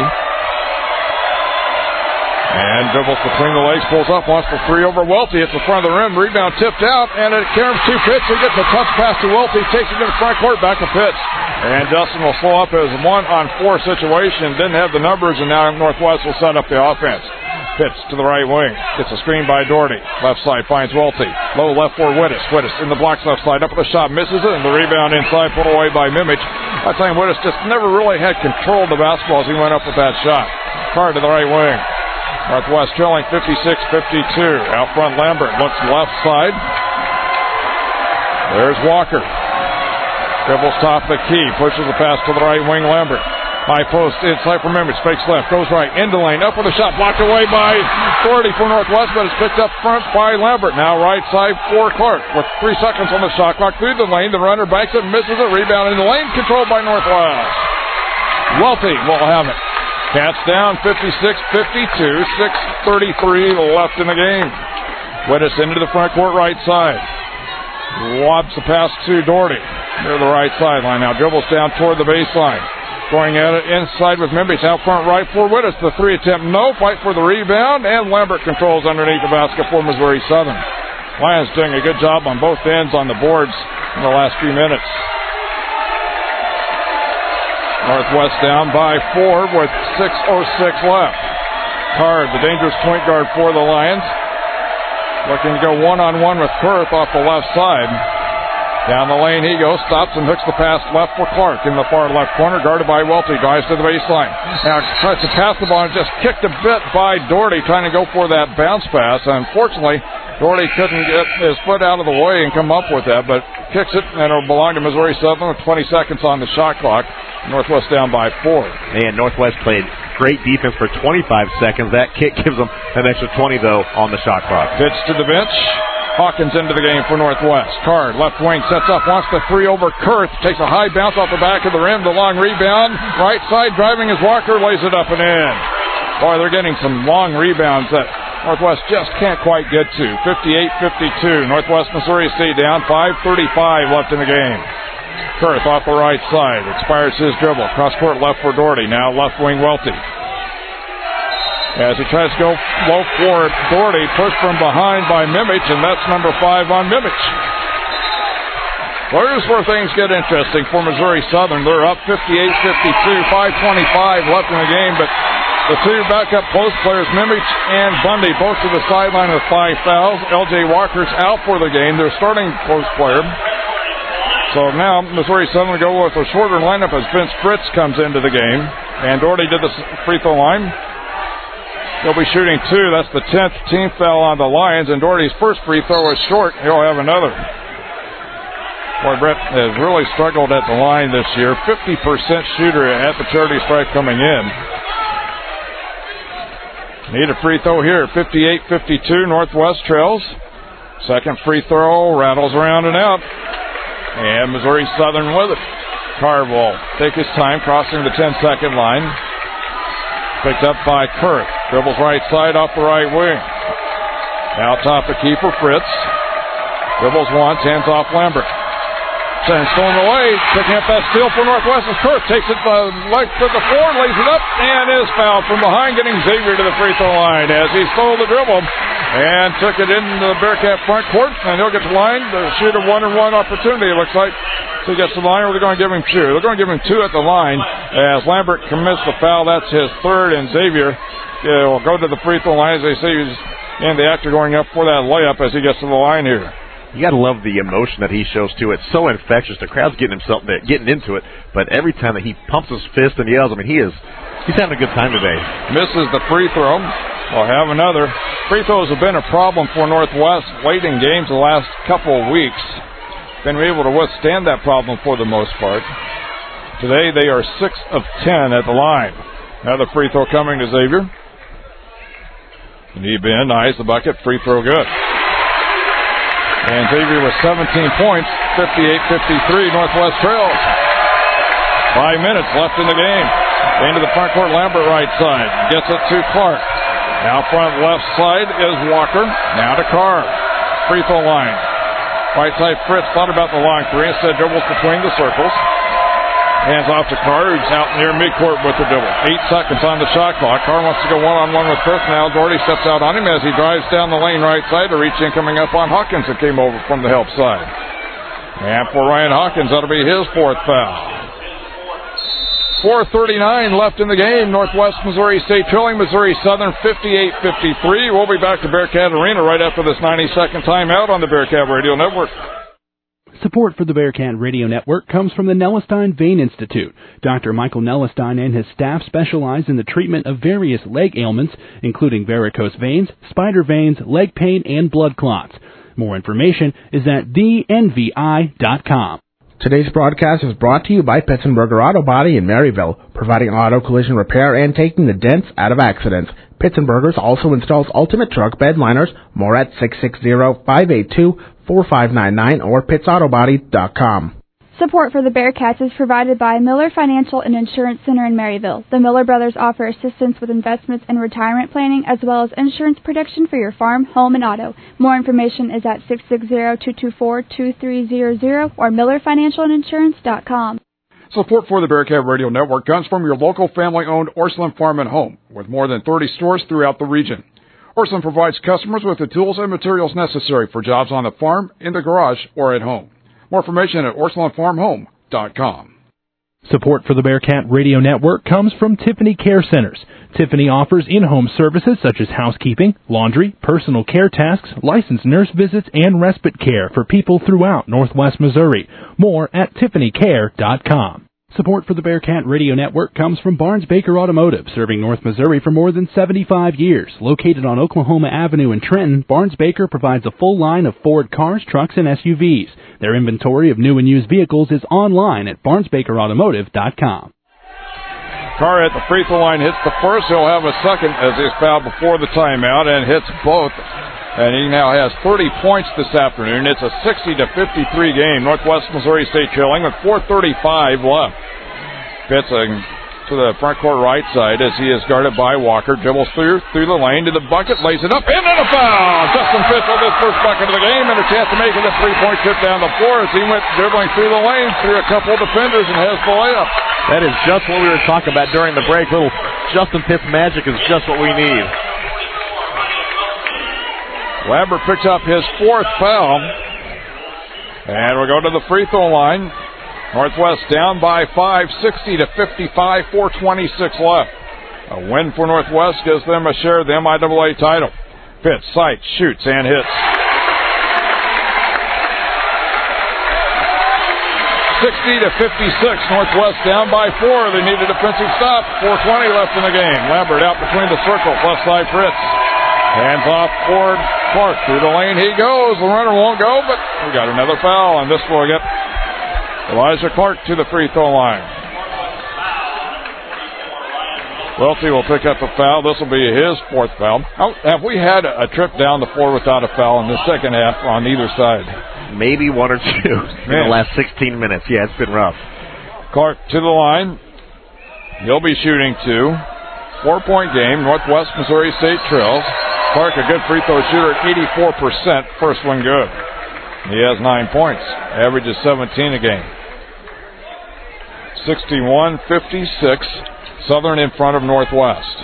And dribbles between the legs, pulls up, wants the three over Welty. It's the front of the rim, rebound tipped out, and it carries to Pitts. He gets a tough pass to Welty, takes it to the front court, back to Pitts. And Dustin will slow up as a 1-on-4 situation. Didn't have the numbers, and now Northwest will set up the offense. Pitts to the right wing, gets a screen by Doherty. Left side finds Welty. Low left for Wittes. Wittes in the blocks left side, up with the shot, misses it, and the rebound inside, put away by Mimich. I tell you, Wittes just never really had control of the basketball as he went up with that shot. Carr to the right wing. Northwest trailing 56-52. Out front, Lambert looks left side. There's Walker. Dribbles top of the key. Pushes the pass to the right wing, Lambert. High post inside for Mimich. Fakes left. Goes right. Into lane. Up with a shot. Blocked away by Doherty for Northwest, but it's picked up front by Lambert. Now right side for Clark. With 3 seconds on the shot clock. Through the lane. The runner backs it. Misses it. Rebound in the lane. Controlled by Northwest. Welty will have it. Cats down 56-52, 6:33 left in the game. Wittes into the front court right side. Lobs the pass to Doherty near the right sideline. Now dribbles down toward the baseline. Going at it inside with Mimich out front right for Wittes. The 3 attempt, no. Fight for the rebound, and Lambert controls underneath the basket for Missouri Southern. Lions doing a good job on both ends on the boards in the last few minutes. Northwest down by 4 with 6:06 left. Carr, the dangerous point guard for the Lions. Looking to go one-on-one with Kurth off the left side. Down the lane he goes, stops and hooks the pass left for Clark in the far left corner, guarded by Welty, drives to the baseline. Now tries to pass the ball and just kicked a bit by Doherty, trying to go for that bounce pass. Unfortunately, Doherty couldn't get his foot out of the way and come up with that, but kicks it, and it'll belong to Missouri Southern with 20 seconds on the shot clock. Northwest down by 4. And Northwest played great defense for 25 seconds. That kick gives them an extra 20, though, on the shot clock. Pitch to the bench. Hawkins into the game for Northwest. Carr, left wing, sets up, wants the 3 over Kurth. Takes a high bounce off the back of the rim. The long rebound. Right side driving as Walker lays it up and in. Boy, they're getting some long rebounds that Northwest just can't quite get to. 58-52. Northwest Missouri State down. 5:35 left in the game. Kurth off the right side. Expires his dribble. Cross court left for Doherty. Now left wing Welty. as he tries to go low for Doherty, pushed from behind by Mimich, and that's number 5 on Mimich. Well, here's where things get interesting for Missouri Southern. They're up 58-52, 5:25 left in the game, but the two backup post players, Mimich and Bundy, both to the sideline with 5 fouls. L.J. Walker's out for the game, their starting post player. So now Missouri Southern will go with a shorter lineup as Vince Fritz comes into the game. And Doherty did the free throw line. He'll be shooting 2. That's the 10th team foul on the Lions. And Doherty's first free throw is short. He'll have another. Boy, Brett has really struggled at the line this year. 50% shooter at the charity stripe coming in. Need a free throw here. 58-52, Northwest trails. Second free throw rattles around and out. And Missouri Southern with it. Carr will take his time crossing the 10-second line. Picked up by Kurth. Dribbles right side off the right wing. Now top the keeper, Fritz. Dribbles once, hands off Lambert. Sends stolen away. Picking up that steal for Northwest is Kurth. Takes it right to the floor, lays it up, and is fouled from behind, getting Xavier to the free throw line as he stole the dribble and took it into the Bearcat front court, and he'll get to the line to shoot a 1-on-1 opportunity, it looks like. So he gets to the line, or they're going to give him 2. They're going to give him 2 at the line as Lambert commits the foul. That's his third, and Xavier will go to the free throw line as they see he's in the act of going up for that layup as he gets to the line here. You got to love the emotion that he shows, too. It's so infectious. The crowd's getting into it, but every time that he pumps his fist and yells, I mean, he's having a good time today. Misses the free throw. We'll have another. Free throws have been a problem for Northwest late in games the last couple of weeks. Been able to withstand that problem for the most part. Today they are 6 of 10 at the line. Another free throw coming to Xavier. Knee bend, eyes the bucket, free throw good. And Xavier with 17 points, 58-53, Northwest trails. 5 minutes left in the game. Into the front court, Lambert right side. Gets it to Clark. Now front left side is Walker. Now to Carr. Free throw line. Right side Fritz thought about the long three. Instead dribbles between the circles. Hands off to Carr, who's out near midcourt with the dribble. 8 seconds on the shot clock. Carr wants to go one-on-one with Fritz now. Doherty steps out on him as he drives down the lane right side to reach in, coming up on Hawkins that came over from the help side. And for Ryan Hawkins, that'll be his 4th foul. 4:39 left in the game. Northwest Missouri State trailing Missouri Southern 58-53. We'll be back to Bearcat Arena right after this 90-second timeout on the Bearcat Radio Network. Support for the Bearcat Radio Network comes from the Nellestein Vein Institute. Dr. Michael Nellestein and his staff specialize in the treatment of various leg ailments, including varicose veins, spider veins, leg pain, and blood clots. More information is at thenvi.com. Today's broadcast is brought to you by Pitzenberger Auto Body in Maryville, providing auto collision repair and taking the dents out of accidents. Pitzenberger's also installs ultimate truck bed liners. More at 660-582-4599 or pittsautobody.com. Support for the Bearcats is provided by Miller Financial and Insurance Center in Maryville. The Miller brothers offer assistance with investments and retirement planning, as well as insurance protection for your farm, home, and auto. More information is at 660-224-2300 or millerfinancialandinsurance.com. Support for the Bearcat Radio Network comes from your local family-owned Orslin Farm and Home, with more than 30 stores throughout the region. Orslin provides customers with the tools and materials necessary for jobs on the farm, in the garage, or at home. More information at OrslinFarmHome.com. Support for the Bearcat Radio Network comes from Tiffany Care Centers. Tiffany offers in-home services such as housekeeping, laundry, personal care tasks, licensed nurse visits, and respite care for people throughout Northwest Missouri. More at TiffanyCare.com. Support for the Bearcat Radio Network comes from Barnes Baker Automotive, serving North Missouri for more than 75 years. Located on Oklahoma Avenue in Trenton, Barnes Baker provides a full line of Ford cars, trucks, and SUVs. Their inventory of new and used vehicles is online at barnesbakerautomotive.com. Carr at the free throw line hits the first. He'll have a second as he's fouled before the timeout and hits both. And he now has 30 points this afternoon. It's a 60-53 game. Northwest Missouri State trailing with 4:35 left. Pitts to the front court right side as he is guarded by Walker. Dribbles through the lane to the bucket, lays it up, and then a foul! Justin Fitz with his first bucket of the game and a chance to make it a three-point trip down the floor as he went dribbling through the lane, through a couple of defenders, and has the layup. That is just what we were talking about during the break. Little Justin Fitz magic is just what we need. Lambert picks up his fourth foul. And we'll go to the free throw line. Northwest down by 5, 60-55, 4:26 left. A win for Northwest gives them a share of the MIAA title. Fitz, sights, shoots, and hits. 60-56, Northwest down by 4. They need a defensive stop. 4:20 left in the game. Lambert out between the circles, left side Fritz. Hands off for Clark. Through the lane he goes. The runner won't go, but we got another foul, and this will get Elijah Clark to the free throw line. Welty will pick up a foul. This will be his fourth foul. Have we had a trip down the floor without a foul in the second half on either side? Maybe one or two in the last 16 minutes. Yeah, it's been rough. Clark to the line. He'll be shooting 2. 4-point game. Northwest Missouri State trails. Clark, a good free throw shooter at 84%. First one good. He has 9 points. Averages 17 a game. 61-56. Southern in front of Northwest.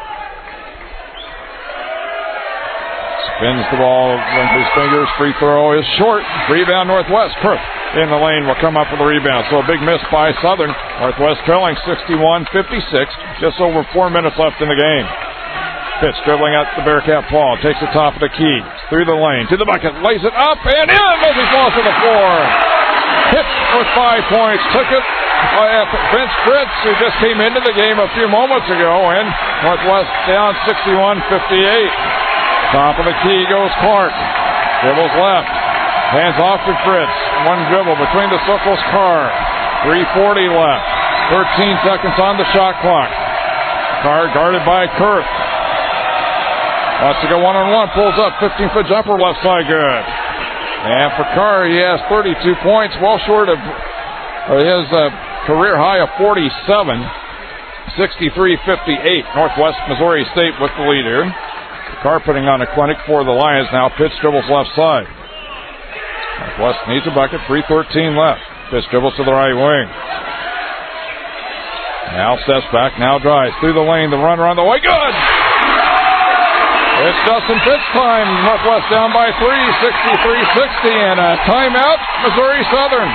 Spins the ball with his fingers. Free throw is short. Rebound Northwest. Kurth in the lane will come up with a rebound. So a big miss by Southern. Northwest trailing 61-56. Just over 4 minutes left in the game. Fitz dribbling out the Bearcat ball. Takes the top of the key. Through the lane. To the bucket. Lays it up and in. Moses falls to the floor. Hit with 5 points. Took it by Vince Fritz, who just came into the game a few moments ago. And Northwest down 61-58. Top of the key goes Clark. Dribbles left. Hands off to Fritz. One dribble between the circles. Carr. 3:40 left. 13 seconds on the shot clock. Carr guarded by Kurth. Wants to go one-on-one. Pulls up. 15-foot jumper left side good. And for Carr, he has 32 points. Well short of his career high of 47. 63-58. Northwest Missouri State with the lead here. Carr putting on a clinic for the Lions now. Pitch dribbles left side. Northwest needs a bucket. 3:13 left. Pitch dribbles to the right wing. Now steps back. Now drives through the lane. The runner on the way. Good! It's Justin Fitz time. Northwest down by 3. 63-60. And a timeout. Missouri Southern.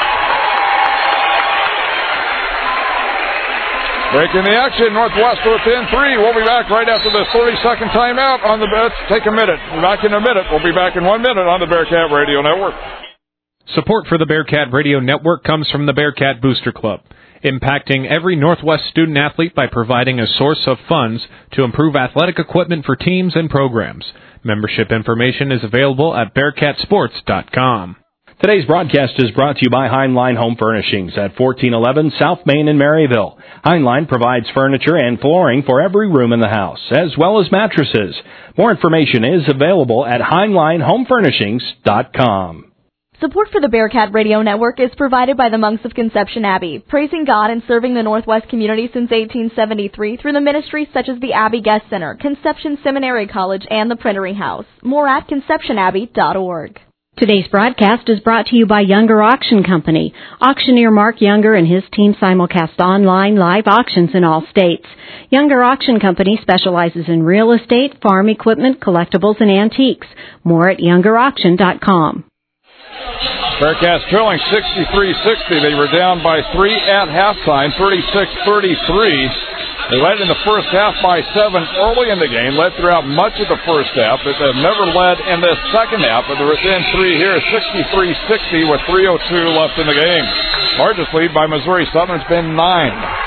Breaking the action, Northwest within 3. We'll be back right after this 30-second timeout on the Let's take a minute. We're back in a minute. We'll be back in 1 minute on the Bearcat Radio Network. Support for the Bearcat Radio Network comes from the Bearcat Booster Club, impacting every Northwest student athlete by providing a source of funds to improve athletic equipment for teams and programs. Membership information is available at BearcatSports.com. Today's broadcast is brought to you by Heinlein Home Furnishings at 1411 South Main in Maryville. Heinlein provides furniture and flooring for every room in the house, as well as mattresses. More information is available at HeinleinHomeFurnishings.com. Support for the Bearcat Radio Network is provided by the Monks of Conception Abbey, praising God and serving the Northwest community since 1873 through the ministries such as the Abbey Guest Center, Conception Seminary College, and the Printery House. More at conceptionabbey.org. Today's broadcast is brought to you by Younger Auction Company. Auctioneer Mark Younger and his team simulcast online live auctions in all states. Younger Auction Company specializes in real estate, farm equipment, collectibles, and antiques. More at youngerauction.com. Bearcats trailing 63-60. They were down by 3 at halftime, 36-33. They led in the first half by 7 early in the game, led throughout much of the first half, but they've never led in the second half, but they're within 3 here, 63-60 with 3:02 left in the game. Largest lead by Missouri Southern's been 9.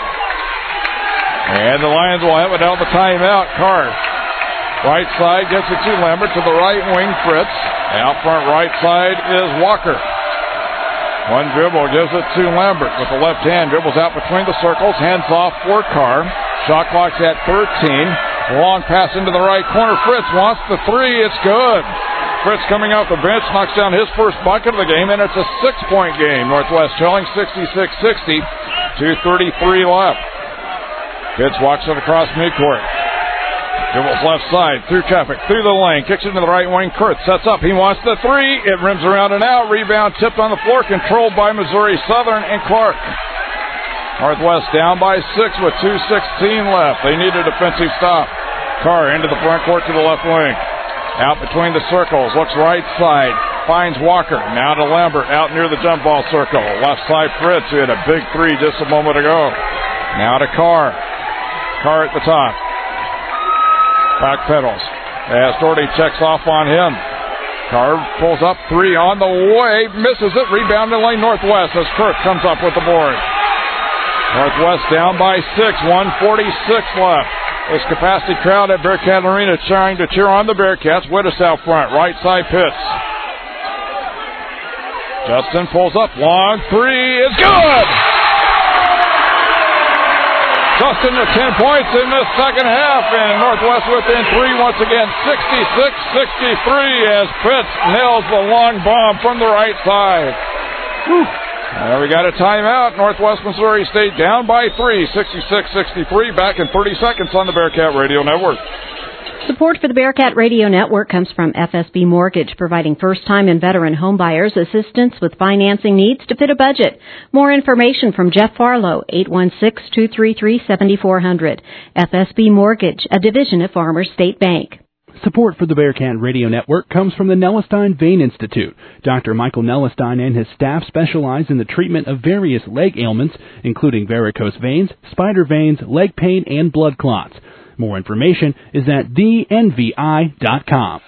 And the Lions will have it out the timeout. Carr, right side, gets it to Lambert, to the right wing, Fritz. Out front right side is Walker. One dribble gives it to Lambert with the left hand. Dribbles out between the circles. Hands off for Carr. Shot clock's at 13. Long pass into the right corner. Fritz wants the 3. It's good. Fritz coming off the bench knocks down his first bucket of the game, and it's a 6-point game. Northwest trailing 66-60. 2:33 left. Pitts walks it across midcourt. Dribbles left side, through traffic, through the lane, kicks into the right wing. Kurth sets up, he wants the three. It rims around and out. Rebound tipped on the floor, controlled by Missouri Southern and Clark. Northwest down by 6 with 2:16 left. They need a defensive stop. Carr into the front court to the left wing. Out between the circles, looks right side, finds Walker. Now to Lambert, out near the jump ball circle. Left side Fritz, who had a big three just a moment ago. Now to Carr. Carr at the top. Back pedals. As Doherty checks off on him. Carr pulls up, three on the way, misses it. Rebound in lane Northwest as Kurth comes up with the board. Northwest down by 6, 1:46 left. This capacity crowd at Bearcat Arena trying to cheer on the Bearcats. Wittes out front, right side Pitts. Justin pulls up, long three is good! Justin to 10 points in the second half, and Northwest within 3 once again, 66-63 as Pitts nails the long bomb from the right side. We got a timeout. Northwest Missouri State down by 3, 66-63, back in 30 seconds on the Bearcat Radio Network. Support for the Bearcat Radio Network comes from FSB Mortgage, providing first-time and veteran homebuyers assistance with financing needs to fit a budget. More information from Jeff Farlow, 816-233-7400. FSB Mortgage, a division of Farmers State Bank. Support for the Bearcat Radio Network comes from the Nellestein Vein Institute. Dr. Michael Nellestein and his staff specialize in the treatment of various leg ailments, including varicose veins, spider veins, leg pain, and blood clots. More information is at thenvi.com.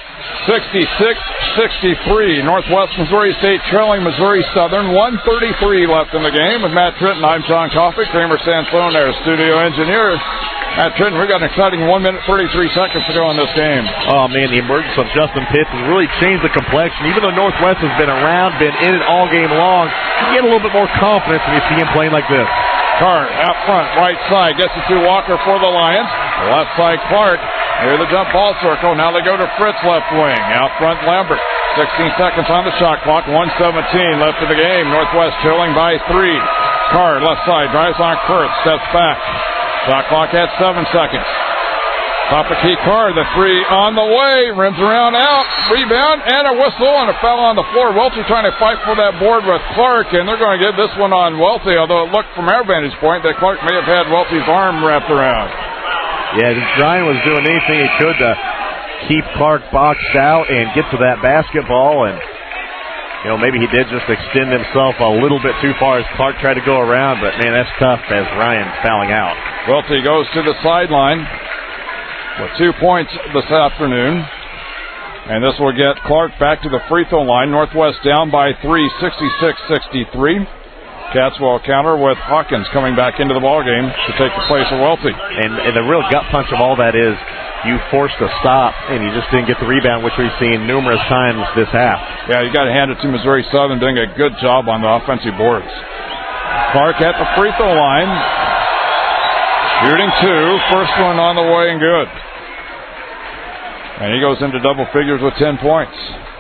66-63. Northwest Missouri State trailing Missouri Southern. 1:33 left in the game. With Matt Trenton, I'm John Coffey. Kramer Sansone, our studio engineer. Matt Trenton, we got an exciting 1 minute 33 seconds to go in this game. Oh, man, the emergence of Justin Pitts has really changed the complexion. Even though Northwest has been around, been in it all game long, you get a little bit more confidence when you see him playing like this. Carr out front, right side, gets it to Walker for the Lions. Left side, Clark. Near the jump ball circle. Now they go to Fritz left wing. Out front, Lambert. 16 seconds on the shot clock. 1:17 left of the game. Northwest trailing by 3. Carr left side, drives on Kurth, steps back. Shot clock at 7 seconds. Top of key Carr, the three on the way. Rims around out. Rebound and a whistle and a foul on the floor. Welty trying to fight for that board with Clark, and they're going to give this one on Welty, although it looked from our vantage point that Clark may have had Welty's arm wrapped around. Yeah, Ryan was doing anything he could to keep Clark boxed out and get to that basketball, and maybe he did just extend himself a little bit too far as Clark tried to go around, but man, that's tough as Ryan fouling out. Welty goes to the sideline with 2 points this afternoon, and this will get Clark back to the free throw line. Northwest down by 3, 66-63. Cats will counter with Hawkins coming back into the ballgame to take the place of Welty. And the real gut punch of all that is you forced a stop, and you just didn't get the rebound, which we've seen numerous times this half. Yeah, you got to hand it to Missouri Southern doing a good job on the offensive boards. Clark at the free throw line. Shooting 2. First one on the way and good. And he goes into double figures with 10 points.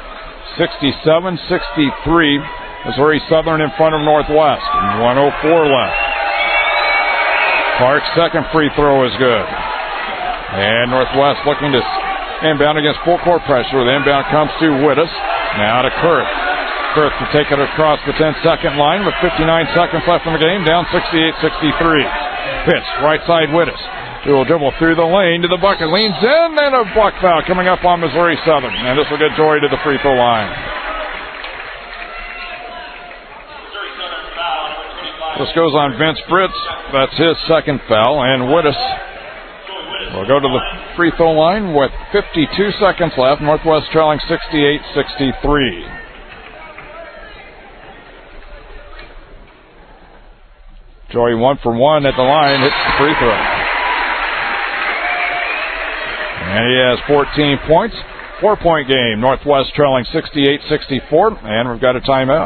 67-63. Missouri Southern in front of Northwest. 1:04 left. Clark's second free throw is good. And Northwest looking to inbound against full court pressure. The inbound comes to Wittes. Now to Kurth. Kurth to take it across the 10-second line with 59 seconds left in the game. Down 68-63. Pitch, right side Wittes. He will dribble through the lane to the bucket. Leans in and a block foul coming up on Missouri Southern. And this will get Jory to the free throw line. This goes on Vince Fritz. That's his second foul. And Wittes will go to the free throw line with 52 seconds left. Northwest trailing 68-63. Joey 1 for 1 at the line. Hits the free throw. And he has 14 points. 4-point game. Northwest trailing 68-64. And we've got a timeout.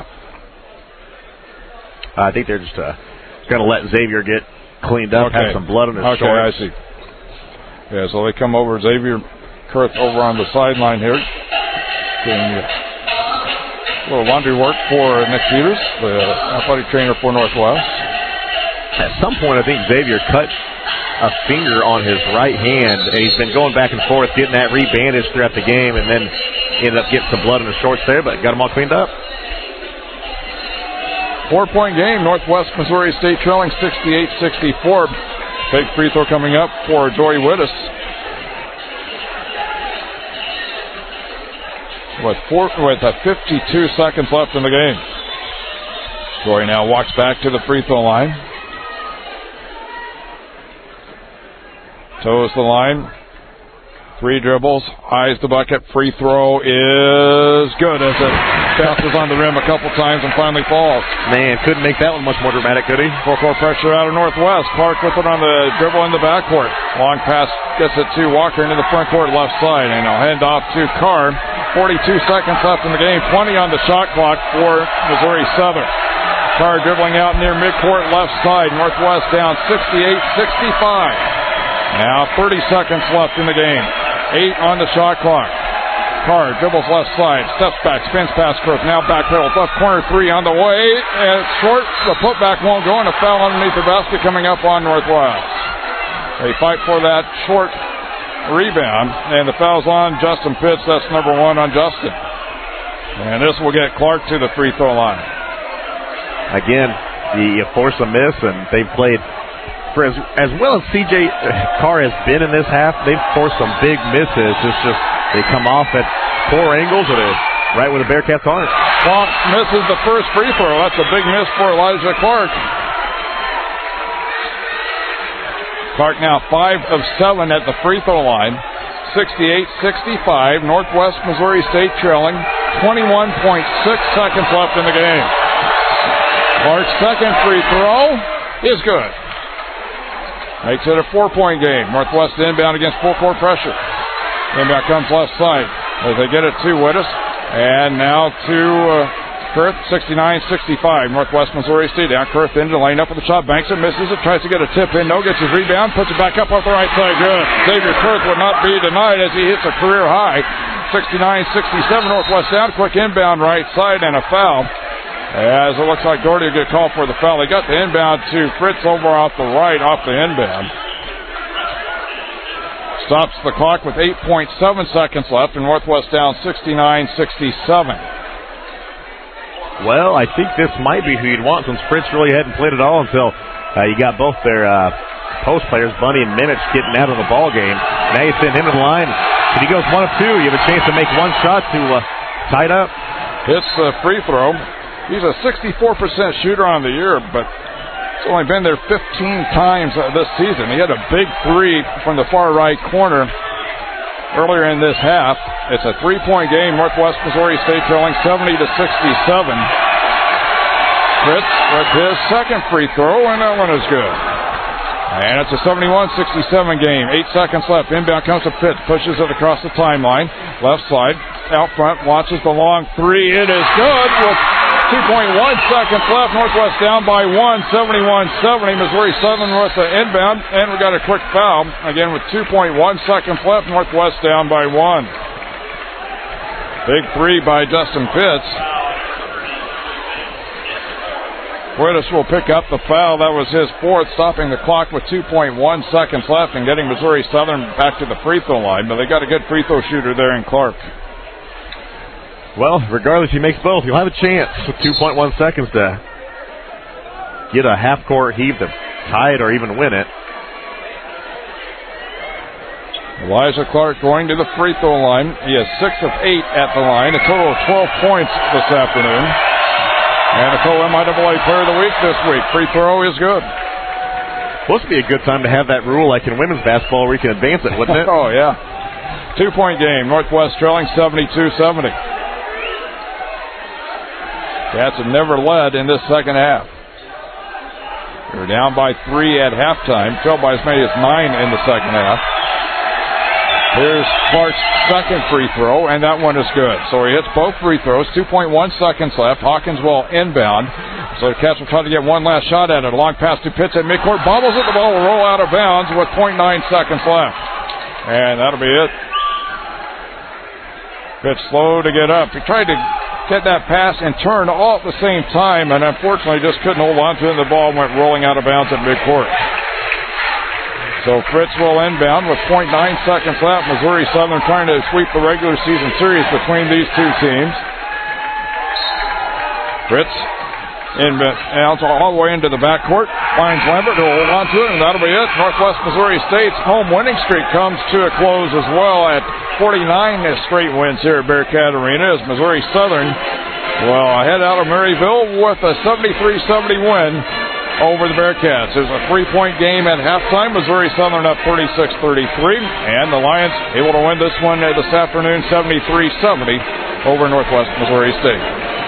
I think they're just going to let Xavier get cleaned up, have some blood on his shorts. Okay, I see. Yeah, so they come over, Xavier Kurth over on the sideline here. Doing a little laundry work for Nick Peters, the athletic trainer for Northwest. At some point, I think Xavier cut a finger on his right hand, and he's been going back and forth, getting that rebandaged throughout the game, and then ended up getting some blood in the shorts there, but got them all cleaned up. 4-point game. Northwest Missouri State trailing 68-64. Big free throw coming up for Joy Wittes. With 52 seconds left in the game. Joy now walks back to the free throw line. Toes the line. 3 dribbles, eyes the bucket. Free throw is good as it bounces on the rim a couple times and finally falls. Man, couldn't make that one much more dramatic, could he? Full court pressure out of Northwest. Clark with it on the dribble in the backcourt. Long pass gets it to Walker into the front court left side, and I'll hand off to Carr. 42 seconds left in the game. 20 on the shot clock for Missouri Southern. Carr dribbling out near midcourt left side. Northwest down 68-65. Now 30 seconds left in the game. 8 on the shot clock. Carr dribbles left side, steps back, spins past Kurth. Now back pedal, left corner 3 on the way. And it's short. The putback won't go, and a foul underneath the basket coming up on Northwest. They fight for that short rebound, and the foul's on Justin Pitts. That's number 1 on Justin. And this will get Clark to the free throw line. Again, you force a miss, and they've played. For as well as C.J. Carr has been in this half, they've forced some big misses. It's just they come off at poor angles or right where the Bearcats aren't. Clark misses the first free throw. That's a big miss for Elijah Clark. Clark now 5 of 7 at the free throw line. 68-65. Northwest Missouri State trailing. 21.6 seconds left in the game. Clark's second free throw is good. Makes it a 4-point game. Northwest inbound against full court pressure. Inbound comes left side as they get it to Wittes. And now to Kurth, 69-65. Northwest Missouri State down. Kurth into the lane, up with the shot, banks it, misses it, tries to get a tip in. No, gets his rebound, puts it back up off the right side. Good. Xavier Kurth would not be denied as he hits a career high. 69-67. Northwest down. Quick inbound right side and a foul. As it looks like Doherty will get called for the foul. They got the inbound to Fritz over off the right, off the inbound. Stops the clock with 8.7 seconds left, and Northwest down 69-67. Well, I think this might be who you'd want since Fritz really hadn't played at all until you got both their post players, Bunny and Minich, getting out of the ball game. Now you send him to the line. If he goes 1 of 2, you have a chance to make one shot to tie it up. Hits the free throw. He's a 64% shooter on the year, but it's only been there 15 times this season. He had a big 3 from the far right corner earlier in this half. It's a 3-point game. Northwest Missouri State trailing 70-67. Fritz with his second free throw, and that one is good. And it's a 71-67 game. 8 seconds left. Inbound comes to Pitts. Pushes it across the timeline. Left side. Out front. Launches the long 3. It is good with 2.1 seconds left. Northwest down by 1. 71-70. Missouri Southern with the inbound. And we got a quick foul. Again with 2.1 seconds left. Northwest down by 1. Big 3 by Justin Pitts. Wittes will pick up the foul. That was his 4th, stopping the clock with 2.1 seconds left and getting Missouri Southern back to the free throw line. But they got a good free throw shooter there in Clark. Well, regardless, he makes both. You'll have a chance with 2.1 seconds to get a half-court heave to tie it or even win it. Elijah Clark going to the free throw line. He has 6 of 8 at the line, a total of 12 points this afternoon. And a co-MIAA Player of the Week this week. Free throw is good. Supposed to be a good time to have that rule like in women's basketball where you can advance it, wouldn't it? Oh, yeah. 2-point game. Northwest trailing 72-70. Cats have never led in this second half. They were down by 3 at halftime. Trailed by as many as 9 in the second half. Here's Clark's second free throw, and that one is good. So he hits both free throws. 2.1 seconds left. Hawkins will inbound. So the Cats will try to get one last shot at it. A long pass to Pitts at midcourt. Bobbles it. The ball will roll out of bounds with 0.9 seconds left. And that'll be it. Pitts slow to get up. He tried to get that pass and turn all at the same time, and unfortunately just couldn't hold on to it. The ball went rolling out of bounds at midcourt. So Fritz will inbound with 0.9 seconds left. Missouri Southern trying to sweep the regular season series between these two teams. Fritz inbounds all the way into the backcourt. Finds Lambert who will hold on to it, and that'll be it. Northwest Missouri State's home winning streak comes to a close as well at 49 straight wins here at Bearcat Arena as Missouri Southern will head out of Maryville with a 73-70 win over the Bearcats. There's a 3-point game at halftime. Missouri Southern up 36-33, and the Lions able to win this one this afternoon 73-70 over Northwest Missouri State.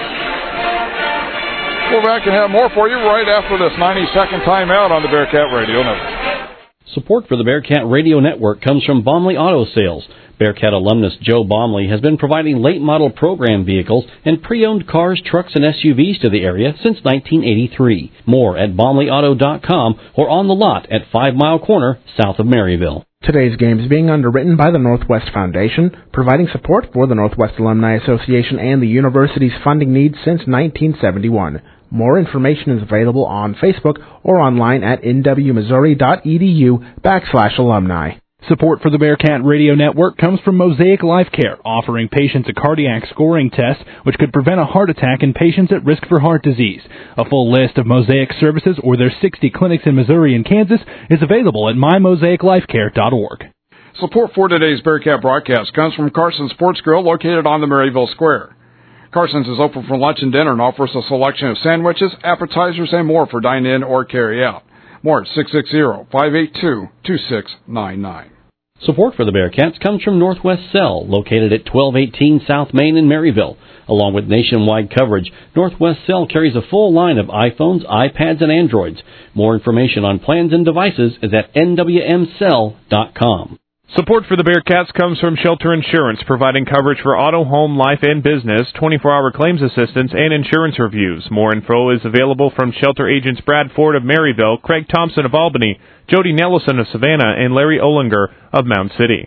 We'll back and have more for you right after this 90-second timeout on the Bearcat Radio Network. Support for the Bearcat Radio Network comes from Baumley Auto Sales. Bearcat alumnus Joe Baumley has been providing late-model program vehicles and pre-owned cars, trucks, and SUVs to the area since 1983. More at BaumleyAuto.com or on the lot at 5 Mile Corner, south of Maryville. Today's game is being underwritten by the Northwest Foundation, providing support for the Northwest Alumni Association and the university's funding needs since 1971. More information is available on Facebook or online at nwmissouri.edu/alumni. Support for the Bearcat Radio Network comes from Mosaic Life Care, offering patients a cardiac scoring test which could prevent a heart attack in patients at risk for heart disease. A full list of Mosaic services or their 60 clinics in Missouri and Kansas is available at mymosaiclifecare.org. Support for today's Bearcat broadcast comes from Carson's Sports Grill located on the Maryville Square. Carson's is open for lunch and dinner and offers a selection of sandwiches, appetizers, and more for dine-in or carry-out. More at 660-582-2699. Support for the Bearcats comes from Northwest Cell, located at 1218 South Main in Maryville. Along with nationwide coverage, Northwest Cell carries a full line of iPhones, iPads, and Androids. More information on plans and devices is at nwmcell.com. Support for the Bearcats comes from Shelter Insurance, providing coverage for auto, home, life, and business, 24-hour claims assistance, and insurance reviews. More info is available from Shelter agents Brad Ford of Maryville, Craig Thompson of Albany, Jody Nelson of Savannah, and Larry Olinger of Mound City.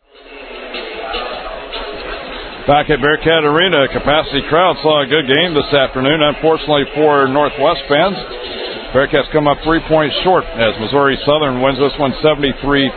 Back at Bearcat Arena, a capacity crowd saw a good game this afternoon. Unfortunately for Northwest fans, Bearcats come up 3 points short as Missouri Southern wins this one 73-70.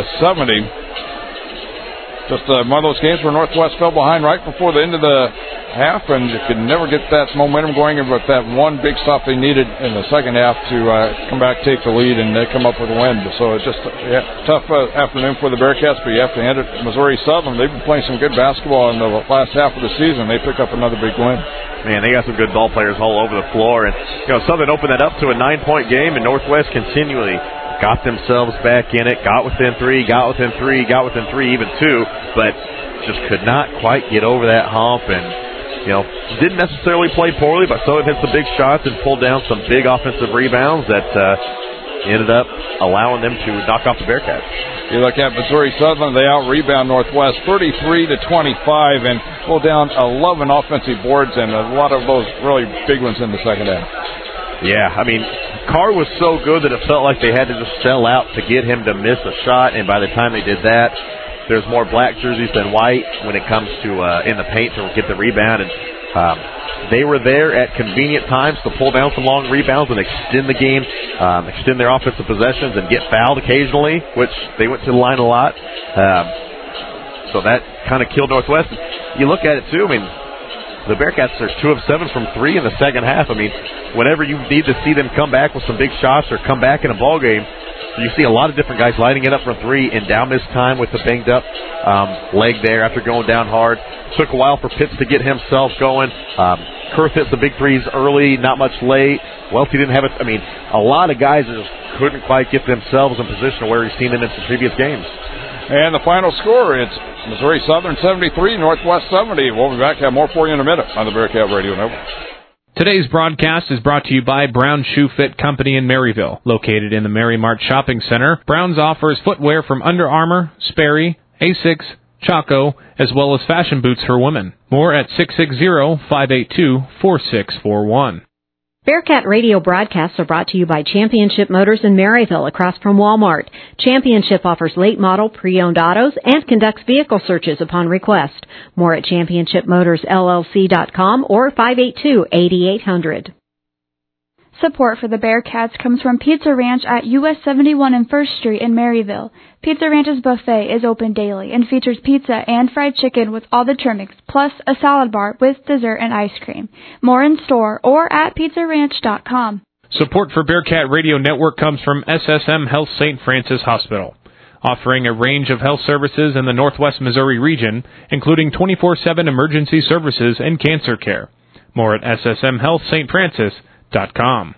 Just one of those games where Northwest fell behind right before the end of the half and could never get that momentum going, but that one big stop they needed in the second half to come back, take the lead, and they come up with a win. So it's just a tough afternoon for the Bearcats, but you have to hand it to Missouri Southern. They've been playing some good basketball in the last half of the season. They pick up another big win. Man, they got some good ball players all over the floor. And, Southern opened that up to a 9-point game, and Northwest continually got themselves back in it, got within three, even two, but just could not quite get over that hump. And, didn't necessarily play poorly, but Southern hit some big shots and pulled down some big offensive rebounds that ended up allowing them to knock off the Bearcats. You look at Missouri Southern, they out-rebound Northwest 33-25 and pull down 11 offensive boards and a lot of those really big ones in the second half. Yeah, Carr was so good that it felt like they had to just sell out to get him to miss a shot, and by the time they did that, there's more black jerseys than white when it comes to in the paint to get the rebound, and they were there at convenient times to pull down some long rebounds and extend the game, extend their offensive possessions and get fouled occasionally, which they went to the line a lot. So that kind of killed Northwest. You look at it, too, the Bearcats are 2 of 7 from 3 in the second half. Whenever you need to see them come back with some big shots or come back in a ball game, you see a lot of different guys lighting it up from 3, and down this time with the banged up leg there after going down hard. Took a while for Pitts to get himself going. Kurth hit the big threes early, not much late. Welty didn't have it. A lot of guys just couldn't quite get themselves in position where we've seen them in some previous games. And the final score, it's Missouri Southern 73, Northwest 70. We'll be back. Have more for you in a minute on the Bearcat Radio Network. Today's broadcast is brought to you by Brown Shoe Fit Company in Maryville. Located in the Mary Mart Shopping Center, Brown's offers footwear from Under Armour, Sperry, Asics, Chaco, as well as fashion boots for women. More at 660-582-4641. Bearcat radio broadcasts are brought to you by Championship Motors in Maryville, across from Walmart. Championship offers late model, pre-owned autos and conducts vehicle searches upon request. More at championshipmotorsllc.com or 582-8800. Support for the Bearcats comes from Pizza Ranch at US 71 and 1st Street in Maryville. Pizza Ranch's buffet is open daily and features pizza and fried chicken with all the trimmings, plus a salad bar with dessert and ice cream. More in store or at pizzaranch.com. Support for Bearcat Radio Network comes from SSM Health St. Francis Hospital, offering a range of health services in the Northwest Missouri region, including 24/7 emergency services and cancer care. More at ssmhealthstfrancis.com.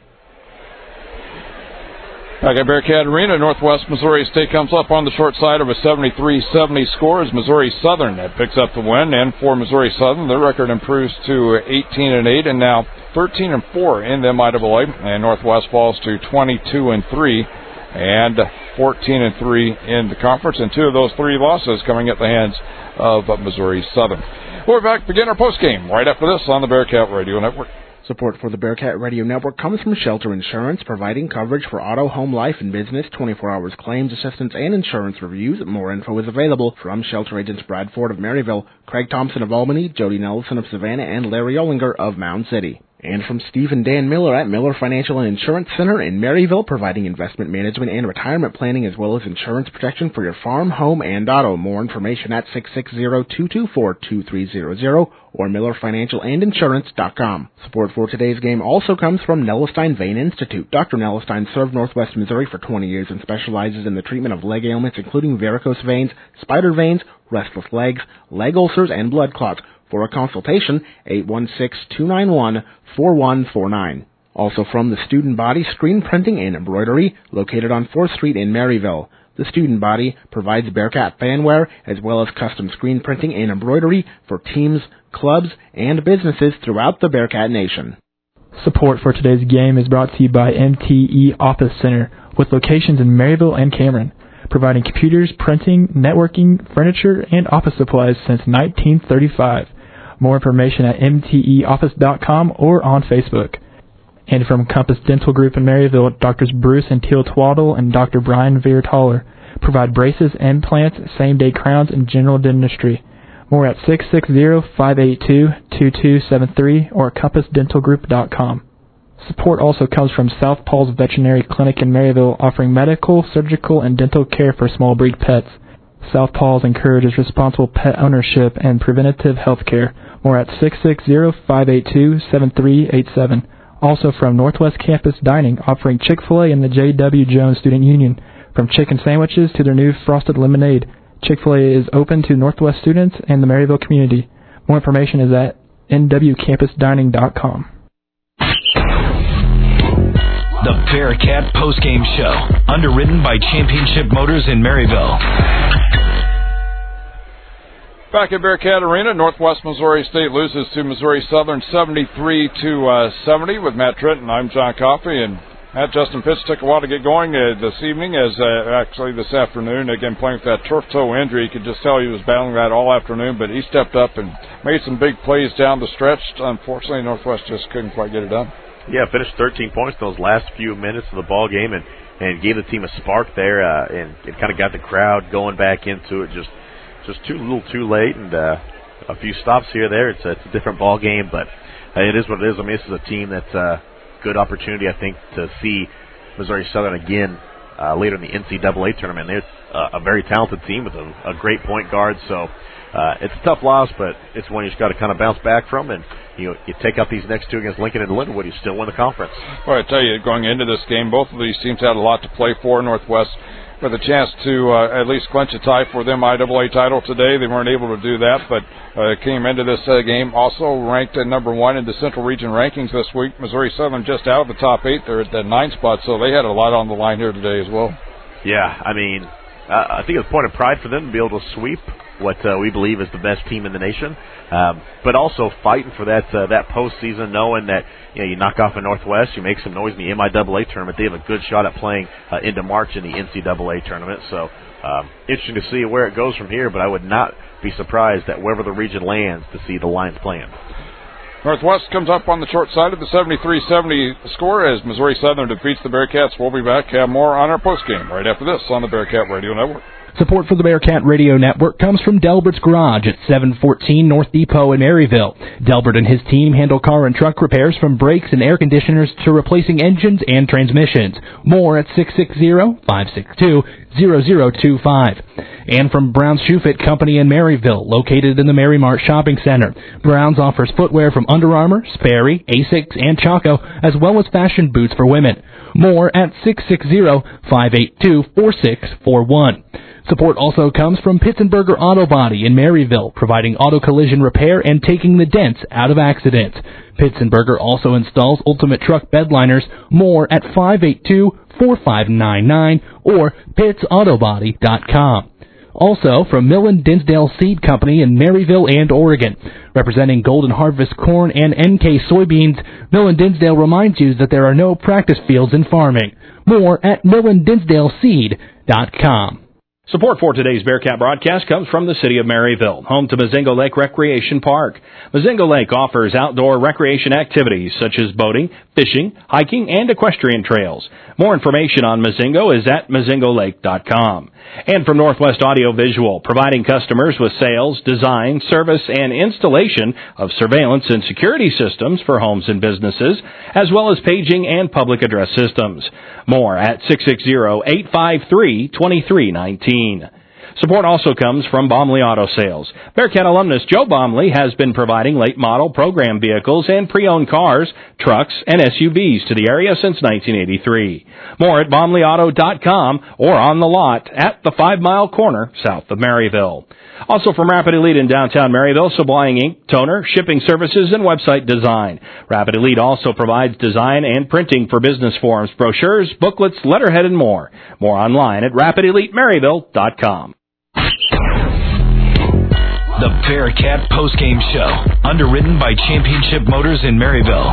Back at Bearcat Arena, Northwest Missouri State comes up on the short side of a 73-70 score as Missouri Southern picks up the win. And for Missouri Southern, their record improves to 18-8 and now 13-4 in the MIAA. And Northwest falls to 22-3 and 14-3 in the conference. And two of those three losses coming at the hands of Missouri Southern. We're back to begin our postgame right after this on the Bearcat Radio Network. Support for the Bearcat Radio Network comes from Shelter Insurance, providing coverage for auto, home, life, and business, 24 hours claims assistance, and insurance reviews. More info is available from Shelter Agents Brad Ford of Maryville, Craig Thompson of Albany, Jody Nelson of Savannah, and Larry Ollinger of Mound City. And from Steve and Dan Miller at Miller Financial and Insurance Center in Maryville, providing investment management and retirement planning as well as insurance protection for your farm, home, and auto. More information at 660-224-2300 or MillerFinancialAndInsurance.com. Support for today's game also comes from Nellestein Vein Institute. Dr. Nellestein served Northwest Missouri for 20 years and specializes in the treatment of leg ailments including varicose veins, spider veins, restless legs, leg ulcers, and blood clots. For a consultation, 816-291-4149. Also from the Student Body Screen Printing and Embroidery, located on 4th Street in Maryville. The Student Body provides Bearcat fanwear as well as custom screen printing and embroidery for teams, clubs, and businesses throughout the Bearcat Nation. Support for today's game is brought to you by MTE Office Center, with locations in Maryville and Cameron, providing computers, printing, networking, furniture, and office supplies since 1935. More information at mteoffice.com or on Facebook. And from Compass Dental Group in Maryville, Drs. Bruce and Teal Twaddle and Dr. Brian Veertaller provide braces, implants, same-day crowns, and general dentistry. More at 660-582-2273 or compassdentalgroup.com. Support also comes from South Paul's Veterinary Clinic in Maryville, offering medical, surgical, and dental care for small breed pets. South Paul's encourages responsible pet ownership and preventative health care. More at 660-582-7387. Also from Northwest Campus Dining, offering Chick-fil-A and the J.W. Jones Student Union. From chicken sandwiches to their new frosted lemonade, Chick-fil-A is open to Northwest students and the Maryville community. More information is at nwcampusdining.com. The Bearcat Postgame Show, underwritten by Championship Motors in Maryville. Back at Bearcat Arena, Northwest Missouri State loses to Missouri Southern 73-70 with Matt Trenton. I'm John Coffey, and Matt, Justin Pitts took a while to get going this evening, actually this afternoon, again playing with that turf toe injury. You could just tell he was battling that all afternoon, but he stepped up and made some big plays down the stretch. Unfortunately, Northwest just couldn't quite get it done. Yeah, finished 13 points in those last few minutes of the ball game and gave the team a spark there and it kind of got the crowd going back into it. Just a little too late, and a few stops here or there. It's a different ball game, but it is what it is. I mean, this is a team that's a good opportunity, I think, to see Missouri Southern again later in the NCAA tournament. They're a very talented team with a great point guard, so it's a tough loss, but it's one you just got to kind of bounce back from, and you take out these next two against Lincoln and Lindenwood, you still win the conference. Well, I tell you, going into this game, both of these teams had a lot to play for. Northwest with a chance to at least clinch a tie for the MIAA title today. They weren't able to do that, but came into this game also ranked at number 1 in the Central Region rankings this week. Missouri Southern just out of the top 8. They're at that 9 spot, so they had a lot on the line here today as well. Yeah, I mean, I think it's a point of pride for them to be able to sweep what we believe is the best team in the nation, but also fighting for that postseason, knowing that you knock off a Northwest, you make some noise in the MIAA tournament. They have a good shot at playing into March in the NCAA tournament. So interesting to see where it goes from here, but I would not be surprised that wherever the region lands to see the Lions playing. Northwest comes up on the short side of the 73-70 score as Missouri Southern defeats the Bearcats. We'll be back, have more on our postgame right after this on the Bearcat Radio Network. Support for the Bearcat Radio Network comes from Delbert's Garage at 714 North Depot in Maryville. Delbert and his team handle car and truck repairs from brakes and air conditioners to replacing engines and transmissions. More at 660-562-0025. And from Brown's Shoe Fit Company in Maryville, located in the Mary Mart Shopping Center. Brown's offers footwear from Under Armour, Sperry, Asics, and Chaco, as well as fashion boots for women. More at 660-582-4641. Support also comes from Pitzenberger Auto Body in Maryville, providing auto collision repair and taking the dents out of accidents. Pitzenberger also installs ultimate truck bed liners. More at 582-4599 or pittsautobody.com. Also from Millen Dinsdale Seed Company in Maryville and Oregon. Representing Golden Harvest corn and NK soybeans, Millen Dinsdale reminds you that there are no practice fields in farming. More at millendinsdaleseed.com. Support for today's Bearcat broadcast comes from the City of Maryville, home to Mazingo Lake Recreation Park. Mazingo Lake offers outdoor recreation activities such as boating, fishing, hiking, and equestrian trails. More information on Mazingo is at mazingolake.com. And from Northwest Audio Visual, providing customers with sales, design, service, and installation of surveillance and security systems for homes and businesses, as well as paging and public address systems. More at 660-853-2319. Support also comes from Baumley Auto Sales. Bearcat alumnus Joe Baumley has been providing late model program vehicles and pre-owned cars, trucks, and SUVs to the area since 1983. More at baumleyauto.com or on the lot at the 5 Mile Corner south of Maryville. Also from Rapid Elite in downtown Maryville, supplying ink, toner, shipping services, and website design. Rapid Elite also provides design and printing for business forms, brochures, booklets, letterhead, and more. More online at rapideleetemaryville.com. The Bearcat Postgame Show, underwritten by Championship Motors in Maryville.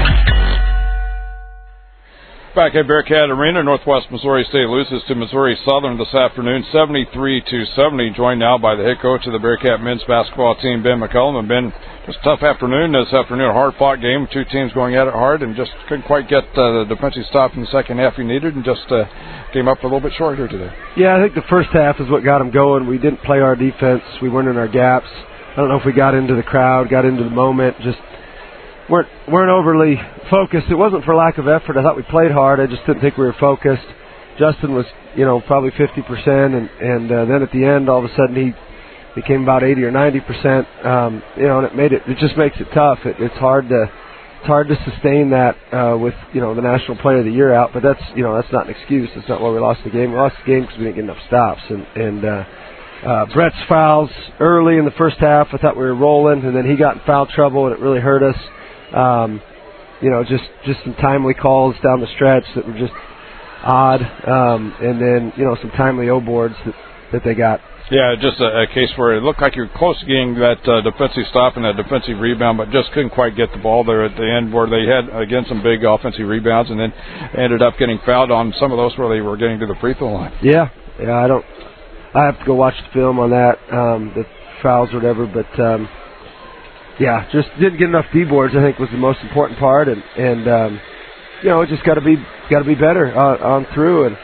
Back at Bearcat Arena, Northwest Missouri State loses to Missouri Southern this afternoon, 73-70. Joined now by the head coach of the Bearcat men's basketball team, Ben McCullum. And Ben, just a tough afternoon this afternoon, a hard-fought game, two teams going at it hard, and just couldn't quite get the defensive stop in the second half you needed, and just came up a little bit short here today. Yeah, I think the first half is what got them going. We didn't play our defense. We weren't in our gaps. I don't know if we got into the crowd, got into the moment, just weren't overly focused. It wasn't for lack of effort. I thought we played hard. I just didn't think we were focused. Justin was, probably 50%, and then at the end, all of a sudden he became about 80 or 90%. And it just makes it tough. It's hard to sustain that with the National Player of the Year out. But that's not an excuse. That's not why we lost the game. We lost the game because we didn't get enough stops. And Brett's fouls early in the first half, I thought we were rolling, and then he got in foul trouble, and it really hurt us. Just some timely calls down the stretch that were just odd, and then some timely O-boards that they got. Yeah, just a case where it looked like you were close to getting that defensive stop and that defensive rebound, but just couldn't quite get the ball there at the end, where they had, again, some big offensive rebounds, and then ended up getting fouled on some of those where they were getting to the free throw line. Yeah, I have to go watch the film on that, the fouls or whatever, but just didn't get enough D-boards, I think, was the most important part, and it just got to be better on through, and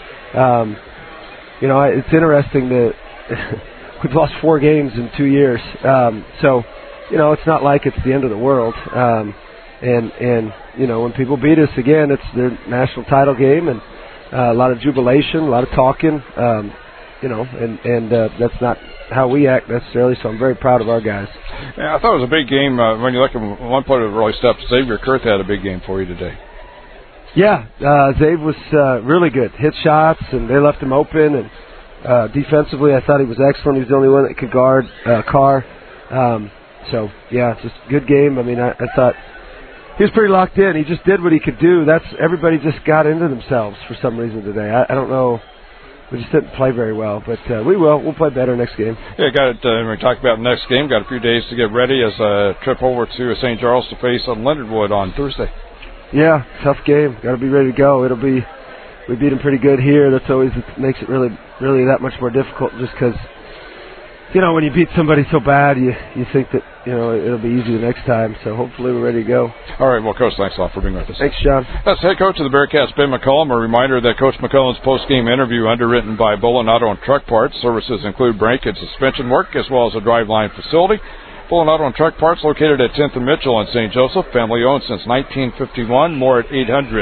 it's interesting that we've lost 4 games in 2 years, so it's not like it's the end of the world, and when people beat us again, it's their national title game, and a lot of jubilation, a lot of talking, and that's not how we act necessarily, so I'm very proud of our guys. Yeah, I thought it was a big game. When you look at one player that really stepped, Xavier Kurth had a big game for you today. Yeah, Xavier was really good. Hit shots, and they left him open, and defensively I thought he was excellent. He was the only one that could guard Carr. So, just a good game. I mean, I thought he was pretty locked in. He just did what he could do. Everybody just got into themselves for some reason today. I don't know. We just didn't play very well, but we will. We'll play better next game. Yeah, got it. We talked about the next game. Got a few days to get ready as a trip over to St. Charles to face Leonard Wood on Thursday. Yeah, tough game. Got to be ready to go. We beat them pretty good here. That's always makes it really that much more difficult, just because when you beat somebody so bad, you think that, it'll be easy the next time. So hopefully we're ready to go. All right, well, Coach, thanks a lot for being with us. Thanks, John. That's head coach of the Bearcats, Ben McCollum. A reminder that Coach McCollum's post-game interview underwritten by Bullen Auto and Truck Parts. Services include brake and suspension work as well as a driveline facility. Bullen Auto and Truck Parts located at 10th and Mitchell in St. Joseph. Family owned since 1951. More at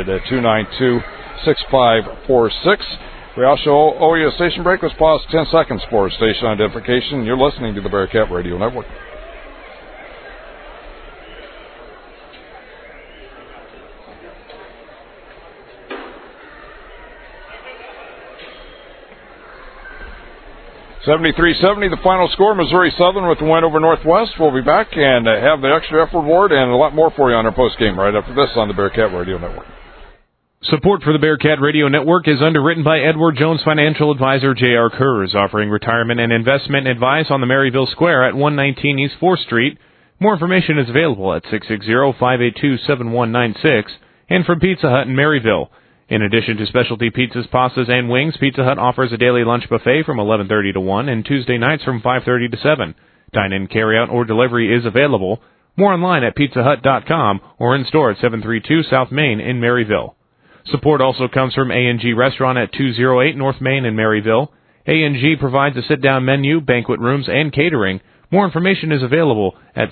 800-292-6546. We also owe you a station break. Let's pause 10 seconds for station identification. You're listening to the Bearcat Radio Network. (73-70) the final score. Missouri Southern with the win over Northwest. We'll be back and have the extra effort award and a lot more for you on our postgame right after this on the Bearcat Radio Network. Support for the Bearcat Radio Network is underwritten by Edward Jones Financial Advisor J.R. Kurz, offering retirement and investment advice on the Maryville Square at 119 East 4th Street. More information is available at 660-582-7196 and from Pizza Hut in Maryville. In addition to specialty pizzas, pastas, and wings, Pizza Hut offers a daily lunch buffet from 11:30 to 1 and Tuesday nights from 5:30 to 7. Dine-in, carry-out, or delivery is available. More online at pizzahut.com or in store at 732 South Main in Maryville. Support also comes from A&G Restaurant at 208 North Main in Maryville. A&G provides a sit-down menu, banquet rooms, and catering. More information is available at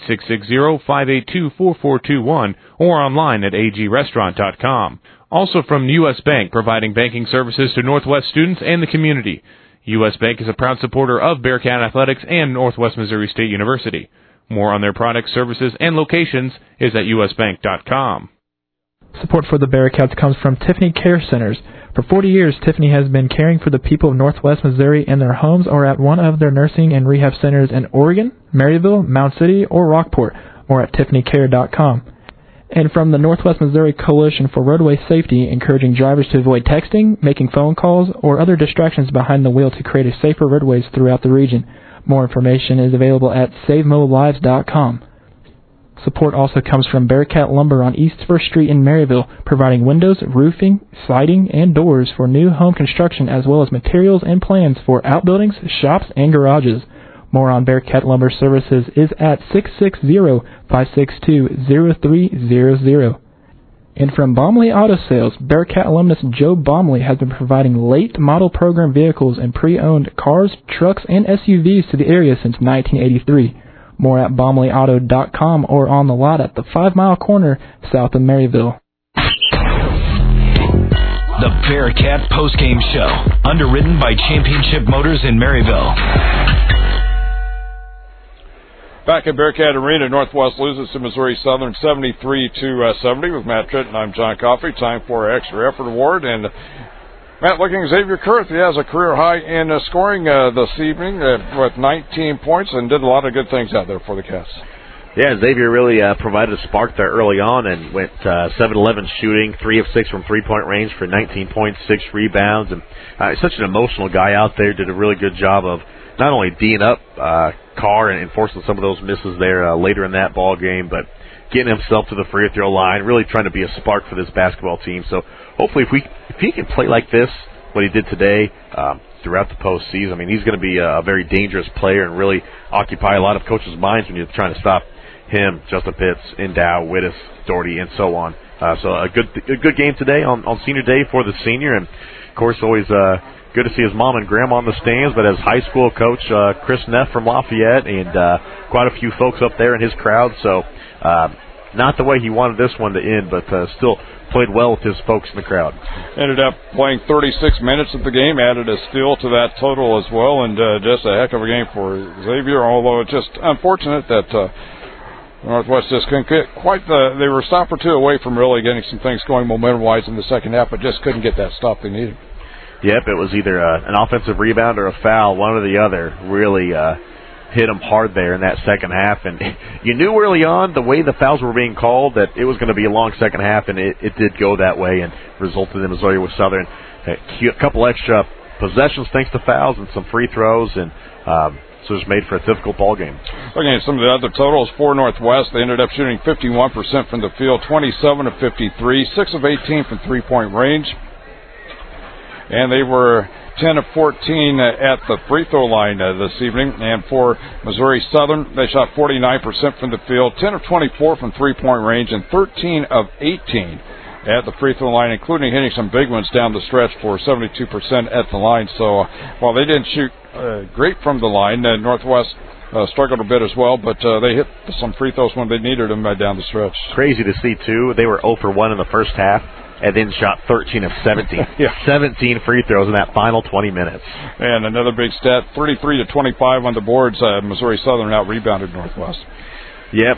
660-582-4421 or online at agrestaurant.com. Also from U.S. Bank, providing banking services to Northwest students and the community. U.S. Bank is a proud supporter of Bearcat Athletics and Northwest Missouri State University. More on their products, services, and locations is at usbank.com. Support for the Bearcats comes from Tiffany Care Centers. For 40 years, Tiffany has been caring for the people of Northwest Missouri in their homes or at one of their nursing and rehab centers in Oregon, Maryville, Mound City, or Rockport, or at tiffanycare.com. And from the Northwest Missouri Coalition for Roadway Safety, encouraging drivers to avoid texting, making phone calls, or other distractions behind the wheel to create a safer roadways throughout the region. More information is available at SaveMoLives.com. Support also comes from Bearcat Lumber on East 1st Street in Maryville, providing windows, roofing, siding, and doors for new home construction, as well as materials and plans for outbuildings, shops, and garages. More on Bearcat Lumber services is at 660-562-0300. And from Baumley Auto Sales, Bearcat alumnus Joe Baumley has been providing late model program vehicles and pre-owned cars, trucks, and SUVs to the area since 1983. More at BaumleyAuto.com or on the lot at the 5 Mile Corner south of Maryville. The Bearcat Postgame Show, underwritten by Championship Motors in Maryville. Back at Bearcat Arena, Northwest loses to Missouri Southern 73-70 with Matt Tritton. I'm John Coffey. Time for our Extra Effort Award. And Matt, looking at Xavier Kurth, he has a career high in scoring this evening with 19 points and did a lot of good things out there for the Cats. Yeah, Xavier really provided a spark there early on and went 7-11 shooting, 3 of 6 from three-point range for 19 points, 6 rebounds. And such an emotional guy out there, did a really good job of not only D'ing up Carr and forcing some of those misses there later in that ball game, but getting himself to the free throw line, really trying to be a spark for this basketball team. So hopefully if he can play like this, what he did today, throughout the postseason, I mean, he's going to be a very dangerous player and really occupy a lot of coaches' minds when you're trying to stop him, Justin Pitts, Endow, Wittes, Doherty, and so on. So a good game today on senior day for the senior, and of course always good to see his mom and grandma on the stands, but as high school coach Chris Neff from Lafayette and quite a few folks up there in his crowd. So not the way he wanted this one to end, but still played well with his folks in the crowd. Ended up playing 36 minutes of the game, added a steal to that total as well, and just a heck of a game for Xavier, although it's just unfortunate that Northwest just couldn't get quite they were a stop or two away from really getting some things going momentum-wise in the second half, but just couldn't get that stop they needed. Yep, it was either an offensive rebound or a foul, one or the other, really hit them hard there in that second half. And you knew early on, the way the fouls were being called, that it was going to be a long second half, and it did go that way and resulted in Missouri with Southern. A couple extra possessions thanks to fouls and some free throws, and so it was made for a difficult ball game. Looking at some of the other totals for Northwest, they ended up shooting 51% from the field, 27 of 53, 6 of 18 from three-point range. And they were 10 of 14 at the free throw line this evening. And for Missouri Southern, they shot 49% from the field, 10 of 24 from three-point range, and 13 of 18 at the free throw line, including hitting some big ones down the stretch for 72% at the line. So while they didn't shoot great from the line, Northwest struggled a bit as well, but they hit some free throws when they needed them down the stretch. Crazy to see, too. They were 0 for 1 in the first half and then shot 13 of 17. 17 free throws in that final 20 minutes. And another big stat, 33 to 25 on the boards. Missouri Southern out-rebounded Northwest. Yep,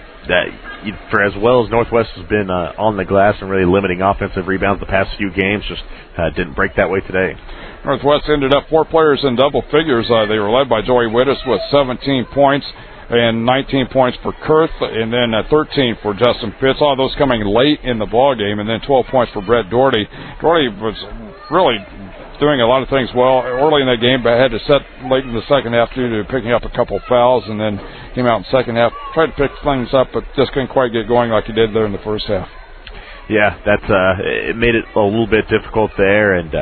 for as well as Northwest has been on the glass and really limiting offensive rebounds the past few games, just didn't break that way today. Northwest ended up 4 players in double figures. They were led by Joey Wittes with 17 points and 19 points for Kurth, and then 13 for Justin Pitts. All those coming late in the ball game, and then 12 points for Brett Doherty. Doherty was really doing a lot of things well early in that game, but had to set late in the second half due to picking up a couple fouls, and then came out in the second half, tried to pick things up, but just couldn't quite get going like he did there in the first half. Yeah, that's it made it a little bit difficult there, and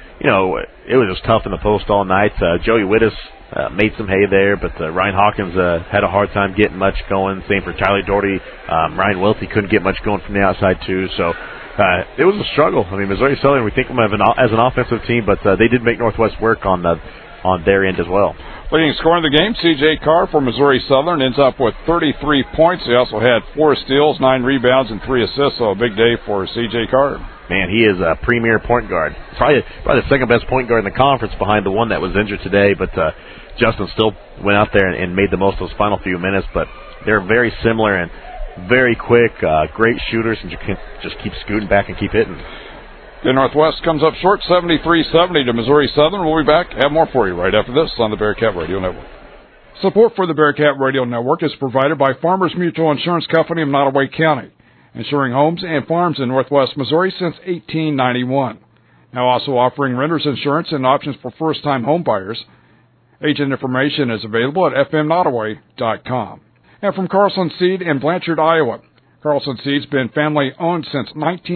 it was just tough in the post all night. Joey Wittes made some hay there, but Ryan Hawkins had a hard time getting much going. Same for Tyler Doherty. Ryan Welty couldn't get much going from the outside too, so it was a struggle. I mean, Missouri Southern, we think of them as an offensive team, but they did make Northwest work on their end as well. Leading scorer in the game, C.J. Carr for Missouri Southern ends up with 33 points. He also had 4 steals, 9 rebounds, and 3 assists, so a big day for C.J. Carr. Man, he is a premier point guard. Probably the second best point guard in the conference behind the one that was injured today, but Justin still went out there and made the most of those final few minutes, but they're very similar and very quick, great shooters, and you can just keep scooting back and keep hitting. The Northwest comes up short, 73-70 to Missouri Southern. We'll be back. Have more for you right after this on the Bearcat Radio Network. Support for the Bearcat Radio Network is provided by Farmers Mutual Insurance Company of Nottoway County, insuring homes and farms in Northwest Missouri since 1891. Now also offering renters insurance and options for first-time home buyers. Agent information is available at fmnottoway.com. And from Carlson Seed in Blanchard, Iowa. Carlson Seed's been family-owned since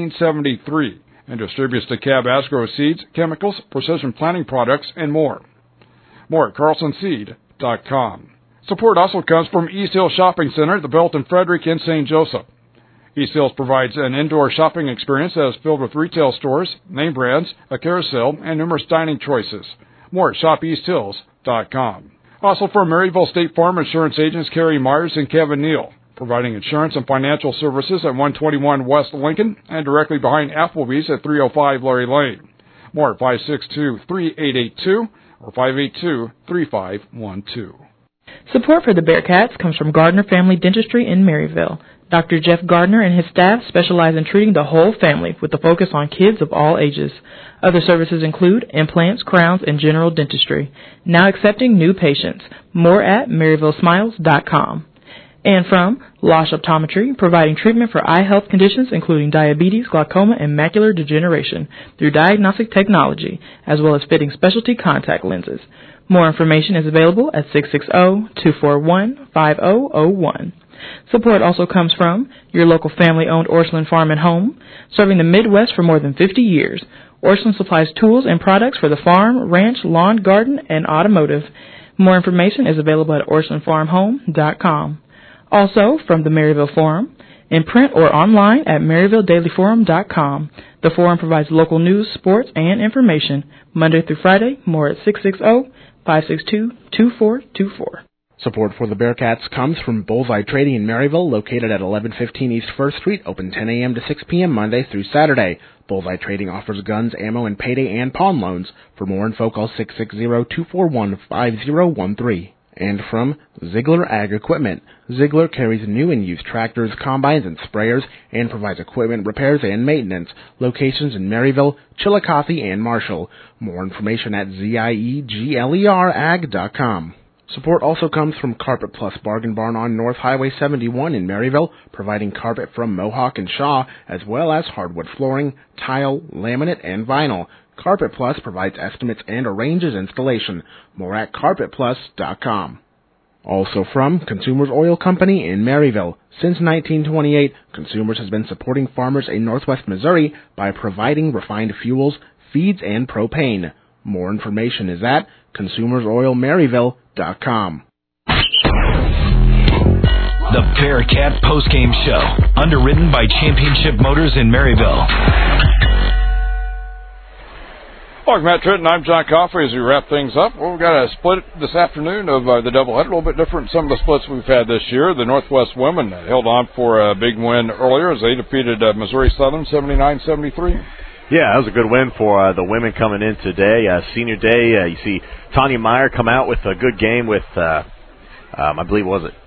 1973 and distributes DeKalb Asgrow seeds, chemicals, precision planting products, and more. More at carlsonseed.com. Support also comes from East Hill Shopping Center, the Belton Frederick in St. Joseph. East Hills provides an indoor shopping experience that is filled with retail stores, name brands, a carousel, and numerous dining choices. More at shopeasthills.com. Also for Maryville State Farm Insurance agents Kerry Myers and Kevin Neal, providing insurance and financial services at 121 West Lincoln and directly behind Applebee's at 305 Larry Lane. More at 562-3882 or 582-3512. Support for the Bearcats comes from Gardner Family Dentistry in Maryville. Dr. Jeff Gardner and his staff specialize in treating the whole family with a focus on kids of all ages. Other services include implants, crowns, and general dentistry. Now accepting new patients. More at MaryvilleSmiles.com. And from Losh Optometry, providing treatment for eye health conditions including diabetes, glaucoma, and macular degeneration through diagnostic technology, as well as fitting specialty contact lenses. More information is available at 660-241-5001. Support also comes from your local family-owned Orscheln Farm and Home, serving the Midwest for more than 50 years. Orscheln supplies tools and products for the farm, ranch, lawn, garden, and automotive. More information is available at OrschelnFarmHome.com. Also, from the Maryville Forum, in print or online at MaryvilleDailyForum.com. The Forum provides local news, sports, and information Monday through Friday. More at 660-562-2424. Support for the Bearcats comes from Bullseye Trading in Maryville, located at 1115 East 1st Street, open 10 a.m. to 6 p.m. Monday through Saturday. Bullseye Trading offers guns, ammo, and payday and pawn loans. For more info, call 660-241-5013. And from Ziegler Ag Equipment. Ziegler carries new and used tractors, combines, and sprayers, and provides equipment repairs and maintenance. Locations in Maryville, Chillicothe, and Marshall. More information at zieglerag.com. Support also comes from Carpet Plus Bargain Barn on North Highway 71 in Maryville, providing carpet from Mohawk and Shaw, as well as hardwood flooring, tile, laminate, and vinyl. Carpet Plus provides estimates and arranges installation. More at carpetplus.com. Also from Consumers Oil Company in Maryville. Since 1928, Consumers has been supporting farmers in Northwest Missouri by providing refined fuels, feeds, and propane. More information is at consumersoilmaryville.com. The Bearcat Postgame Show, underwritten by Championship Motors in Maryville. Welcome, Matt Tritton. I'm John Coffey as we wrap things up. Well, we've got a split this afternoon of the doubleheader, a little bit different than some of the splits we've had this year. The Northwest women held on for a big win earlier as they defeated Missouri Southern 79-73. Yeah, that was a good win for the women coming in today. Senior day, you see Tanya Meyer come out with a good game with, I believe,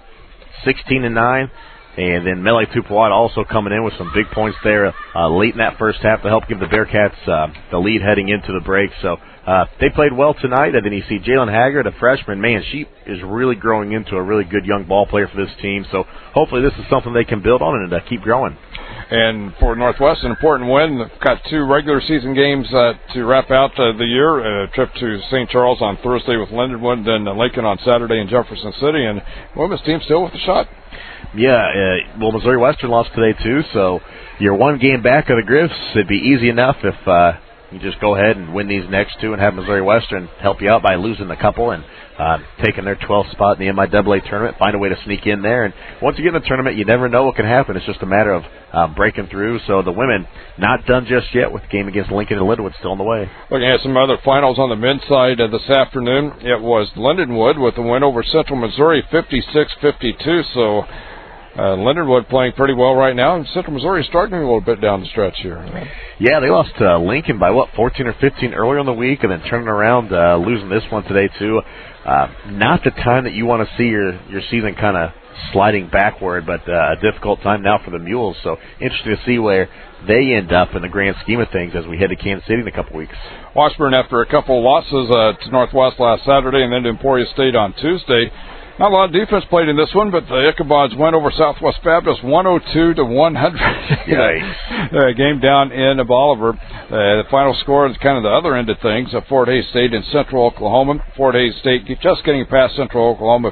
16-9. And then Melee Tupuat also coming in with some big points there late in that first half to help give the Bearcats the lead heading into the break. So they played well tonight. And then you see Jalen Haggard, a freshman. Man, she is really growing into a really good young ball player for this team. So hopefully this is something they can build on and keep growing. And for Northwest, an important win. They've got 2 regular season games to wrap out the year. A trip to St. Charles on Thursday with Lindenwood, then Lincoln on Saturday in Jefferson City. And the women's team still with a shot. Yeah, well, Missouri Western lost today, too, so you're 1 game back of the Griffs. It'd be easy enough if you just go ahead and win these next 2 and have Missouri Western help you out by losing a couple and taking their 12th spot in the MIAA tournament, find a way to sneak in there. And once you get in the tournament, you never know what can happen. It's just a matter of breaking through. So the women not done just yet with the game against Lincoln and Lindenwood still in the way. Looking at some other finals on the men's side this afternoon, it was Lindenwood with a win over Central Missouri 56-52. So Lindenwood playing pretty well right now, and Central Missouri struggling a little bit down the stretch here. Yeah, they lost to Lincoln by, 14 or 15 earlier in the week, and then turning around, losing this one today, too. Not the time that you want to see your season kind of sliding backward, but a difficult time now for the Mules. So interesting to see where they end up in the grand scheme of things as we head to Kansas City in a couple weeks. Washburn, after a couple losses to Northwest last Saturday and then to Emporia State on Tuesday. Not a lot of defense played in this one, but the Ichabods went over Southwest Baptist 102-100. Game down in Bolivar. The final score is kind of the other end of things. Fort Hays State and Central Oklahoma. Fort Hays State just getting past Central Oklahoma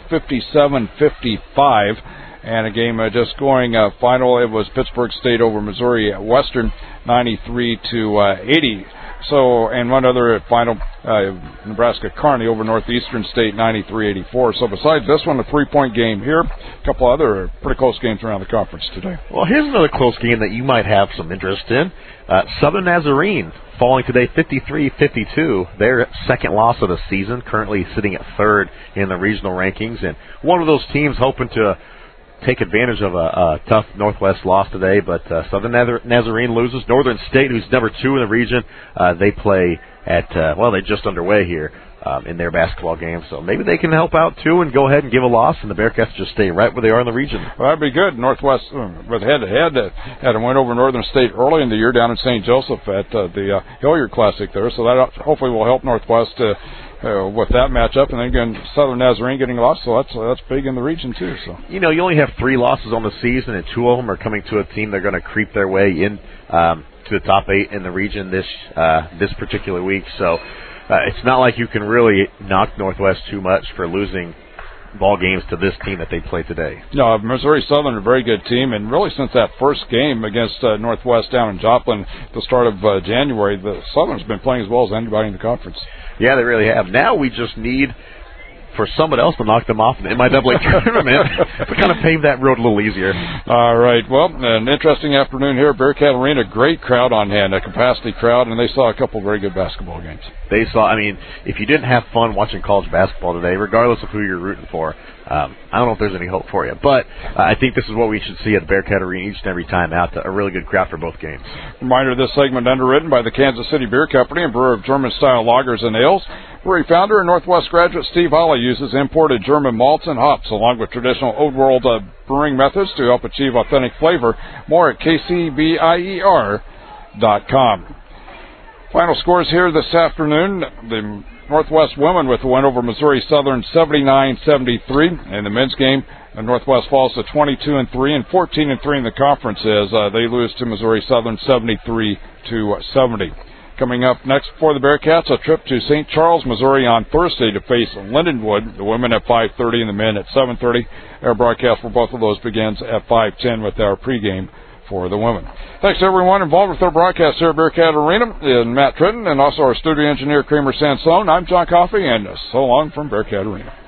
57-55. And a game just scoring final. It was Pittsburgh State over Missouri Western 93-80. So, and one other final, Nebraska Kearney over Northeastern State 93-84. So besides this one, a 3-point game here, a couple other pretty close games around the conference today. Well, here's another close game that you might have some interest in. Southern Nazarene falling today 53-52, their second loss of the season, currently sitting at 3rd in the regional rankings. And one of those teams hoping to take advantage of a tough Northwest loss today, but Southern Nazarene loses. Northern State, who's number 2 in the region, they play at, they're just underway here in their basketball game, so maybe they can help out too and go ahead and give a loss, and the Bearcats just stay right where they are in the region. Well, that'd be good. Northwest, with head-to-head, had a win over Northern State early in the year down in St. Joseph at the Hilliard Classic there, so that hopefully will help Northwest with that matchup, and then again, Southern Nazarene getting lost, so that's big in the region too. So you only have 3 losses on the season, and 2 of them are coming to a team they're going to creep their way in to the top 8 in the region this particular week. So it's not like you can really knock Northwest too much for losing ball games to this team that they played today. No, Missouri Southern, a very good team, and really since that first game against Northwest down in Joplin at the start of January, the Southern's been playing as well as anybody in the conference. Yeah, they really have. Now we just need for someone else to knock them off in the MIAA tournament to kind of pave that road a little easier. All right. Well, an interesting afternoon here at Bearcat Arena. Great crowd on hand, a capacity crowd, and they saw a couple very good basketball games. If you didn't have fun watching college basketball today, regardless of who you're rooting for, I don't know if there's any hope for you. But I think this is what we should see at Bearcat Arena each and every time out, a really good crowd for both games. Reminder, this segment underwritten by the Kansas City Beer Company and brewer of German-style lagers and ales. Brewery founder and Northwest graduate Steve Holla uses imported German malts and hops along with traditional Old World brewing methods to help achieve authentic flavor. More at kcbier.com. Final scores here this afternoon. The Northwest women with the win over Missouri Southern 79-73. In the men's game, Northwest falls to 22-3 and 14-3 in the conference as they lose to Missouri Southern 73-70. Coming up next for the Bearcats, a trip to St. Charles, Missouri on Thursday to face Lindenwood. The women at 5:30 and the men at 7:30. Our broadcast for both of those begins at 5:10 with our pregame for the women. Thanks to everyone involved with our broadcast here at Bearcat Arena, and Matt Tritton, and also our studio engineer, Kramer Sansone. I'm John Coffey, and so long from Bearcat Arena.